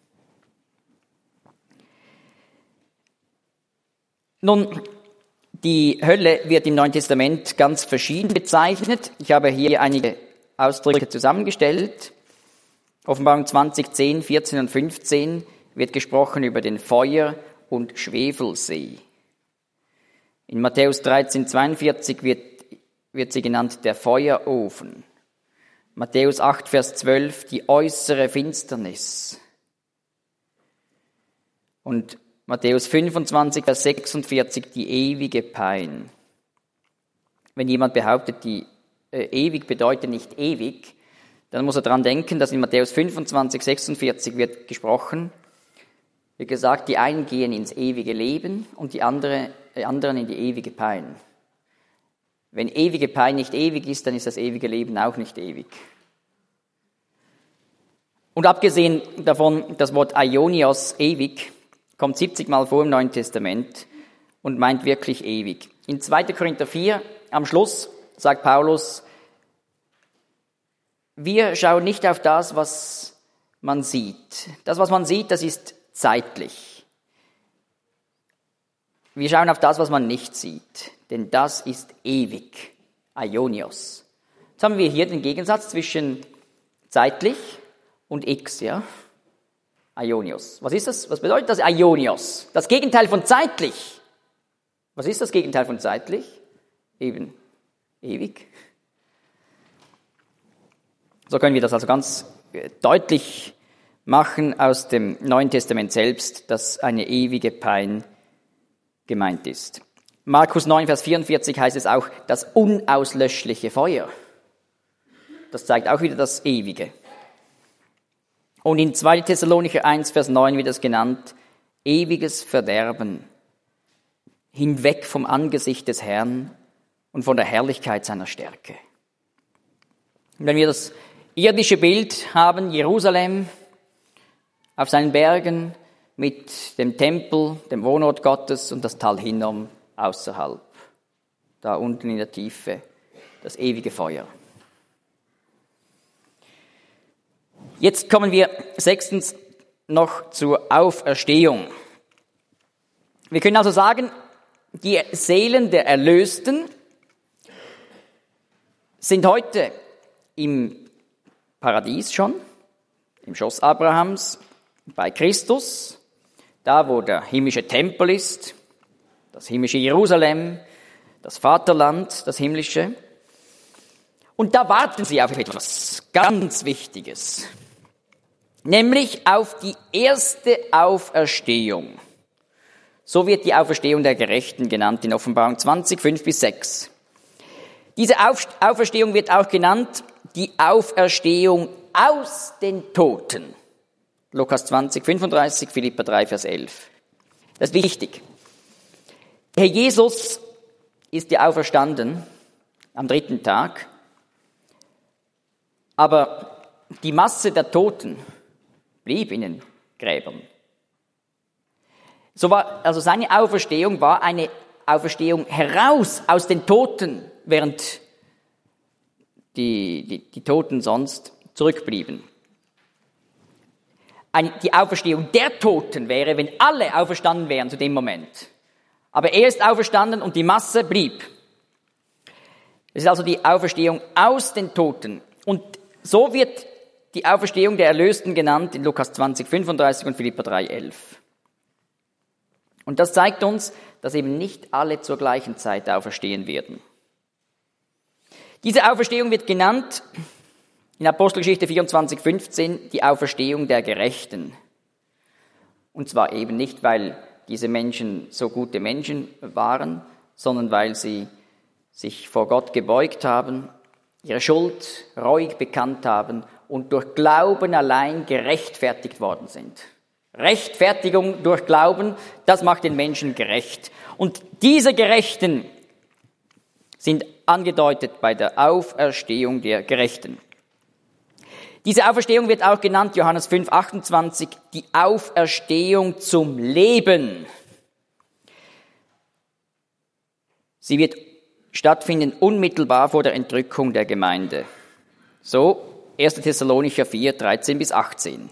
Nun, die Hölle wird im Neuen Testament ganz verschieden bezeichnet. Ich habe hier einige Ausdrücke zusammengestellt. Offenbarung 20, 10, 14 und 15 wird gesprochen über den Feuer- und Schwefelsee. In Matthäus 13, 42 wird sie genannt der Feuerofen. Matthäus 8, Vers 12 die äußere Finsternis. Und Matthäus 25, Vers 46 die ewige Pein. Wenn jemand behauptet, die ewig bedeutet nicht ewig, dann muss er daran denken, dass in Matthäus 25, 46 wird gesprochen, wird gesagt, die einen gehen ins ewige Leben und die anderen in die ewige Pein. Wenn ewige Pein nicht ewig ist, dann ist das ewige Leben auch nicht ewig. Und abgesehen davon, das Wort Aionios, ewig, kommt 70 Mal vor im Neuen Testament und meint wirklich ewig. In 2. Korinther 4, am Schluss, sagt Paulus, wir schauen nicht auf das, was man sieht. Das, was man sieht, das ist zeitlich. Wir schauen auf das, was man nicht sieht, denn das ist ewig. Aionios. Jetzt haben wir hier den Gegensatz zwischen zeitlich und x, ja? Aionios. Was ist das? Was bedeutet das Aionios? Das Gegenteil von zeitlich. Was ist das Gegenteil von zeitlich? Eben ewig. So können wir das also ganz deutlich machen aus dem Neuen Testament selbst, dass eine ewige Pein gemeint ist. Markus 9, Vers 44 heißt es auch, das unauslöschliche Feuer. Das zeigt auch wieder das Ewige. Und in 2. Thessalonicher 1, Vers 9 wird es genannt, ewiges Verderben, hinweg vom Angesicht des Herrn und von der Herrlichkeit seiner Stärke. Und wenn wir das irdische Bild haben, Jerusalem auf seinen Bergen mit dem Tempel, dem Wohnort Gottes und das Tal Hinnom außerhalb, da unten in der Tiefe, das ewige Feuer. Jetzt kommen wir 6. noch zur Auferstehung. Wir können also sagen, die Seelen der Erlösten sind heute im Paradies schon, im Schoß Abrahams, bei Christus, da wo der himmlische Tempel ist, das himmlische Jerusalem, das Vaterland, das himmlische. Und da warten sie auf etwas ganz Wichtiges, nämlich auf die erste Auferstehung. So wird die Auferstehung der Gerechten genannt in Offenbarung 20, 5-6. Diese Auferstehung wird auch genannt die Auferstehung aus den Toten. Lukas 20, 35, Philipper 3, Vers 11. Das ist wichtig. Herr Jesus ist ja auferstanden am 3. Tag, aber die Masse der Toten blieb in den Gräbern. Also seine Auferstehung war eine Auferstehung heraus aus den Toten, während die Toten sonst zurückblieben. Die Auferstehung der Toten wäre, wenn alle auferstanden wären zu dem Moment. Aber er ist auferstanden und die Masse blieb. Es ist also die Auferstehung aus den Toten. Und so wird die Auferstehung der Erlösten genannt in Lukas 20, 35 und Philipper 3, 11. Und das zeigt uns, dass eben nicht alle zur gleichen Zeit auferstehen werden. Diese Auferstehung wird genannt in Apostelgeschichte 24,15 die Auferstehung der Gerechten. Und zwar eben nicht, weil diese Menschen so gute Menschen waren, sondern weil sie sich vor Gott gebeugt haben, ihre Schuld reuig bekannt haben und durch Glauben allein gerechtfertigt worden sind. Rechtfertigung durch Glauben, das macht den Menschen gerecht. Und diese Gerechten sind angedeutet bei der Auferstehung der Gerechten. Diese Auferstehung wird auch genannt, Johannes 5,28, die Auferstehung zum Leben. Sie wird stattfinden unmittelbar vor der Entrückung der Gemeinde. So 1. Thessalonicher 4, 13 bis 18.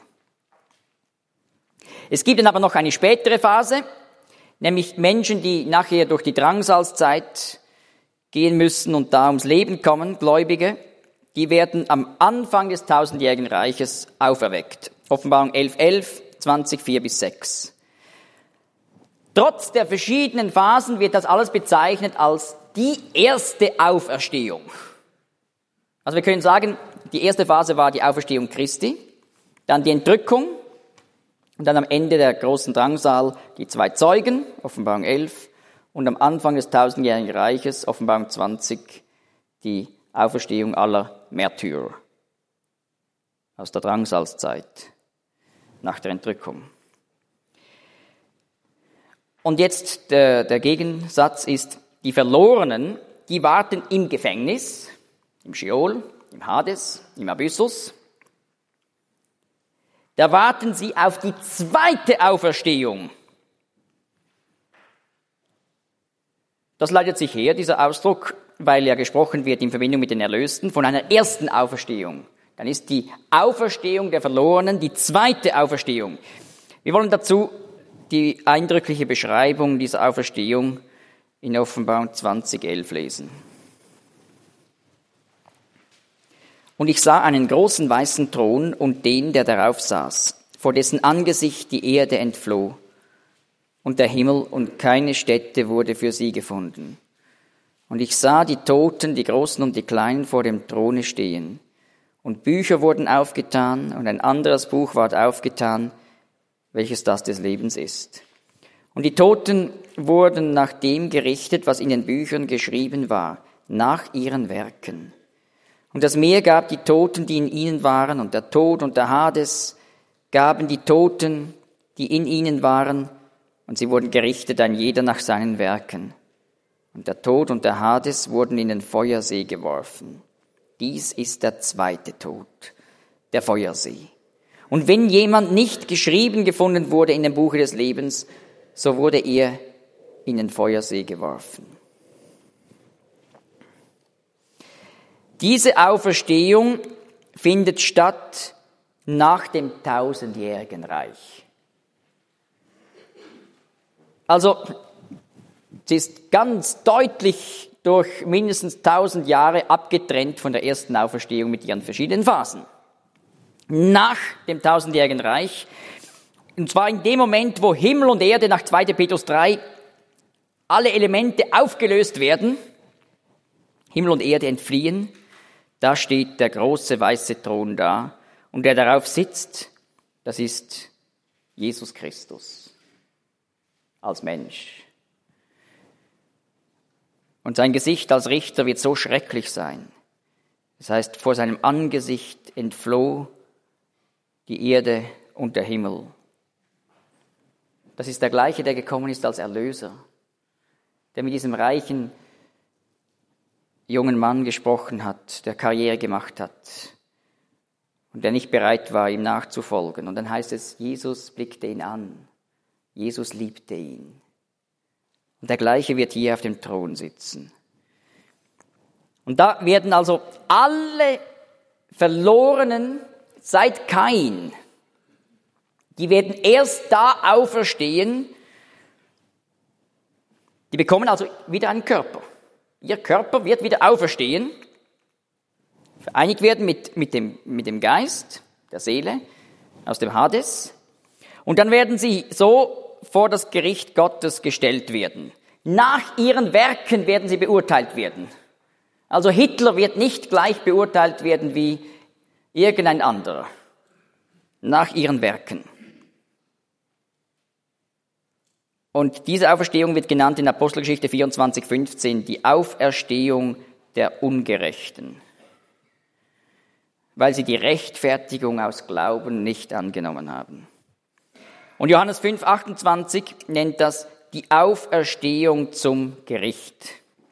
Es gibt dann aber noch eine spätere Phase, nämlich Menschen, die nachher durch die Drangsalzzeit gehen müssen und da ums Leben kommen, Gläubige, die werden am Anfang des tausendjährigen Reiches auferweckt. Offenbarung 11, 20, 4 bis 6. Trotz der verschiedenen Phasen wird das alles bezeichnet als die erste Auferstehung. Also wir können sagen, die erste Phase war die Auferstehung Christi, dann die Entrückung und dann am Ende der großen Drangsal die zwei Zeugen, Offenbarung 11, und am Anfang des tausendjährigen Reiches, Offenbarung 20, die Auferstehung aller Märtyrer aus der Drangsalzzeit nach der Entrückung. Und jetzt der Gegensatz ist, die Verlorenen, die warten im Gefängnis, im Scheol, im Hades, im Abyssus. Da warten sie auf die zweite Auferstehung. Das leitet sich her, dieser Ausdruck, weil ja gesprochen wird in Verbindung mit den Erlösten von einer ersten Auferstehung. Dann ist die Auferstehung der Verlorenen die zweite Auferstehung. Wir wollen dazu die eindrückliche Beschreibung dieser Auferstehung in Offenbarung 20,11 lesen. Und ich sah einen großen weißen Thron und den, der darauf saß, vor dessen Angesicht die Erde entfloh und der Himmel, und keine Stätte wurde für sie gefunden. Und ich sah die Toten, die Großen und die Kleinen, vor dem Throne stehen. Und Bücher wurden aufgetan, und ein anderes Buch ward aufgetan, welches das des Lebens ist. Und die Toten wurden nach dem gerichtet, was in den Büchern geschrieben war, nach ihren Werken. Und das Meer gab die Toten, die in ihnen waren, und der Tod und der Hades gaben die Toten, die in ihnen waren, und sie wurden gerichtet, ein jeder nach seinen Werken. Und der Tod und der Hades wurden in den Feuersee geworfen. Dies ist der zweite Tod, der Feuersee. Und wenn jemand nicht geschrieben gefunden wurde in dem Buche des Lebens, so wurde er in den Feuersee geworfen. Diese Auferstehung findet statt nach dem tausendjährigen Reich. Also, sie ist ganz deutlich durch mindestens 1000 Jahre abgetrennt von der ersten Auferstehung mit ihren verschiedenen Phasen. Nach dem tausendjährigen Reich, und zwar in dem Moment, wo Himmel und Erde nach 2. Petrus 3 alle Elemente aufgelöst werden, Himmel und Erde entfliehen, da steht der große weiße Thron da, und der darauf sitzt, das ist Jesus Christus als Mensch. Und sein Gesicht als Richter wird so schrecklich sein. Das heißt, vor seinem Angesicht entfloh die Erde und der Himmel. Das ist der gleiche, der gekommen ist als Erlöser, der mit diesem reichen jungen Mann gesprochen hat, der Karriere gemacht hat und der nicht bereit war, ihm nachzufolgen. Und dann heißt es, Jesus blickte ihn an, Jesus liebte ihn. Und der gleiche wird hier auf dem Thron sitzen. Und da werden also alle Verlorenen seit Kain, die werden erst da auferstehen, die bekommen also wieder einen Körper. Ihr Körper wird wieder auferstehen, vereinigt werden mit dem Geist, der Seele, aus dem Hades. Und dann werden sie so vor das Gericht Gottes gestellt werden. Nach ihren Werken werden sie beurteilt werden. Also Hitler wird nicht gleich beurteilt werden wie irgendein anderer. Nach ihren Werken. Und diese Auferstehung wird genannt in Apostelgeschichte 24,15, die Auferstehung der Ungerechten, weil sie die Rechtfertigung aus Glauben nicht angenommen haben. Und Johannes 5,28 nennt das die Auferstehung zum Gericht.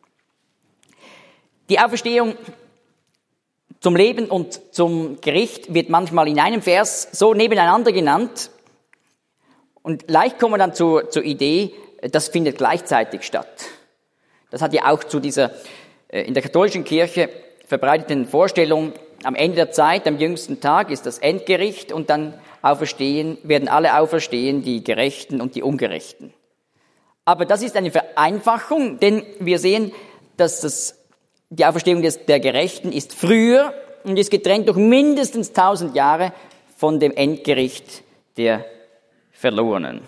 Die Auferstehung zum Leben und zum Gericht wird manchmal in einem Vers so nebeneinander genannt. Und leicht kommen wir dann zur Idee, das findet gleichzeitig statt. Das hat ja auch zu dieser in der katholischen Kirche verbreiteten Vorstellung, am Ende der Zeit, am jüngsten Tag ist das Endgericht und dann werden alle auferstehen, die Gerechten und die Ungerechten. Aber das ist eine Vereinfachung, denn wir sehen, dass die Auferstehung der Gerechten ist früher und ist getrennt durch mindestens 1000 Jahre von dem Endgericht der Verlorenen.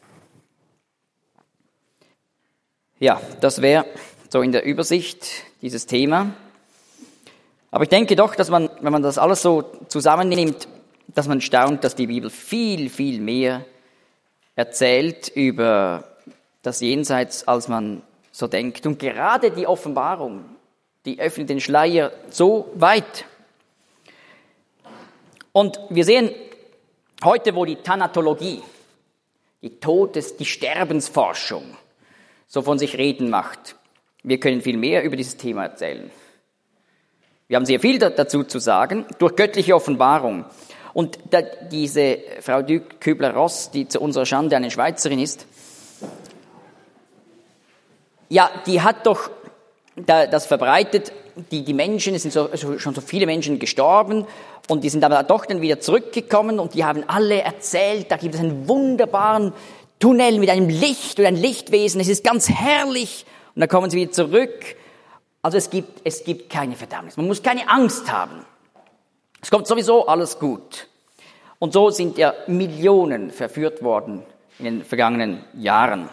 Ja, das wäre so in der Übersicht dieses Thema. Aber ich denke doch, dass man, wenn man das alles so zusammennimmt, dass man staunt, dass die Bibel viel, viel mehr erzählt über das Jenseits, als man so denkt. Und gerade die Offenbarung, die öffnet den Schleier so weit. Und wir sehen heute, wo die Thanatologie, die Sterbensforschung so von sich reden macht, wir können viel mehr über dieses Thema erzählen. Wir haben sehr viel dazu zu sagen, durch göttliche Offenbarung. Und diese Frau Duc Kübler-Ross, die zu unserer Schande eine Schweizerin ist, ja, die hat doch das verbreitet, die Menschen, es sind schon so viele Menschen gestorben und die sind aber doch dann wieder zurückgekommen und die haben alle erzählt, da gibt es einen wunderbaren Tunnel mit einem Licht oder ein Lichtwesen, es ist ganz herrlich und dann kommen sie wieder zurück. Also es gibt keine Verdammnis, man muss keine Angst haben. Es kommt sowieso alles gut. Und so sind ja Millionen verführt worden in den vergangenen Jahren.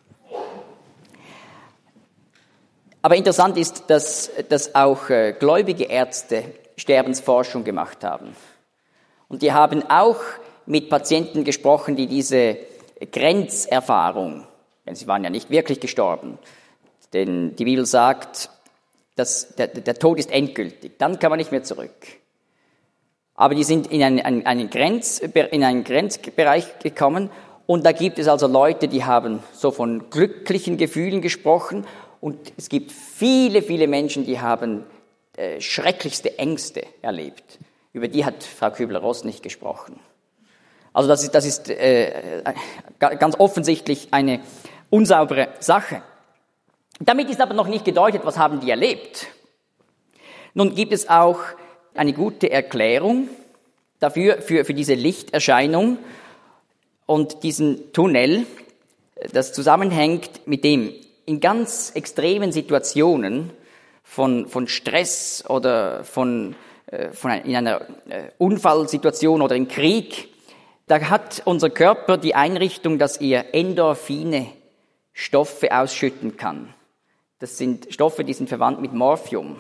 Aber interessant ist, dass auch gläubige Ärzte Sterbensforschung gemacht haben. Und die haben auch mit Patienten gesprochen, die diese Grenzerfahrung, denn sie waren ja nicht wirklich gestorben, denn die Bibel sagt, dass der Tod ist endgültig, dann kann man nicht mehr zurück. Aber die sind in einen Grenzbereich gekommen und da gibt es also Leute, die haben so von glücklichen Gefühlen gesprochen und es gibt viele, viele Menschen, die haben schrecklichste Ängste erlebt. Über die hat Frau Kübler-Ross nicht gesprochen. Also das ist ganz offensichtlich eine unsaubere Sache. Damit ist aber noch nicht gedeutet, was haben die erlebt. Nun gibt es auch eine gute Erklärung dafür, für diese Lichterscheinung und diesen Tunnel, das zusammenhängt mit dem, in ganz extremen Situationen von Stress oder in einer Unfallsituation oder im Krieg, da hat unser Körper die Einrichtung, dass er Endorphine, Stoffe ausschütten kann. Das sind Stoffe, die sind verwandt mit Morphium.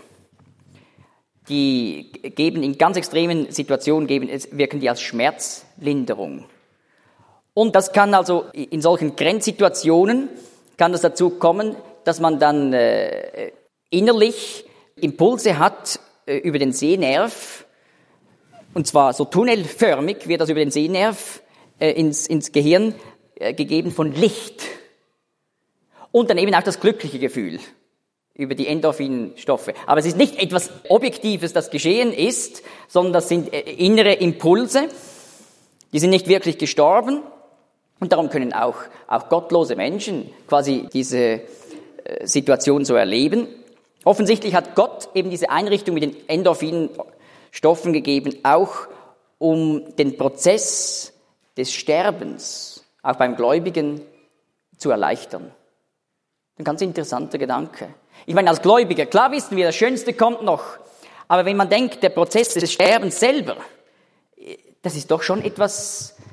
Die geben in ganz extremen Situationen, wirken die als Schmerzlinderung. Und das kann also in solchen Grenzsituationen, kann es dazu kommen, dass man dann innerlich Impulse hat über den Sehnerv, und zwar so tunnelförmig wird das über den Sehnerv ins Gehirn gegeben von Licht. Und dann eben auch das glückliche Gefühl über die Endorphinstoffe. Aber es ist nicht etwas Objektives, das geschehen ist, sondern das sind innere Impulse, die sind nicht wirklich gestorben. Und darum können auch gottlose Menschen quasi diese Situation so erleben. Offensichtlich hat Gott eben diese Einrichtung mit den Endorphinstoffen gegeben, auch um den Prozess des Sterbens, auch beim Gläubigen, zu erleichtern. Ein ganz interessanter Gedanke. Ich meine, als Gläubiger, klar wissen wir, das Schönste kommt noch. Aber wenn man denkt, der Prozess des Sterbens selber, das ist doch schon etwas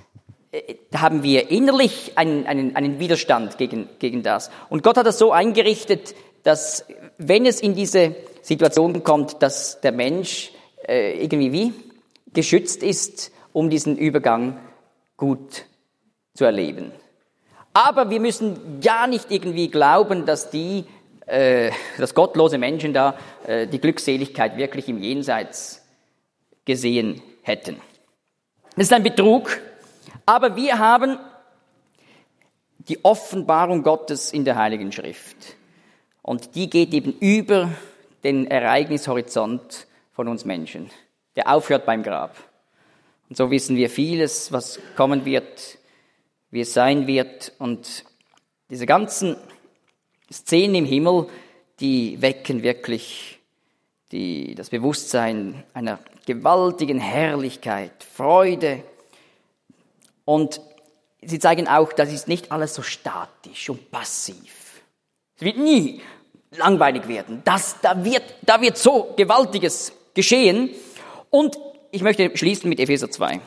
da haben wir innerlich einen Widerstand gegen das. Und Gott hat das so eingerichtet, dass wenn es in diese Situation kommt, dass der Mensch irgendwie wie geschützt ist, um diesen Übergang gut zu erleben. Aber wir müssen ja nicht irgendwie glauben, dass dass gottlose Menschen da die Glückseligkeit wirklich im Jenseits gesehen hätten. Das ist ein Betrug, aber wir haben die Offenbarung Gottes in der Heiligen Schrift. Und die geht eben über den Ereignishorizont von uns Menschen, der aufhört beim Grab. Und so wissen wir vieles, was kommen wird, wie es sein wird. Und diese ganzen Szenen im Himmel, die wecken wirklich das Bewusstsein einer gewaltigen Herrlichkeit, Freude. Und sie zeigen auch, das ist nicht alles so statisch und passiv. Es wird nie langweilig werden. Da wird so Gewaltiges geschehen. Und ich möchte schließen mit Epheser 2.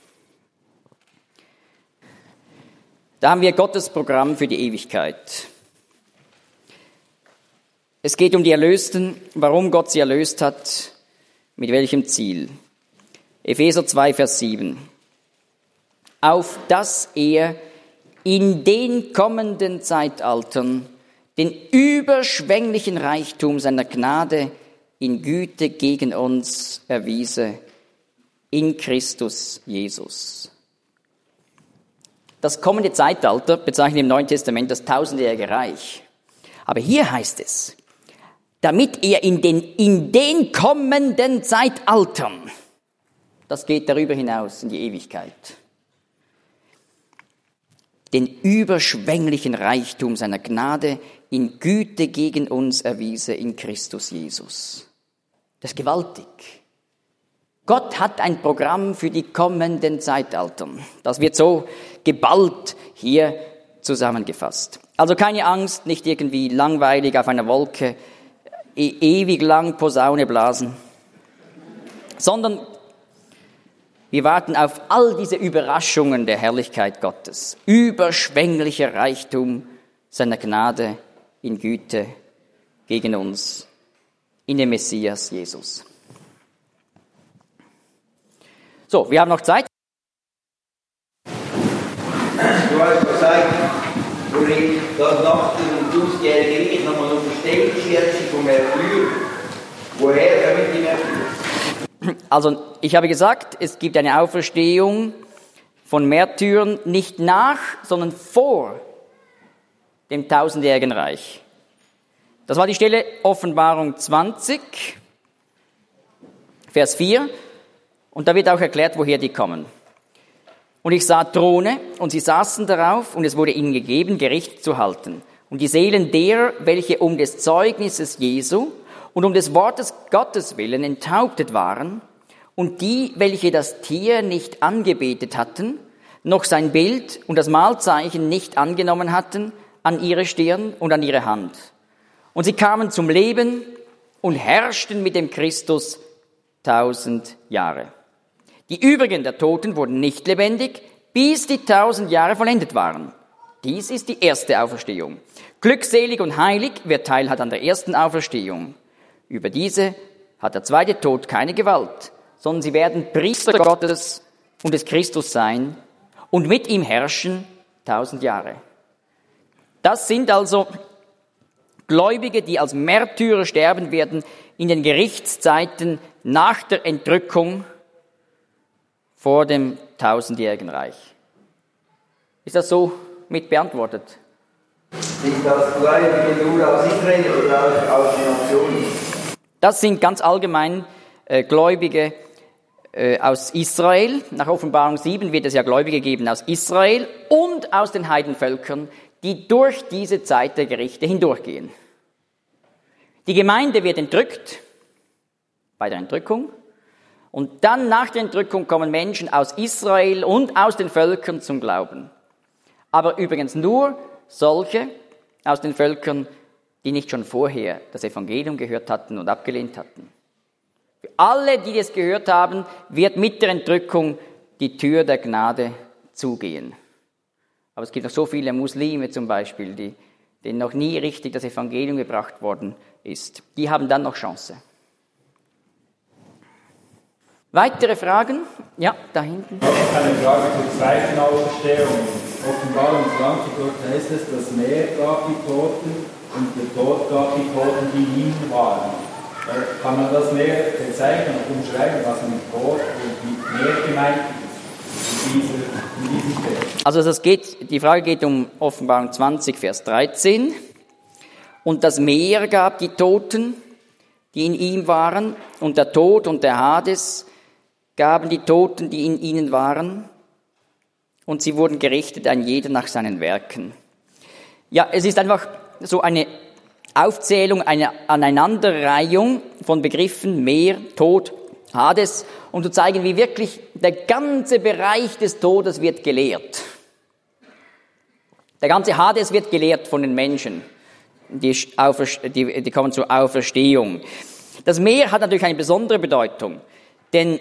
Da haben wir Gottes Programm für die Ewigkeit. Es geht um die Erlösten, warum Gott sie erlöst hat, mit welchem Ziel. Epheser 2, Vers 7. Auf dass er in den kommenden Zeitaltern den überschwänglichen Reichtum seiner Gnade in Güte gegen uns erwiese, in Christus Jesus. Das kommende Zeitalter bezeichnet im Neuen Testament das tausendjährige Reich. Aber hier heißt es, damit er in den kommenden Zeitaltern, das geht darüber hinaus in die Ewigkeit, den überschwänglichen Reichtum seiner Gnade in Güte gegen uns erwiese in Christus Jesus. Das ist gewaltig. Gott hat ein Programm für die kommenden Zeitaltern. Das wird so geballt hier zusammengefasst. Also keine Angst, nicht irgendwie langweilig auf einer Wolke, ewig lang Posaune blasen, sondern wir warten auf all diese Überraschungen der Herrlichkeit Gottes. Überschwänglicher Reichtum seiner Gnade in Güte gegen uns, in dem Messias Jesus. So, wir haben noch Zeit. Du hast gesagt, wo ich das nach dem 1000-jährigen Krieg nochmal eine Verstehungsschätzung vom Merkur. Woher kommen die Merkur? Also, ich habe gesagt, es gibt eine Auferstehung von Märtyrern nicht nach, sondern vor dem 1000-jährigen Reich. Das war die Stelle Offenbarung 20, Vers 4. Und da wird auch erklärt, woher die kommen. Und ich sah Throne, und sie saßen darauf, und es wurde ihnen gegeben, Gericht zu halten. Und die Seelen derer, welche um des Zeugnisses Jesu und um des Wortes Gottes willen enthauptet waren, und die, welche das Tier nicht angebetet hatten, noch sein Bild und das Mahlzeichen nicht angenommen hatten, an ihre Stirn und an ihre Hand. Und sie kamen zum Leben und herrschten mit dem Christus 1000 Jahre. Die übrigen der Toten wurden nicht lebendig, bis die 1000 Jahre vollendet waren. Dies ist die erste Auferstehung. Glückselig und heilig, wer Teil hat an der ersten Auferstehung. Über diese hat der zweite Tod keine Gewalt, sondern sie werden Priester Gottes und des Christus sein und mit ihm herrschen 1000 Jahre. Das sind also Gläubige, die als Märtyrer sterben werden in den Gerichtszeiten nach der Entrückung vor dem 1000-jährigen Reich. Ist das so mit beantwortet? Sind das Gläubige nur aus Israel oder aus den Nationen? Das sind ganz allgemein Gläubige aus Israel. Nach Offenbarung 7 wird es ja Gläubige geben aus Israel und aus den Heidenvölkern, die durch diese Zeit der Gerichte hindurchgehen. Die Gemeinde wird entrückt bei der Entrückung. Und dann nach der Entrückung kommen Menschen aus Israel und aus den Völkern zum Glauben. Aber übrigens nur solche aus den Völkern, die nicht schon vorher das Evangelium gehört hatten und abgelehnt hatten. Für alle, die das gehört haben, wird mit der Entrückung die Tür der Gnade zugehen. Aber es gibt noch so viele Muslime zum Beispiel, denen noch nie richtig das Evangelium gebracht worden ist. Die haben dann noch Chance. Weitere Fragen? Ja, da hinten. Eine Frage zur zweiten Auferstehung. Offenbarung 20, dort heißt es, das Meer gab die Toten und der Tod gab die Toten, die in ihnen waren. Kann man das Meer bezeichnen und umschreiben, was mit Tod und mit Meer gemeint ist in diesem Vers? Also die Frage geht um Offenbarung 20, Vers 13. Und das Meer gab die Toten, die in ihm waren, und der Tod und der Hades gaben die Toten, die in ihnen waren, und sie wurden gerichtet, ein jeder nach seinen Werken. Ja, es ist einfach so eine Aufzählung, eine Aneinanderreihung von Begriffen Meer, Tod, Hades, um zu zeigen, wie wirklich der ganze Bereich des Todes wird gelehrt. Der ganze Hades wird gelehrt von den Menschen. Die kommen zur Auferstehung. Das Meer hat natürlich eine besondere Bedeutung, denn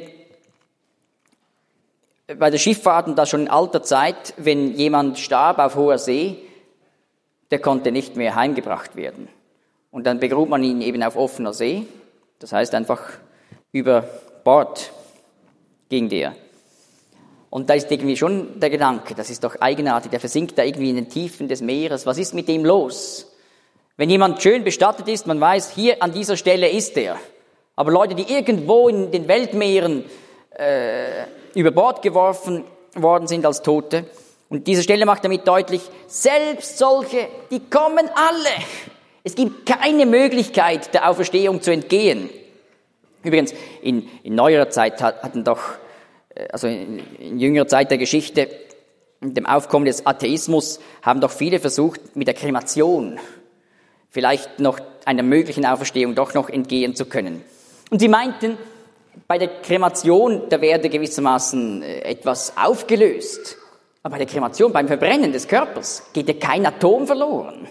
bei der Schifffahrt und das schon in alter Zeit, wenn jemand starb auf hoher See, der konnte nicht mehr heimgebracht werden. Und dann begrub man ihn eben auf offener See, das heißt einfach über Bord ging der. Und da ist irgendwie schon der Gedanke, das ist doch eigenartig, der versinkt da irgendwie in den Tiefen des Meeres. Was ist mit dem los? Wenn jemand schön bestattet ist, man weiß, hier an dieser Stelle ist er. Aber Leute, die irgendwo in den Weltmeeren über Bord geworfen worden sind als Tote. Und diese Stelle macht damit deutlich, selbst solche, die kommen alle. Es gibt keine Möglichkeit, der Auferstehung zu entgehen. Übrigens, in neuerer Zeit hatten doch, also in jüngerer Zeit der Geschichte, mit dem Aufkommen des Atheismus, haben doch viele versucht, mit der Kremation vielleicht noch einer möglichen Auferstehung doch noch entgehen zu können. Und sie meinten, bei der Kremation, da werde gewissermaßen etwas aufgelöst. Aber bei der Kremation, beim Verbrennen des Körpers, geht ja kein Atom verloren.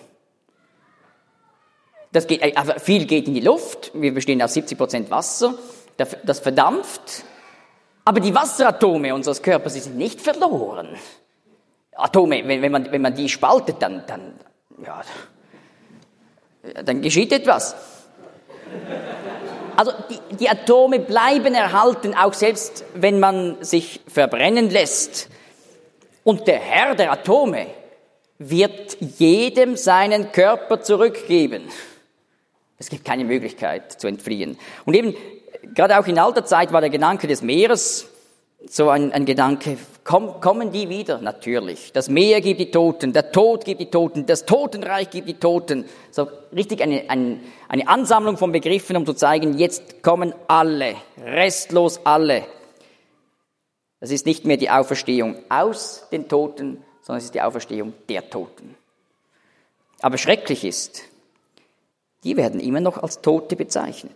Viel geht in die Luft, wir bestehen aus 70% Wasser, das verdampft. Aber die Wasseratome unseres Körpers sind nicht verloren. Atome, wenn man die spaltet, dann geschieht etwas. Also die Atome bleiben erhalten, auch selbst wenn man sich verbrennen lässt. Und der Herr der Atome wird jedem seinen Körper zurückgeben. Es gibt keine Möglichkeit zu entfliehen. Und eben, gerade auch in alter Zeit war der Gedanke des Meeres so ein Gedanke, kommen die wieder? Natürlich. Das Meer gibt die Toten, der Tod gibt die Toten, das Totenreich gibt die Toten. So richtig eine Ansammlung von Begriffen, um zu zeigen, jetzt kommen alle, restlos alle. Das ist nicht mehr die Auferstehung aus den Toten, sondern es ist die Auferstehung der Toten. Aber schrecklich ist, die werden immer noch als Tote bezeichnet.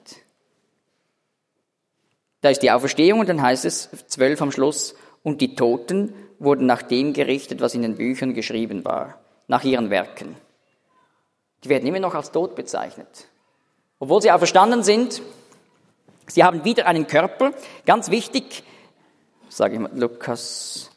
Da ist die Auferstehung und dann heißt es 12 am Schluss, und die Toten wurden nach dem gerichtet, was in den Büchern geschrieben war, nach ihren Werken. Die werden immer noch als tot bezeichnet. Obwohl sie auferstanden sind, sie haben wieder einen Körper. Ganz wichtig, sage ich mal, Lukas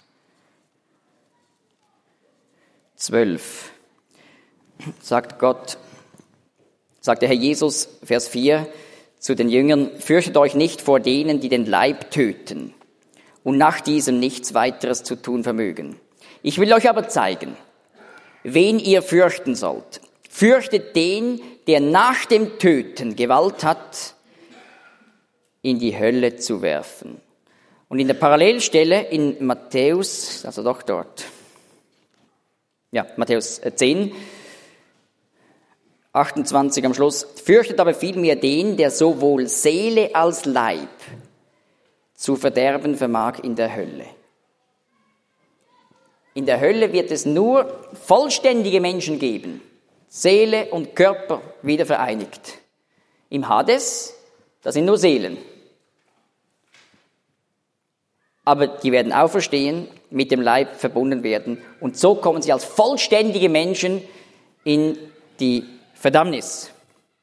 12, sagt der Herr Jesus, Vers 4, zu den Jüngern, fürchtet euch nicht vor denen, die den Leib töten und nach diesem nichts weiteres zu tun vermögen. Ich will euch aber zeigen, wen ihr fürchten sollt. Fürchtet den, der nach dem Töten Gewalt hat, in die Hölle zu werfen. Und in der Parallelstelle in Matthäus, also doch dort, Matthäus 10, 28 am Schluss, fürchtet aber vielmehr den, der sowohl Seele als Leib zu verderben vermag in der Hölle. In der Hölle wird es nur vollständige Menschen geben, Seele und Körper wieder vereinigt. Im Hades, das sind nur Seelen. Aber die werden auferstehen, mit dem Leib verbunden werden und so kommen sie als vollständige Menschen in die Verdammnis.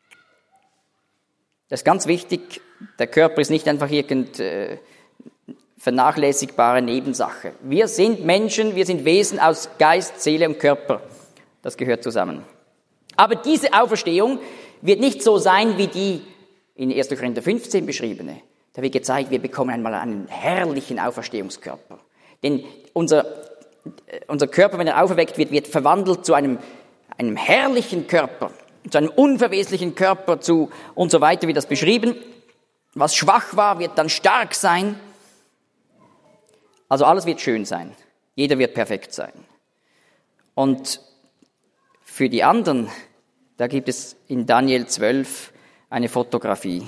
Das ist ganz wichtig, der Körper ist nicht einfach vernachlässigbare Nebensache. Wir sind Menschen, wir sind Wesen aus Geist, Seele und Körper. Das gehört zusammen. Aber diese Auferstehung wird nicht so sein wie die in 1. Korinther 15 beschriebene. Da wird gezeigt, wir bekommen einmal einen herrlichen Auferstehungskörper. Denn unser Körper, wenn er auferweckt wird, wird verwandelt zu einem herrlichen Körper, zu einem unverweslichen Körper, und so weiter, wie das beschrieben. Was schwach war, wird dann stark sein. Also alles wird schön sein. Jeder wird perfekt sein. Und für die anderen, da gibt es in Daniel 12 eine Fotografie.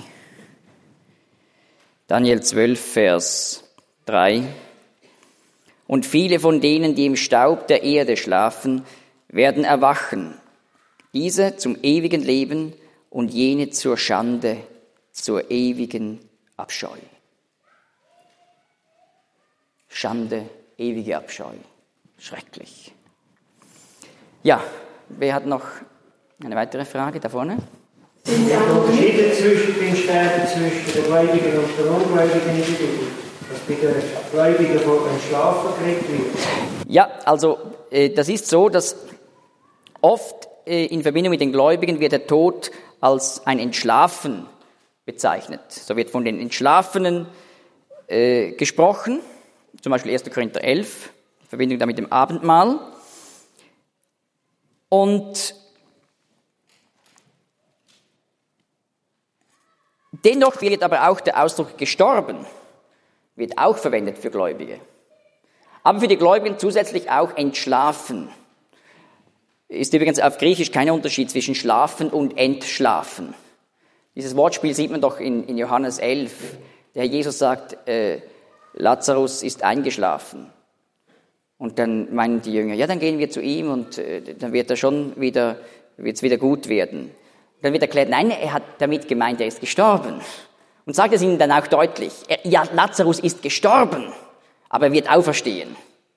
Daniel 12, Vers 3. Und viele von denen, die im Staub der Erde schlafen, werden erwachen. Diese zum ewigen Leben und jene zur Schande, zur ewigen Abscheu. Schande, ewige Abscheu. Schrecklich. Ja, wer hat noch eine weitere Frage da vorne? Sind die Unterschiede zwischen den Sterben zwischen den Gläubigen und den Ungläubigen in der Bibel? Dass bei den Gläubigen von Entschlafen geredet wird? Ja, also das ist so, dass oft in Verbindung mit den Gläubigen wird der Tod als ein Entschlafen bezeichnet. So wird von den Entschlafenen gesprochen, zum Beispiel 1. Korinther 11, in Verbindung damit mit dem Abendmahl. Und dennoch wird aber auch der Ausdruck gestorben, wird auch verwendet für Gläubige. Aber für die Gläubigen zusätzlich auch entschlafen. Ist übrigens auf Griechisch kein Unterschied zwischen schlafen und entschlafen. Dieses Wortspiel sieht man doch in Johannes 11. Der Herr Jesus sagt, Lazarus ist eingeschlafen. Und dann meinen die Jünger, ja, dann gehen wir zu ihm und dann wird es wieder gut werden. Dann wird erklärt, nein, er hat damit gemeint, er ist gestorben. Und sagt es ihnen dann auch deutlich, ja, Lazarus ist gestorben, aber er wird auferstehen.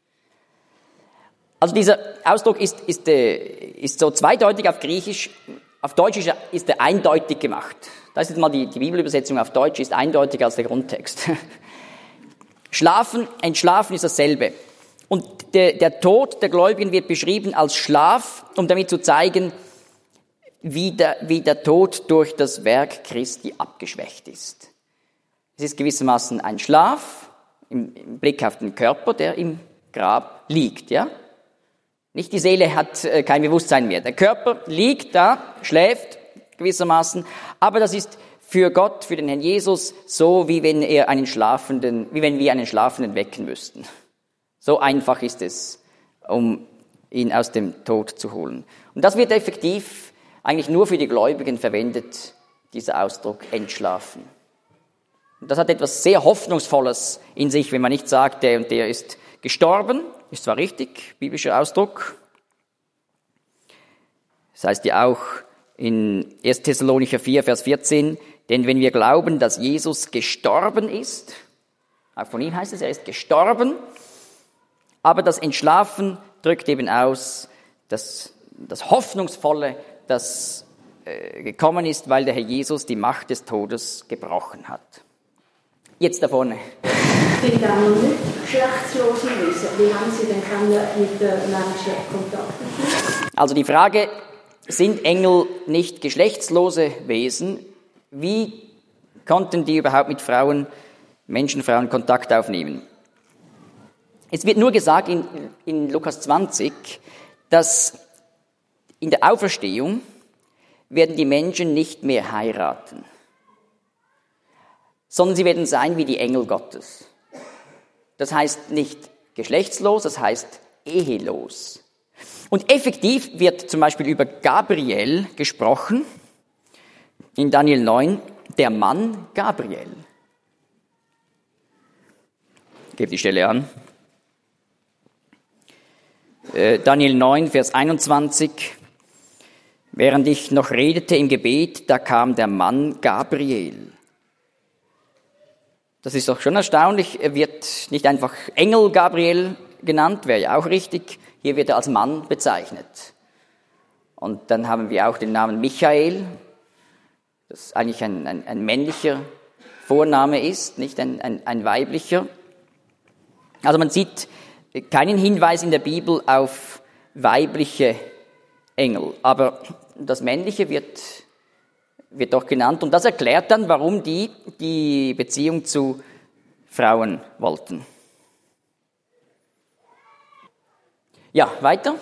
Also dieser Ausdruck ist so zweideutig auf Griechisch. Auf Deutsch ist er eindeutig gemacht. Das ist jetzt mal die Bibelübersetzung auf Deutsch, ist eindeutiger als der Grundtext. Schlafen, entschlafen ist dasselbe. Und der Tod der Gläubigen wird beschrieben als Schlaf, um damit zu zeigen, wie der Tod durch das Werk Christi abgeschwächt ist. Es ist gewissermaßen ein Schlaf im Blick auf den Körper, der im Grab liegt, ja? Nicht die Seele hat kein Bewusstsein mehr. Der Körper liegt da, schläft gewissermaßen, aber das ist für Gott, für den Herrn Jesus, so wie wenn wir einen Schlafenden wecken müssten. So einfach ist es, um ihn aus dem Tod zu holen. Und das wird effektiv eigentlich nur für die Gläubigen verwendet, dieser Ausdruck entschlafen. Und das hat etwas sehr Hoffnungsvolles in sich, wenn man nicht sagt, der und der ist gestorben, ist zwar richtig, biblischer Ausdruck. Das heißt ja auch in 1. Thessalonicher 4, Vers 14, denn wenn wir glauben, dass Jesus gestorben ist, auch von ihm heißt es, er ist gestorben, aber das Entschlafen drückt eben aus, das Hoffnungsvolle, das gekommen ist, weil der Herr Jesus die Macht des Todes gebrochen hat. Jetzt da vorne. Sind da noch nicht geschlechtslose Wesen? Wie haben Sie denn mit den Menschen Kontakt geführt? Also die Frage, sind Engel nicht geschlechtslose Wesen? Wie konnten die überhaupt mit Frauen Kontakt aufnehmen? Es wird nur gesagt in Lukas 20, dass in der Auferstehung werden die Menschen nicht mehr heiraten, sondern sie werden sein wie die Engel Gottes. Das heißt nicht geschlechtslos, das heißt ehelos. Und effektiv wird zum Beispiel über Gabriel gesprochen, in Daniel 9, der Mann Gabriel. Ich gebe die Stelle an. Daniel 9, Vers 21. Während ich noch redete im Gebet, da kam der Mann Gabriel. Das ist doch schon erstaunlich. Er wird nicht einfach Engel Gabriel genannt, wäre ja auch richtig. Hier wird er als Mann bezeichnet. Und dann haben wir auch den Namen Michael, das eigentlich ein männlicher Vorname ist, nicht ein weiblicher. Also man sieht keinen Hinweis in der Bibel auf weibliche Engel, aber das männliche wird doch genannt und das erklärt dann, warum die Beziehung zu Frauen wollten. Ja, weiter.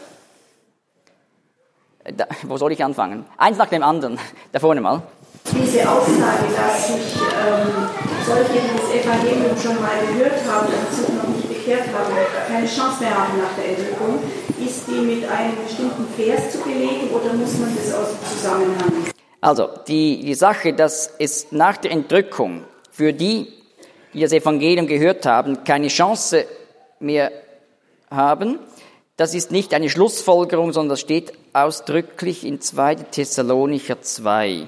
Wo soll ich anfangen? Eins nach dem anderen. Da vorne mal. Diese Aussage, dass sich solche, die das Evangelium schon mal gehört haben und sich noch nicht bekehrt haben, keine Chance mehr haben nach der Entrückung, ist die mit einem bestimmten Vers zu belegen oder muss man das aus dem Zusammenhang? Also, die Sache, dass es nach der Entrückung für die das Evangelium gehört haben, keine Chance mehr haben, das ist nicht eine Schlussfolgerung, sondern das steht ausdrücklich in 2. Thessalonicher 2.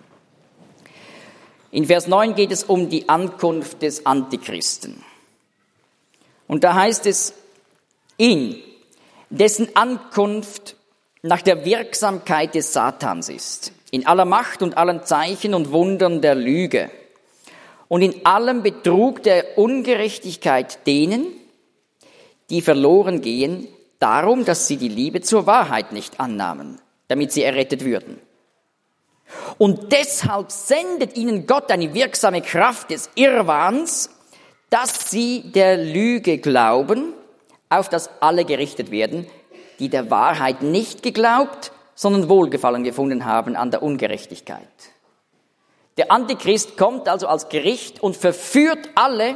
In Vers 9 geht es um die Ankunft des Antichristen. Und da heißt es, ihn, dessen Ankunft nach der Wirksamkeit des Satans ist, in aller Macht und allen Zeichen und Wundern der Lüge und in allem Betrug der Ungerechtigkeit denen, die verloren gehen, darum, dass sie die Liebe zur Wahrheit nicht annahmen, damit sie errettet würden. Und deshalb sendet ihnen Gott eine wirksame Kraft des Irrwahns, dass sie der Lüge glauben, auf das alle gerichtet werden, die der Wahrheit nicht geglaubt, sondern Wohlgefallen gefunden haben an der Ungerechtigkeit. Der Antichrist kommt also als Gericht und verführt alle,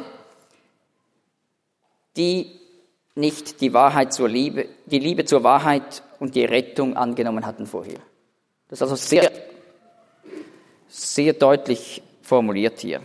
die nicht die Liebe zur Wahrheit und die Rettung angenommen hatten vorher. Das ist also sehr, sehr deutlich formuliert hier.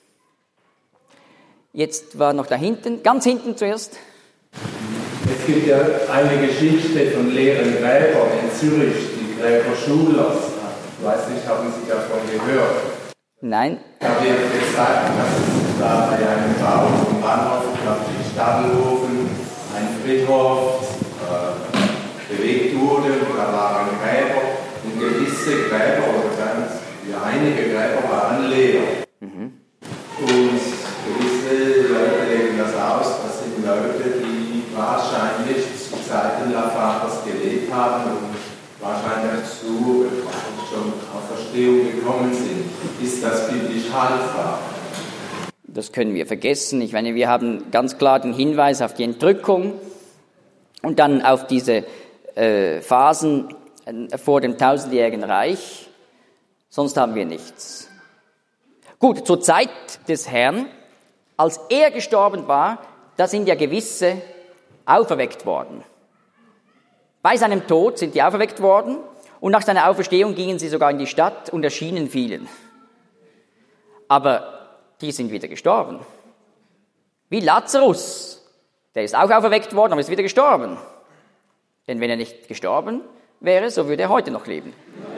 Jetzt war noch da hinten, ganz hinten zuerst. Es gibt ja eine Geschichte von leeren Gräbern in Zürich, die Gräber Schulers. Ich weiß nicht, haben Sie davon gehört? Nein. Da wird gesagt, dass da bei einem Bau vom Bahnhof nach dem Stadelhofen ein Friedhof bewegt wurde und da waren Gräber und gewisse Gräber oder einige Gräber waren leer. Und gewisse Leute legen das aus, das sind Leute, die wahrscheinlich zu Zeiten Lavaters gelebt haben und wahrscheinlich zu schon auf Verstehung gekommen sind. Ist das biblisch haltbar? Das können wir vergessen. Ich meine, wir haben ganz klar den Hinweis auf die Entrückung und dann auf diese Phasen vor dem 1000-jährigen Reich. Sonst haben wir nichts. Gut, zur Zeit des Herrn, als er gestorben war, da sind ja gewisse auferweckt worden. Bei seinem Tod sind die auferweckt worden und nach seiner Auferstehung gingen sie sogar in die Stadt und erschienen vielen. Aber die sind wieder gestorben. Wie Lazarus. Der ist auch auferweckt worden, aber ist wieder gestorben. Denn wenn er nicht gestorben wäre, so würde er heute noch leben.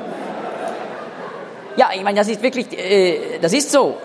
Ja, ich meine, das ist wirklich, das ist so.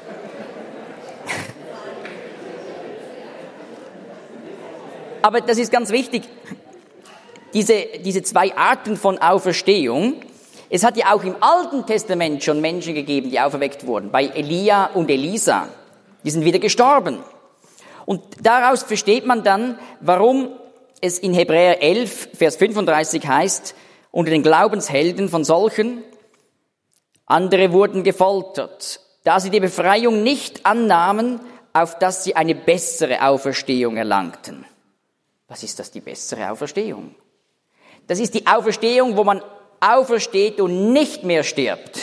Aber das ist ganz wichtig. Diese zwei Arten von Auferstehung, es hat ja auch im Alten Testament schon Menschen gegeben, die auferweckt wurden. Bei Elia und Elisa. Die sind wieder gestorben. Und daraus versteht man dann, warum es in Hebräer 11, Vers 35 heißt, unter den Glaubenshelden von solchen, andere wurden gefoltert, da sie die Befreiung nicht annahmen, auf dass sie eine bessere Auferstehung erlangten. Was ist das, die bessere Auferstehung? Das ist die Auferstehung, wo man aufersteht und nicht mehr stirbt.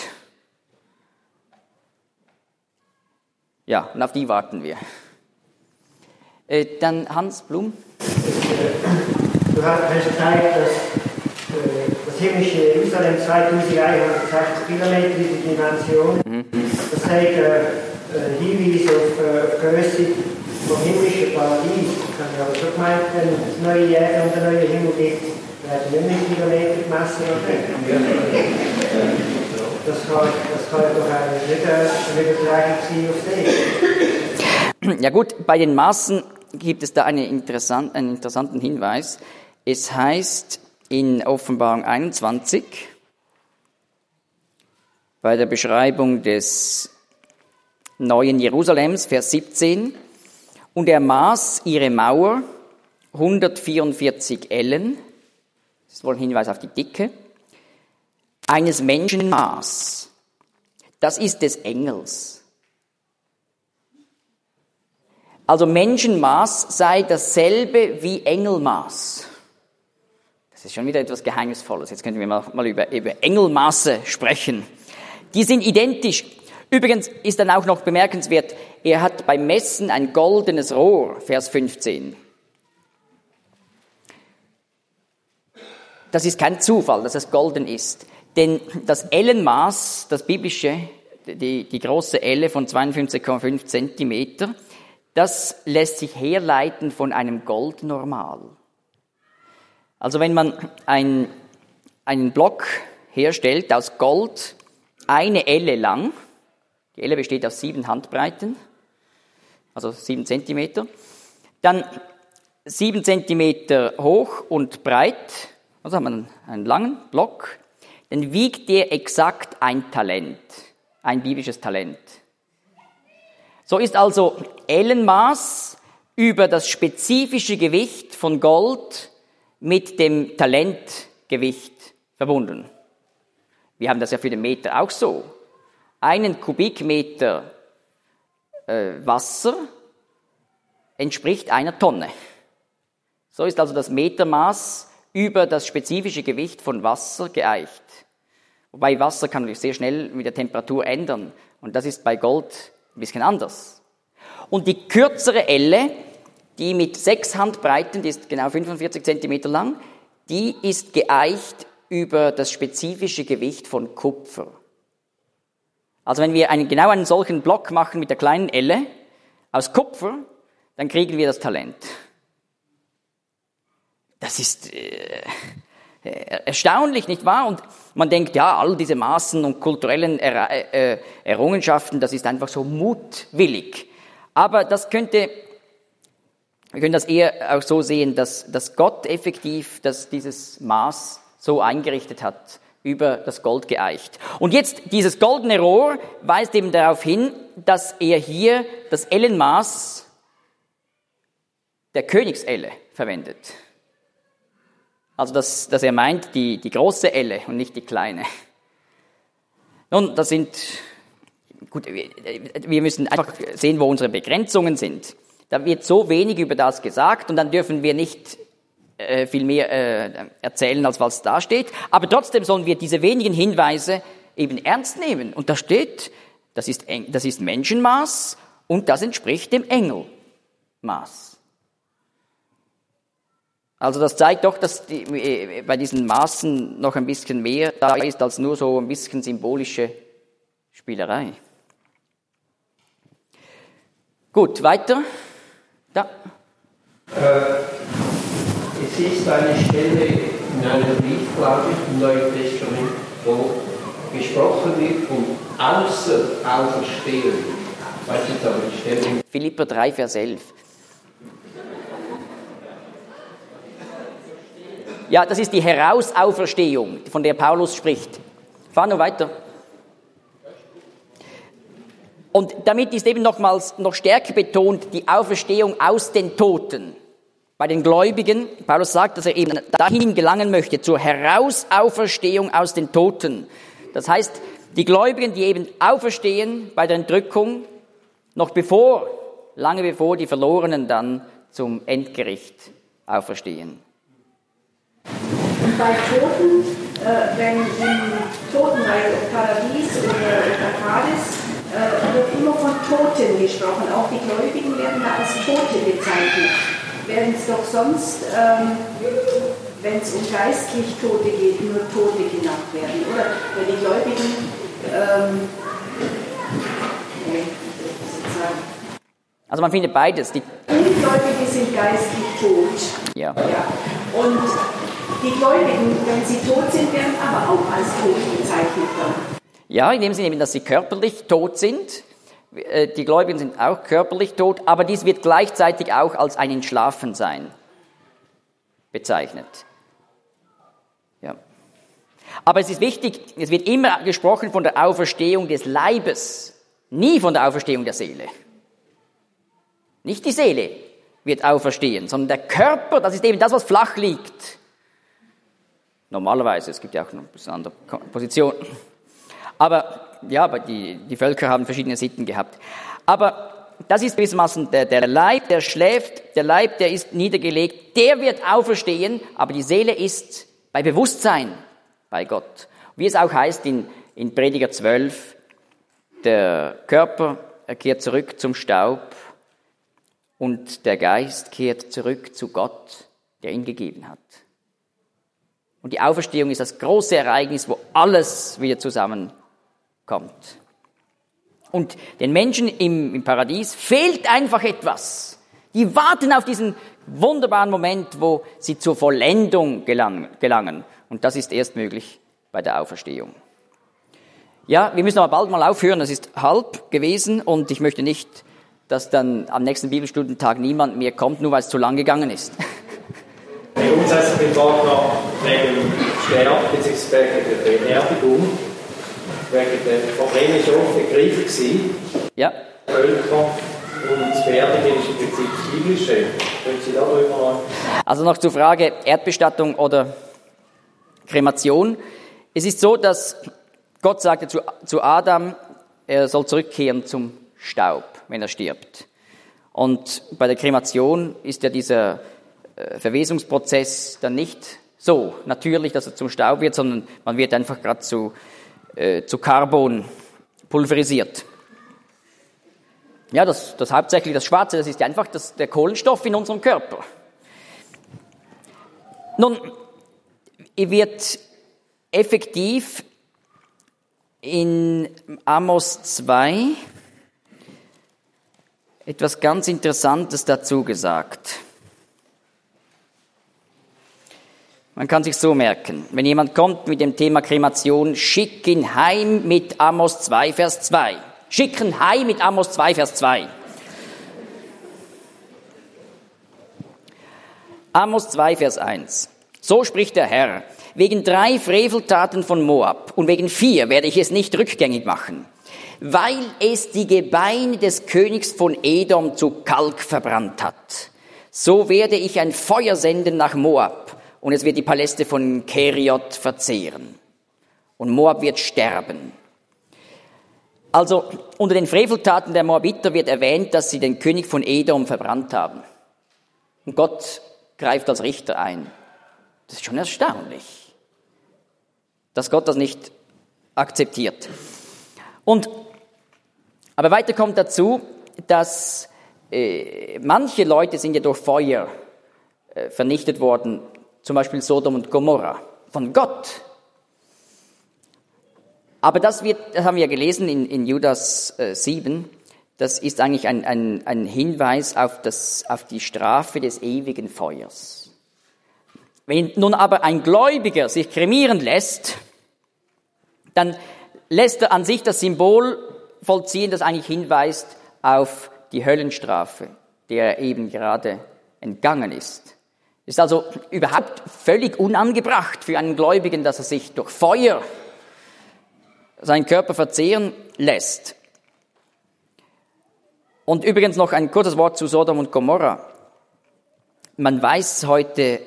Ja, und auf die warten wir. Dann Hans Blum. Du hast gezeigt, dass das himmlische Jerusalem 2160 Kilometer in die Dimension, das zeigt Hinweis auf Größe vom himmlischen Paradies. Ich habe aber schon gemeint, wenn es neue Erde und einen neuen Himmel gibt, werden nicht mehr Kilometer gemessen oder das kann doch eigentlich nicht eine Übertragung sein auf dich. Ja gut, bei den Maßen gibt es da einen interessanten Hinweis. Es heißt in Offenbarung 21, bei der Beschreibung des neuen Jerusalems, Vers 17, und er maß ihre Mauer 144 Ellen, das ist wohl ein Hinweis auf die Dicke, eines Menschenmaß. Das ist des Engels. Also Menschenmaß sei dasselbe wie Engelmaß. Das ist schon wieder etwas Geheimnisvolles. Jetzt können wir mal über Engelmaße sprechen. Die sind identisch. Übrigens ist dann auch noch bemerkenswert, er hat beim Messen ein goldenes Rohr, Vers 15. Das ist kein Zufall, dass es golden ist. Denn das Ellenmaß, das biblische, die große Elle von 52,5 Zentimeter, das lässt sich herleiten von einem Goldnormal. Also wenn man einen Block herstellt aus Gold, eine Elle lang, die Elle besteht aus 7 Handbreiten, also 7 Zentimeter, dann 7 Zentimeter hoch und breit, also haben wir einen langen Block, dann wiegt der exakt ein Talent, ein biblisches Talent. So ist also Ellenmaß über das spezifische Gewicht von Gold mit dem Talentgewicht verbunden. Wir haben das ja für den Meter auch so. 1 Kubikmeter Wasser entspricht 1 Tonne. So ist also das Metermaß über das spezifische Gewicht von Wasser geeicht. Wobei Wasser kann natürlich sehr schnell mit der Temperatur ändern. Und das ist bei Gold ein bisschen anders. Und die kürzere Elle, die mit 6 Handbreiten, die ist genau 45 Zentimeter lang, die ist geeicht über das spezifische Gewicht von Kupfer. Also wenn wir genau einen solchen Block machen mit der kleinen Elle aus Kupfer, dann kriegen wir das Talent. Das ist erstaunlich, nicht wahr? Und man denkt, ja, all diese Maßen und kulturellen Errungenschaften, das ist einfach so mutwillig. Aber wir können das eher auch so sehen, dass Gott effektiv dieses Maß so eingerichtet hat, über das Gold geeicht. Und jetzt, dieses goldene Rohr weist eben darauf hin, dass er hier das Ellenmaß der Königselle verwendet. Also, dass er meint, die große Elle und nicht die kleine. Nun, wir müssen einfach sehen, wo unsere Begrenzungen sind. Da wird so wenig über das gesagt und dann dürfen wir nicht viel mehr erzählen, als was da steht. Aber trotzdem sollen wir diese wenigen Hinweise eben ernst nehmen. Und da steht, das ist Menschenmaß und das entspricht dem Engelmaß. Also das zeigt doch, dass bei diesen Maßen noch ein bisschen mehr da ist, als nur so ein bisschen symbolische Spielerei. Gut, weiter. Da. Es ist eine Stelle in einem Brief, glaube ich, im Neuen Testament, wo gesprochen wird von Außerauferstehung. Ich weiß nicht, aber die Stelle. Philipper 3, Vers 11. Ja, das ist die Herausauferstehung, von der Paulus spricht. Fahr nur weiter. Und damit ist eben noch stärker betont die Auferstehung aus den Toten. Bei den Gläubigen, Paulus sagt, dass er eben dahin gelangen möchte, zur Herausauferstehung aus den Toten. Das heißt, die Gläubigen, die eben auferstehen bei der Entrückung, lange bevor die Verlorenen dann zum Endgericht auferstehen. Und bei Toten, wenn im Totenreich, ob Paradies oder Hades, wird immer von Toten gesprochen. Auch die Gläubigen werden da als Tote bezeichnet. Während es doch sonst, wenn es um geistlich Tote geht, nur Tote genannt werden, oder? Wenn die Gläubigen, also man findet beides. Die Ungläubige sind geistlich tot. Ja. Und die Gläubigen, wenn sie tot sind, werden aber auch als tot bezeichnet dann. Ja, in dem Sinne eben, dass sie körperlich tot sind. Die Gläubigen sind auch körperlich tot, aber dies wird gleichzeitig auch als ein Entschlafensein bezeichnet. Ja. Aber es ist wichtig, es wird immer gesprochen von der Auferstehung des Leibes, nie von der Auferstehung der Seele. Nicht die Seele wird auferstehen, sondern der Körper, das ist eben das, was flach liegt. Normalerweise, es gibt ja auch noch ein bisschen andere Positionen. Aber die Völker haben verschiedene Sitten gehabt. Aber das ist gewissermaßen der Leib, der schläft, der Leib, der ist niedergelegt, der wird auferstehen, aber die Seele ist bei Bewusstsein bei Gott. Wie es auch heißt in Prediger 12, der Körper, er kehrt zurück zum Staub und der Geist kehrt zurück zu Gott, der ihn gegeben hat. Und die Auferstehung ist das große Ereignis, wo alles wieder zusammenkommt. Und den Menschen im Paradies fehlt einfach etwas. Die warten auf diesen wunderbaren Moment, wo sie zur Vollendung gelangen. Und das ist erst möglich bei der Auferstehung. Ja, wir müssen aber bald mal aufhören. Es ist 12:30 gewesen und ich möchte nicht, dass dann am nächsten Bibelstundentag niemand mehr kommt, nur weil es zu lang gegangen ist. Grundsätzlich war noch wegen Sterben bzw. der Beerdigung, wegen der Verbrennen schon Begriff gewesen. Ja. Völker und das Beerdigen ist im Prinzip das Biblische. Können Sie darüber noch? Also noch zur Frage Erdbestattung oder Kremation. Es ist so, dass Gott sagte zu Adam, er soll zurückkehren zum Staub, wenn er stirbt. Und bei der Kremation ist ja dieser Verwesungsprozess dann nicht so natürlich, dass er zum Staub wird, sondern man wird einfach gerade zu Carbon pulverisiert. Ja, das hauptsächlich das Schwarze, das ist einfach der Kohlenstoff in unserem Körper. Nun, wird effektiv in Amos 2 etwas ganz Interessantes dazu gesagt. Man kann sich so merken, wenn jemand kommt mit dem Thema Kremation, schick ihn heim mit Amos 2, Vers 2. Schicken heim mit Amos 2, Vers 2. Amos 2, Vers 1. So spricht der Herr, wegen 3 Freveltaten von Moab und wegen 4 werde ich es nicht rückgängig machen, weil es die Gebeine des Königs von Edom zu Kalk verbrannt hat. So werde ich ein Feuer senden nach Moab und es wird die Paläste von Keriot verzehren. Und Moab wird sterben. Also unter den Freveltaten der Moabiter wird erwähnt, dass sie den König von Edom verbrannt haben. Und Gott greift als Richter ein. Das ist schon erstaunlich, dass Gott das nicht akzeptiert. Aber weiter kommt dazu, dass manche Leute sind ja durch Feuer vernichtet worden, zum Beispiel Sodom und Gomorra, von Gott. Aber das haben wir ja gelesen in Judas 7, das ist eigentlich ein Hinweis auf die Strafe des ewigen Feuers. Wenn nun aber ein Gläubiger sich kremieren lässt, dann lässt er an sich das Symbol vollziehen, das eigentlich hinweist auf die Höllenstrafe, der er eben gerade entgangen ist. Ist also überhaupt völlig unangebracht für einen Gläubigen, dass er sich durch Feuer seinen Körper verzehren lässt. Und übrigens noch ein kurzes Wort zu Sodom und Gomorra. Man weiß heute,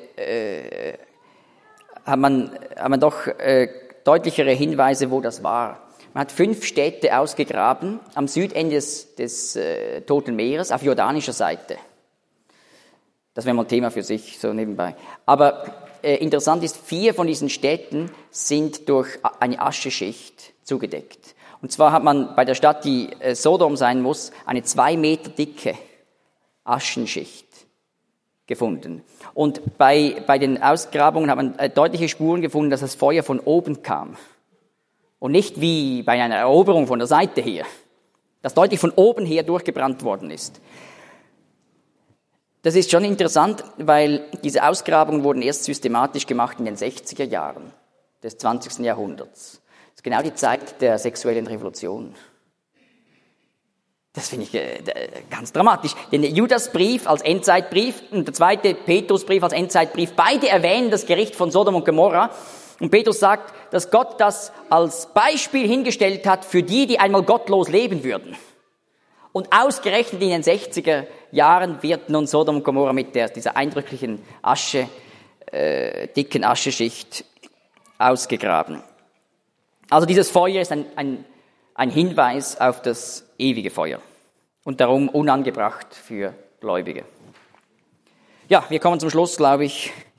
hat man doch deutlichere Hinweise, wo das war. Man hat 5 Städte ausgegraben am Südende des Toten Meeres auf jordanischer Seite. Das wäre mal ein Thema für sich, so nebenbei. Aber interessant ist, 4 von diesen Städten sind durch eine Ascheschicht zugedeckt. Und zwar hat man bei der Stadt, die Sodom sein muss, eine 2 Meter dicke Aschenschicht gefunden. Und bei den Ausgrabungen hat man deutliche Spuren gefunden, dass das Feuer von oben kam. Und nicht wie bei einer Eroberung von der Seite her, dass deutlich von oben her durchgebrannt worden ist. Das ist schon interessant, weil diese Ausgrabungen wurden erst systematisch gemacht in den 60er Jahren des 20. Jahrhunderts. Das ist genau die Zeit der sexuellen Revolution. Das finde ich ganz dramatisch. Den Judasbrief als Endzeitbrief und der 2. Petrusbrief als Endzeitbrief, beide erwähnen das Gericht von Sodom und Gomorra. Und Petrus sagt, dass Gott das als Beispiel hingestellt hat für die einmal gottlos leben würden. Und ausgerechnet in den 60er Jahren wird nun Sodom und Gomorra mit dieser eindrücklichen dicken Ascheschicht ausgegraben. Also dieses Feuer ist ein Hinweis auf das ewige Feuer und darum unangebracht für Gläubige. Ja, wir kommen zum Schluss, glaube ich.